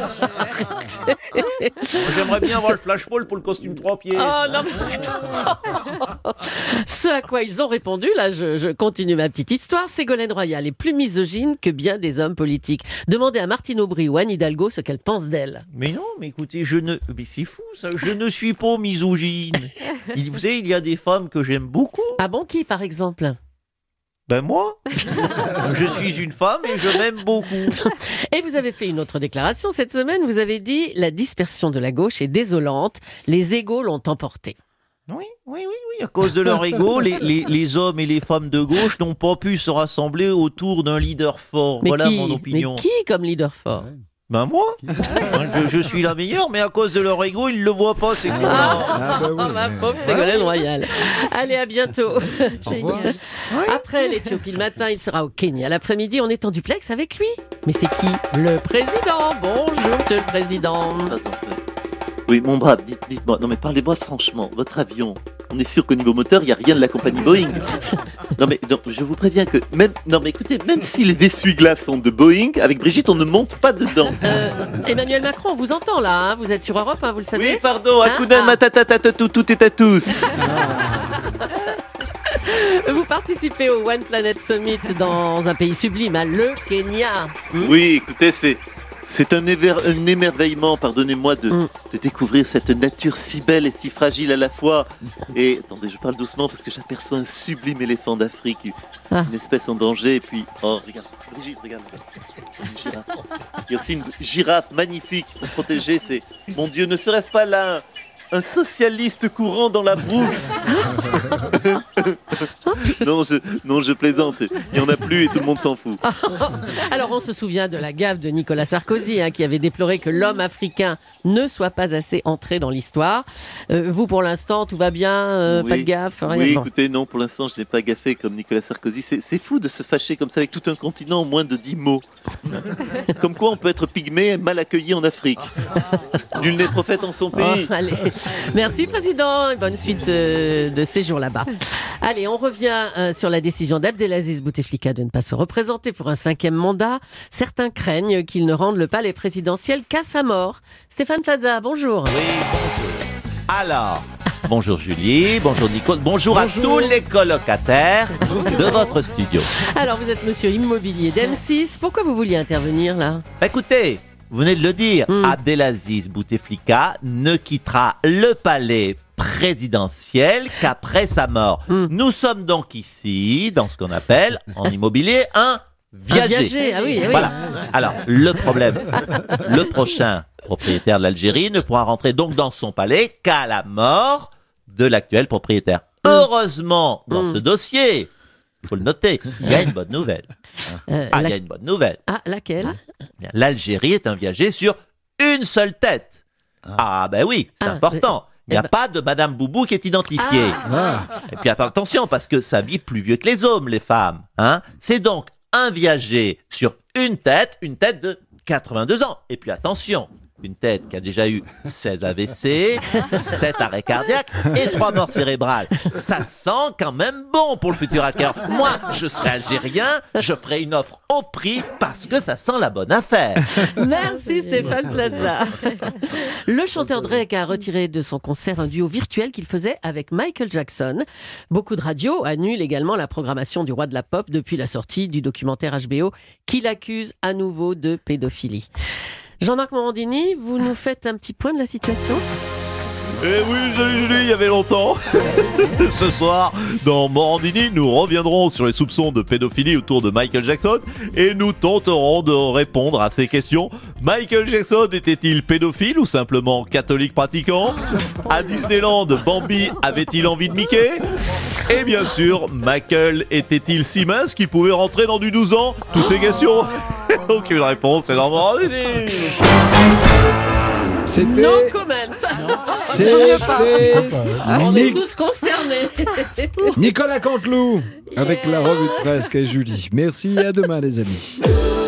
J'aimerais bien voir le flashball pour le costume trois pièces. Oh, non, mais... Ce à quoi ils ont répondu, là, je, je continue ma petite histoire. Ségolène Royal est plus misogyne que bien des hommes politiques. Demandez à Martine Aubry ou Anne Hidalgo ce qu'elle pense d'elle. Mais non, mais écoutez, je ne... Mais c'est fou, ça. Je ne suis pas misogyne. Il, vous savez, il y a des femmes que j'aime beaucoup. Ah bon, qui par exemple ? Ben moi. Je suis une femme et je m'aime beaucoup. Et vous avez fait une autre déclaration cette semaine. Vous avez dit « La dispersion de la gauche est désolante. Les égos l'ont emporté ». Oui, oui, oui, oui. À cause de leur ego, les, les, les hommes et les femmes de gauche n'ont pas pu se rassembler autour d'un leader fort. Mais voilà qui, mon opinion. Mais qui comme leader fort ? Ben moi, je, je suis la meilleure, mais à cause de leur ego, ils ne le voient pas, c'est quoi ah, ah bah oui, oh, ma pauvre Ségolène Royal. Allez, à bientôt. Après l'Éthiopie le matin, il sera au Kenya. L'après-midi, on est en duplex avec lui. Mais c'est qui ? Le président. Bonjour, monsieur le président. Attends, oui, mon brave, dites, dites-moi, non mais parlez-moi franchement, votre avion, on est sûr qu'au niveau moteur, il n'y a rien de la compagnie Boeing. Non mais non, je vous préviens que même, non mais écoutez, même si les essuie-glaces sont de Boeing, avec Brigitte, on ne monte pas dedans. Euh, Emmanuel Macron, on vous entend là, hein, vous êtes sur Europe, hein, vous le savez. Oui, pardon, hein Hakuna Matata, tout, tout est à tous. Vous participez au One Planet Summit dans un pays sublime, hein, le Kenya. Oui, écoutez, c'est... C'est un, éver- un émerveillement, pardonnez-moi, de, mm. de découvrir cette nature si belle et si fragile à la fois. Et attendez, je parle doucement parce que j'aperçois un sublime éléphant d'Afrique, ah. une espèce en danger. Et puis, oh, regarde, Brigitte, regarde, une girafe. Il y a aussi une girafe magnifique pour protéger. C'est, mon Dieu, ne serait-ce pas là un socialiste courant dans la brousse? non, je, non, je plaisante. Il n'y en a plus et tout le monde s'en fout. Alors, on se souvient de la gaffe de Nicolas Sarkozy, hein, qui avait déploré que l'homme africain ne soit pas assez entré dans l'histoire. Euh, vous, pour l'instant, tout va bien, euh, oui. pas de gaffe, rien. Oui, bon. écoutez, non, pour l'instant, je n'ai pas gaffé comme Nicolas Sarkozy. C'est, c'est fou de se fâcher comme ça avec tout un continent en moins de dix mots. Comme quoi, on peut être pygmée et mal accueilli en Afrique. Nul n'est prophète en son pays. Oh, allez. Merci, Président, et bonne suite euh, de séjour là-bas. Allez, on revient euh, sur la décision d'Abdelaziz Bouteflika de ne pas se représenter pour un cinquième mandat. Certains craignent qu'il ne rende le palais présidentiel qu'à sa mort. Stéphane Plaza, bonjour. Oui, bonjour. Alors, bonjour Julie, bonjour Nicole, bonjour, bonjour à tous les colocataires bonjour, de votre studio. Alors, vous êtes monsieur immobilier d'M six. Pourquoi vous vouliez intervenir là ? Écoutez, vous venez de le dire, mm. Abdelaziz Bouteflika ne quittera le palais présidentiel qu'après sa mort. Mm. Nous sommes donc ici, dans ce qu'on appelle, en immobilier, un viager. Un viager, ah oui, ah oui. Voilà. Alors, le problème, le prochain propriétaire de l'Algérie ne pourra rentrer donc dans son palais qu'à la mort de l'actuel propriétaire. Mmh. Heureusement, dans mmh. ce dossier, il faut le noter, il y a une bonne nouvelle. Euh, ah, la... il y a une bonne nouvelle. Ah, laquelle? L'Algérie est un viager sur une seule tête. Ah, ah ben oui, c'est ah, important. Il n'y a eh ben... pas de Madame Boubou qui est identifiée. Ah. Et puis attention, parce que ça vit plus vieux que les hommes, les femmes. Hein. C'est donc un viager sur une tête, une tête de quatre-vingt-deux ans. Et puis attention, une tête qui a déjà eu seize A V C, sept arrêts cardiaques et trois morts cérébrales. Ça sent quand même bon pour le futur hacker. Moi, je serais algérien, je ferais une offre au prix parce que ça sent la bonne affaire. Merci Stéphane Plaza. Le chanteur Drake a retiré de son concert un duo virtuel qu'il faisait avec Michael Jackson. Beaucoup de radios annulent également la programmation du roi de la pop depuis la sortie du documentaire H B O qui l'accuse à nouveau de pédophilie. Jean-Marc Morandini, vous nous faites un petit point de la situation ? Eh oui, salut Julie, il y avait longtemps. Ce soir, dans Morandini, nous reviendrons sur les soupçons de pédophilie autour de Michael Jackson et nous tenterons de répondre à ces questions. Michael Jackson était-il pédophile ou simplement catholique pratiquant ? À Disneyland, Bambi avait-il envie de Mickey ? Et bien sûr, Michael était-il si mince qu'il pouvait rentrer dans du douze ans ? Toutes ces questions, aucune réponse, c'est dans Morandini. C'était... Non comment. C'était... On est tous concernés. Nicolas Canteloup avec la revue de presse et Julie. Merci, à demain les amis.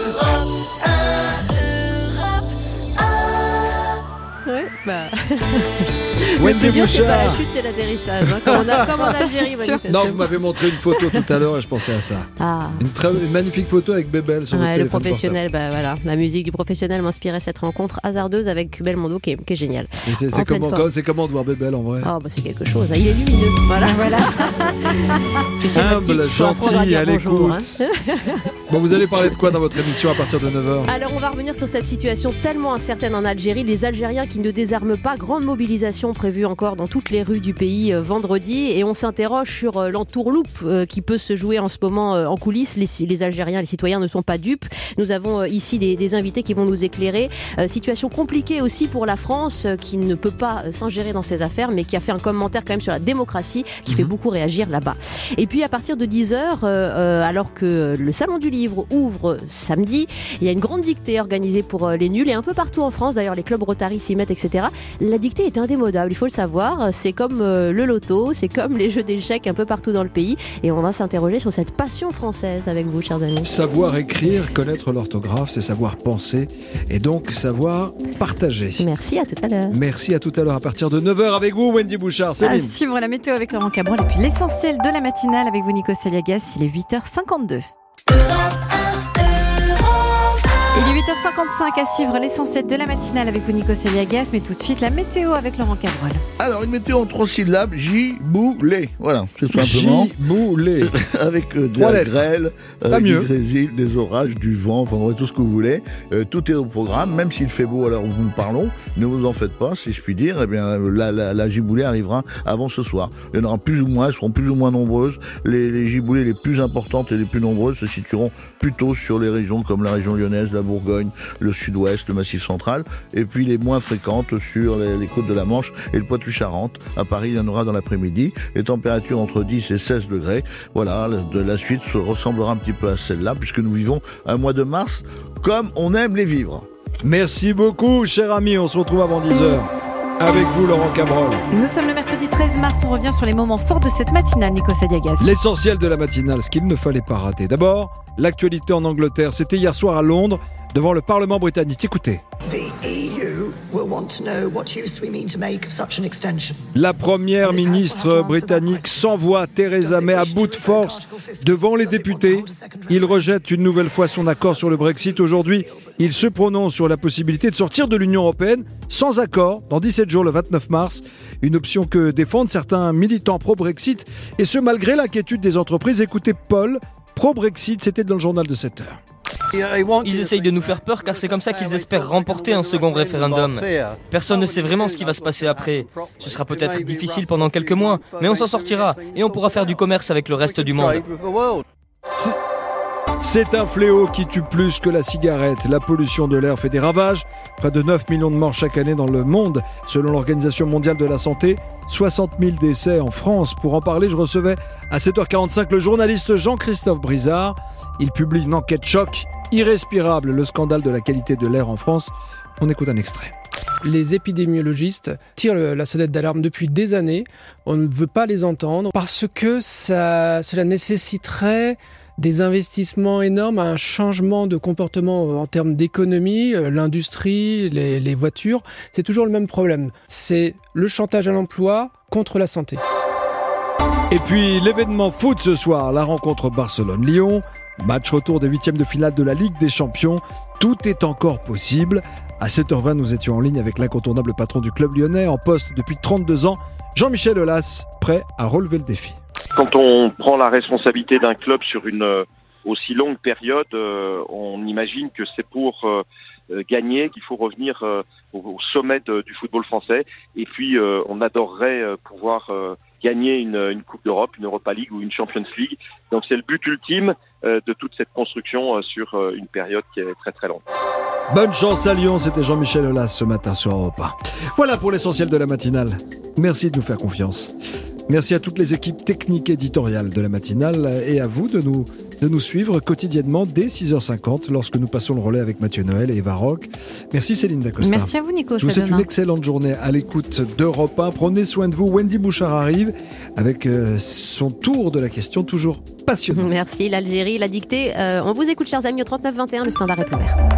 Ouais, bah... Wendy Bouchard. C'est pas la chute, c'est l'atterrissage. Hein, comme, on a, comme en Algérie, non, vous m'avez montré une photo tout à l'heure et je pensais à ça. Ah. Une, très, une magnifique photo avec Bébel sur ouais, le le professionnel, bah, voilà. La musique du professionnel m'inspirait cette rencontre hasardeuse avec Belmondo qui est, qui est géniale. C'est, c'est, comment, comment, c'est comment de voir Bébel en vrai? Oh, bah, c'est quelque chose. Hein. Il est lumineux. Voilà, voilà. Humble, gentil, à l'écoute. Hein. Bon, vous allez parler de quoi dans votre émission à partir de neuf heures? Alors, on va revenir sur cette situation tellement incertaine en Algérie. Les Algériens qui ne désarment pas. Grande mobilisation prévue encore dans toutes les rues du pays euh, vendredi. Et on s'interroge sur euh, l'entourloupe euh, qui peut se jouer en ce moment euh, en coulisses. Les, les Algériens, les citoyens ne sont pas dupes. Nous avons euh, ici des, des invités qui vont nous éclairer. Euh, situation compliquée aussi pour la France euh, qui ne peut pas euh, s'ingérer dans ces affaires, mais qui a fait un commentaire quand même sur la démocratie qui mmh. fait beaucoup réagir là-bas. Et puis à partir de dix heures, euh, euh, alors que le Salon du Livre ouvre samedi, il y a une grande dictée organisée pour euh, les nuls et un peu partout en France. D'ailleurs, les clubs Rotary s'y mettent, et cetera. La dictée est indémodable, il faut le savoir. C'est comme euh, le loto, c'est comme les jeux d'échecs un peu partout dans le pays. Et on va s'interroger sur cette passion française avec vous, chers amis. Savoir écrire, connaître l'orthographe, c'est savoir penser et donc savoir partager. Merci, à tout à l'heure. Merci, à tout à l'heure à partir de neuf heures avec vous, Wendy Bouchard. À suivre la météo avec Laurent Cabrol et puis l'essentiel de la matinale avec vous, Nico Saliagas. Il est huit heures cinquante-deux. Il est huit heures cinquante-cinq à suivre l'essentiel de la matinale avec vous, Nico Saliagas, mais tout de suite la météo avec Laurent Cabrol. Alors, une météo en trois syllabes, giboulé. Voilà, tout simplement. Giboulé. Avec euh, de la grêle, euh, du grésil, des orages, du vent, enfin, tout ce que vous voulez. Euh, tout est au programme, même s'il fait beau à l'heure où nous parlons. Ne vous en faites pas, si je puis dire. Eh bien, la, la, la giboulée arrivera avant ce soir. Il y en aura plus ou moins, elles seront plus ou moins nombreuses. Les, les giboulées les plus importantes et les plus nombreuses se situeront plutôt sur les régions comme la région lyonnaise, la Bourgogne, le sud-ouest, le massif central, et puis les moins fréquentes sur les, les côtes de la Manche et le Poitou-Charentes. À Paris, il y en aura dans l'après-midi. Les températures entre dix et seize degrés. Voilà, de la suite se ressemblera un petit peu à celle-là, puisque nous vivons un mois de mars comme on aime les vivre. Merci beaucoup, cher ami. On se retrouve avant dix heures. Avec vous, Laurent Cabrol. Nous sommes le mercredi treize mars, on revient sur les moments forts de cette matinale, Nico Saliagas. L'essentiel de la matinale, ce qu'il ne fallait pas rater. D'abord, l'actualité en Angleterre, c'était hier soir à Londres, devant le Parlement britannique. Écoutez. La première ministre britannique s'envoie Theresa May à bout de force devant les députés. Il rejette une nouvelle fois son accord sur le Brexit. Aujourd'hui, il se prononce sur la possibilité de sortir de l'Union européenne sans accord dans dix-sept jours le vingt-neuf mars. Une option que défendent certains militants pro-Brexit, et ce malgré l'inquiétude des entreprises. Écoutez Paul, pro-Brexit, c'était dans le journal de sept heures. Ils essayent de nous faire peur car c'est comme ça qu'ils espèrent remporter un second référendum. Personne ne sait vraiment ce qui va se passer après. Ce sera peut-être difficile pendant quelques mois, mais on s'en sortira et on pourra faire du commerce avec le reste du monde. C'est... C'est un fléau qui tue plus que la cigarette. La pollution de l'air fait des ravages. Près de neuf millions de morts chaque année dans le monde. Selon l'Organisation mondiale de la santé, soixante mille décès en France. Pour en parler, je recevais à sept heures quarante-cinq le journaliste Jean-Christophe Brizard. Il publie une enquête choc, Irrespirable, le scandale de la qualité de l'air en France. On écoute un extrait. Les épidémiologistes tirent la sonnette d'alarme depuis des années. On ne veut pas les entendre parce que ça, cela nécessiterait des investissements énormes, un changement de comportement en termes d'économie, l'industrie, les, les voitures. C'est toujours le même problème. C'est le chantage à l'emploi contre la santé. Et puis l'événement foot ce soir, la rencontre Barcelone-Lyon. Match retour des huitièmes de finale de la Ligue des Champions. Tout est encore possible. À sept heures vingt, nous étions en ligne avec l'incontournable patron du club lyonnais, en poste depuis trente-deux ans, Jean-Michel Aulas, prêt à relever le défi. Quand on prend la responsabilité d'un club sur une euh, aussi longue période, euh, on imagine que c'est pour euh, gagner qu'il faut revenir euh, au, au sommet de, du football français. Et puis, euh, on adorerait euh, pouvoir euh, gagner une, une Coupe d'Europe, une Europa League ou une Champions League. Donc, c'est le but ultime euh, de toute cette construction euh, sur euh, une période qui est très très longue. Bonne chance à Lyon, c'était Jean-Michel Aulas ce matin sur Europe un. Voilà pour l'essentiel de la matinale. Merci de nous faire confiance. Merci à toutes les équipes techniques éditoriales de la matinale et à vous de nous, de nous suivre quotidiennement dès six heures cinquante lorsque nous passons le relais avec Mathieu Noël et Eva Rock. Merci Céline Dacosta. Merci à vous Nico. Je vous souhaite une excellente journée à l'écoute d'Europe un. Prenez soin de vous. Wendy Bouchard arrive avec euh, son tour de la question toujours passionnant. Merci l'Algérie, la dictée. Euh, on vous écoute chers amis au trente-neuf vingt et un, le standard est ouvert.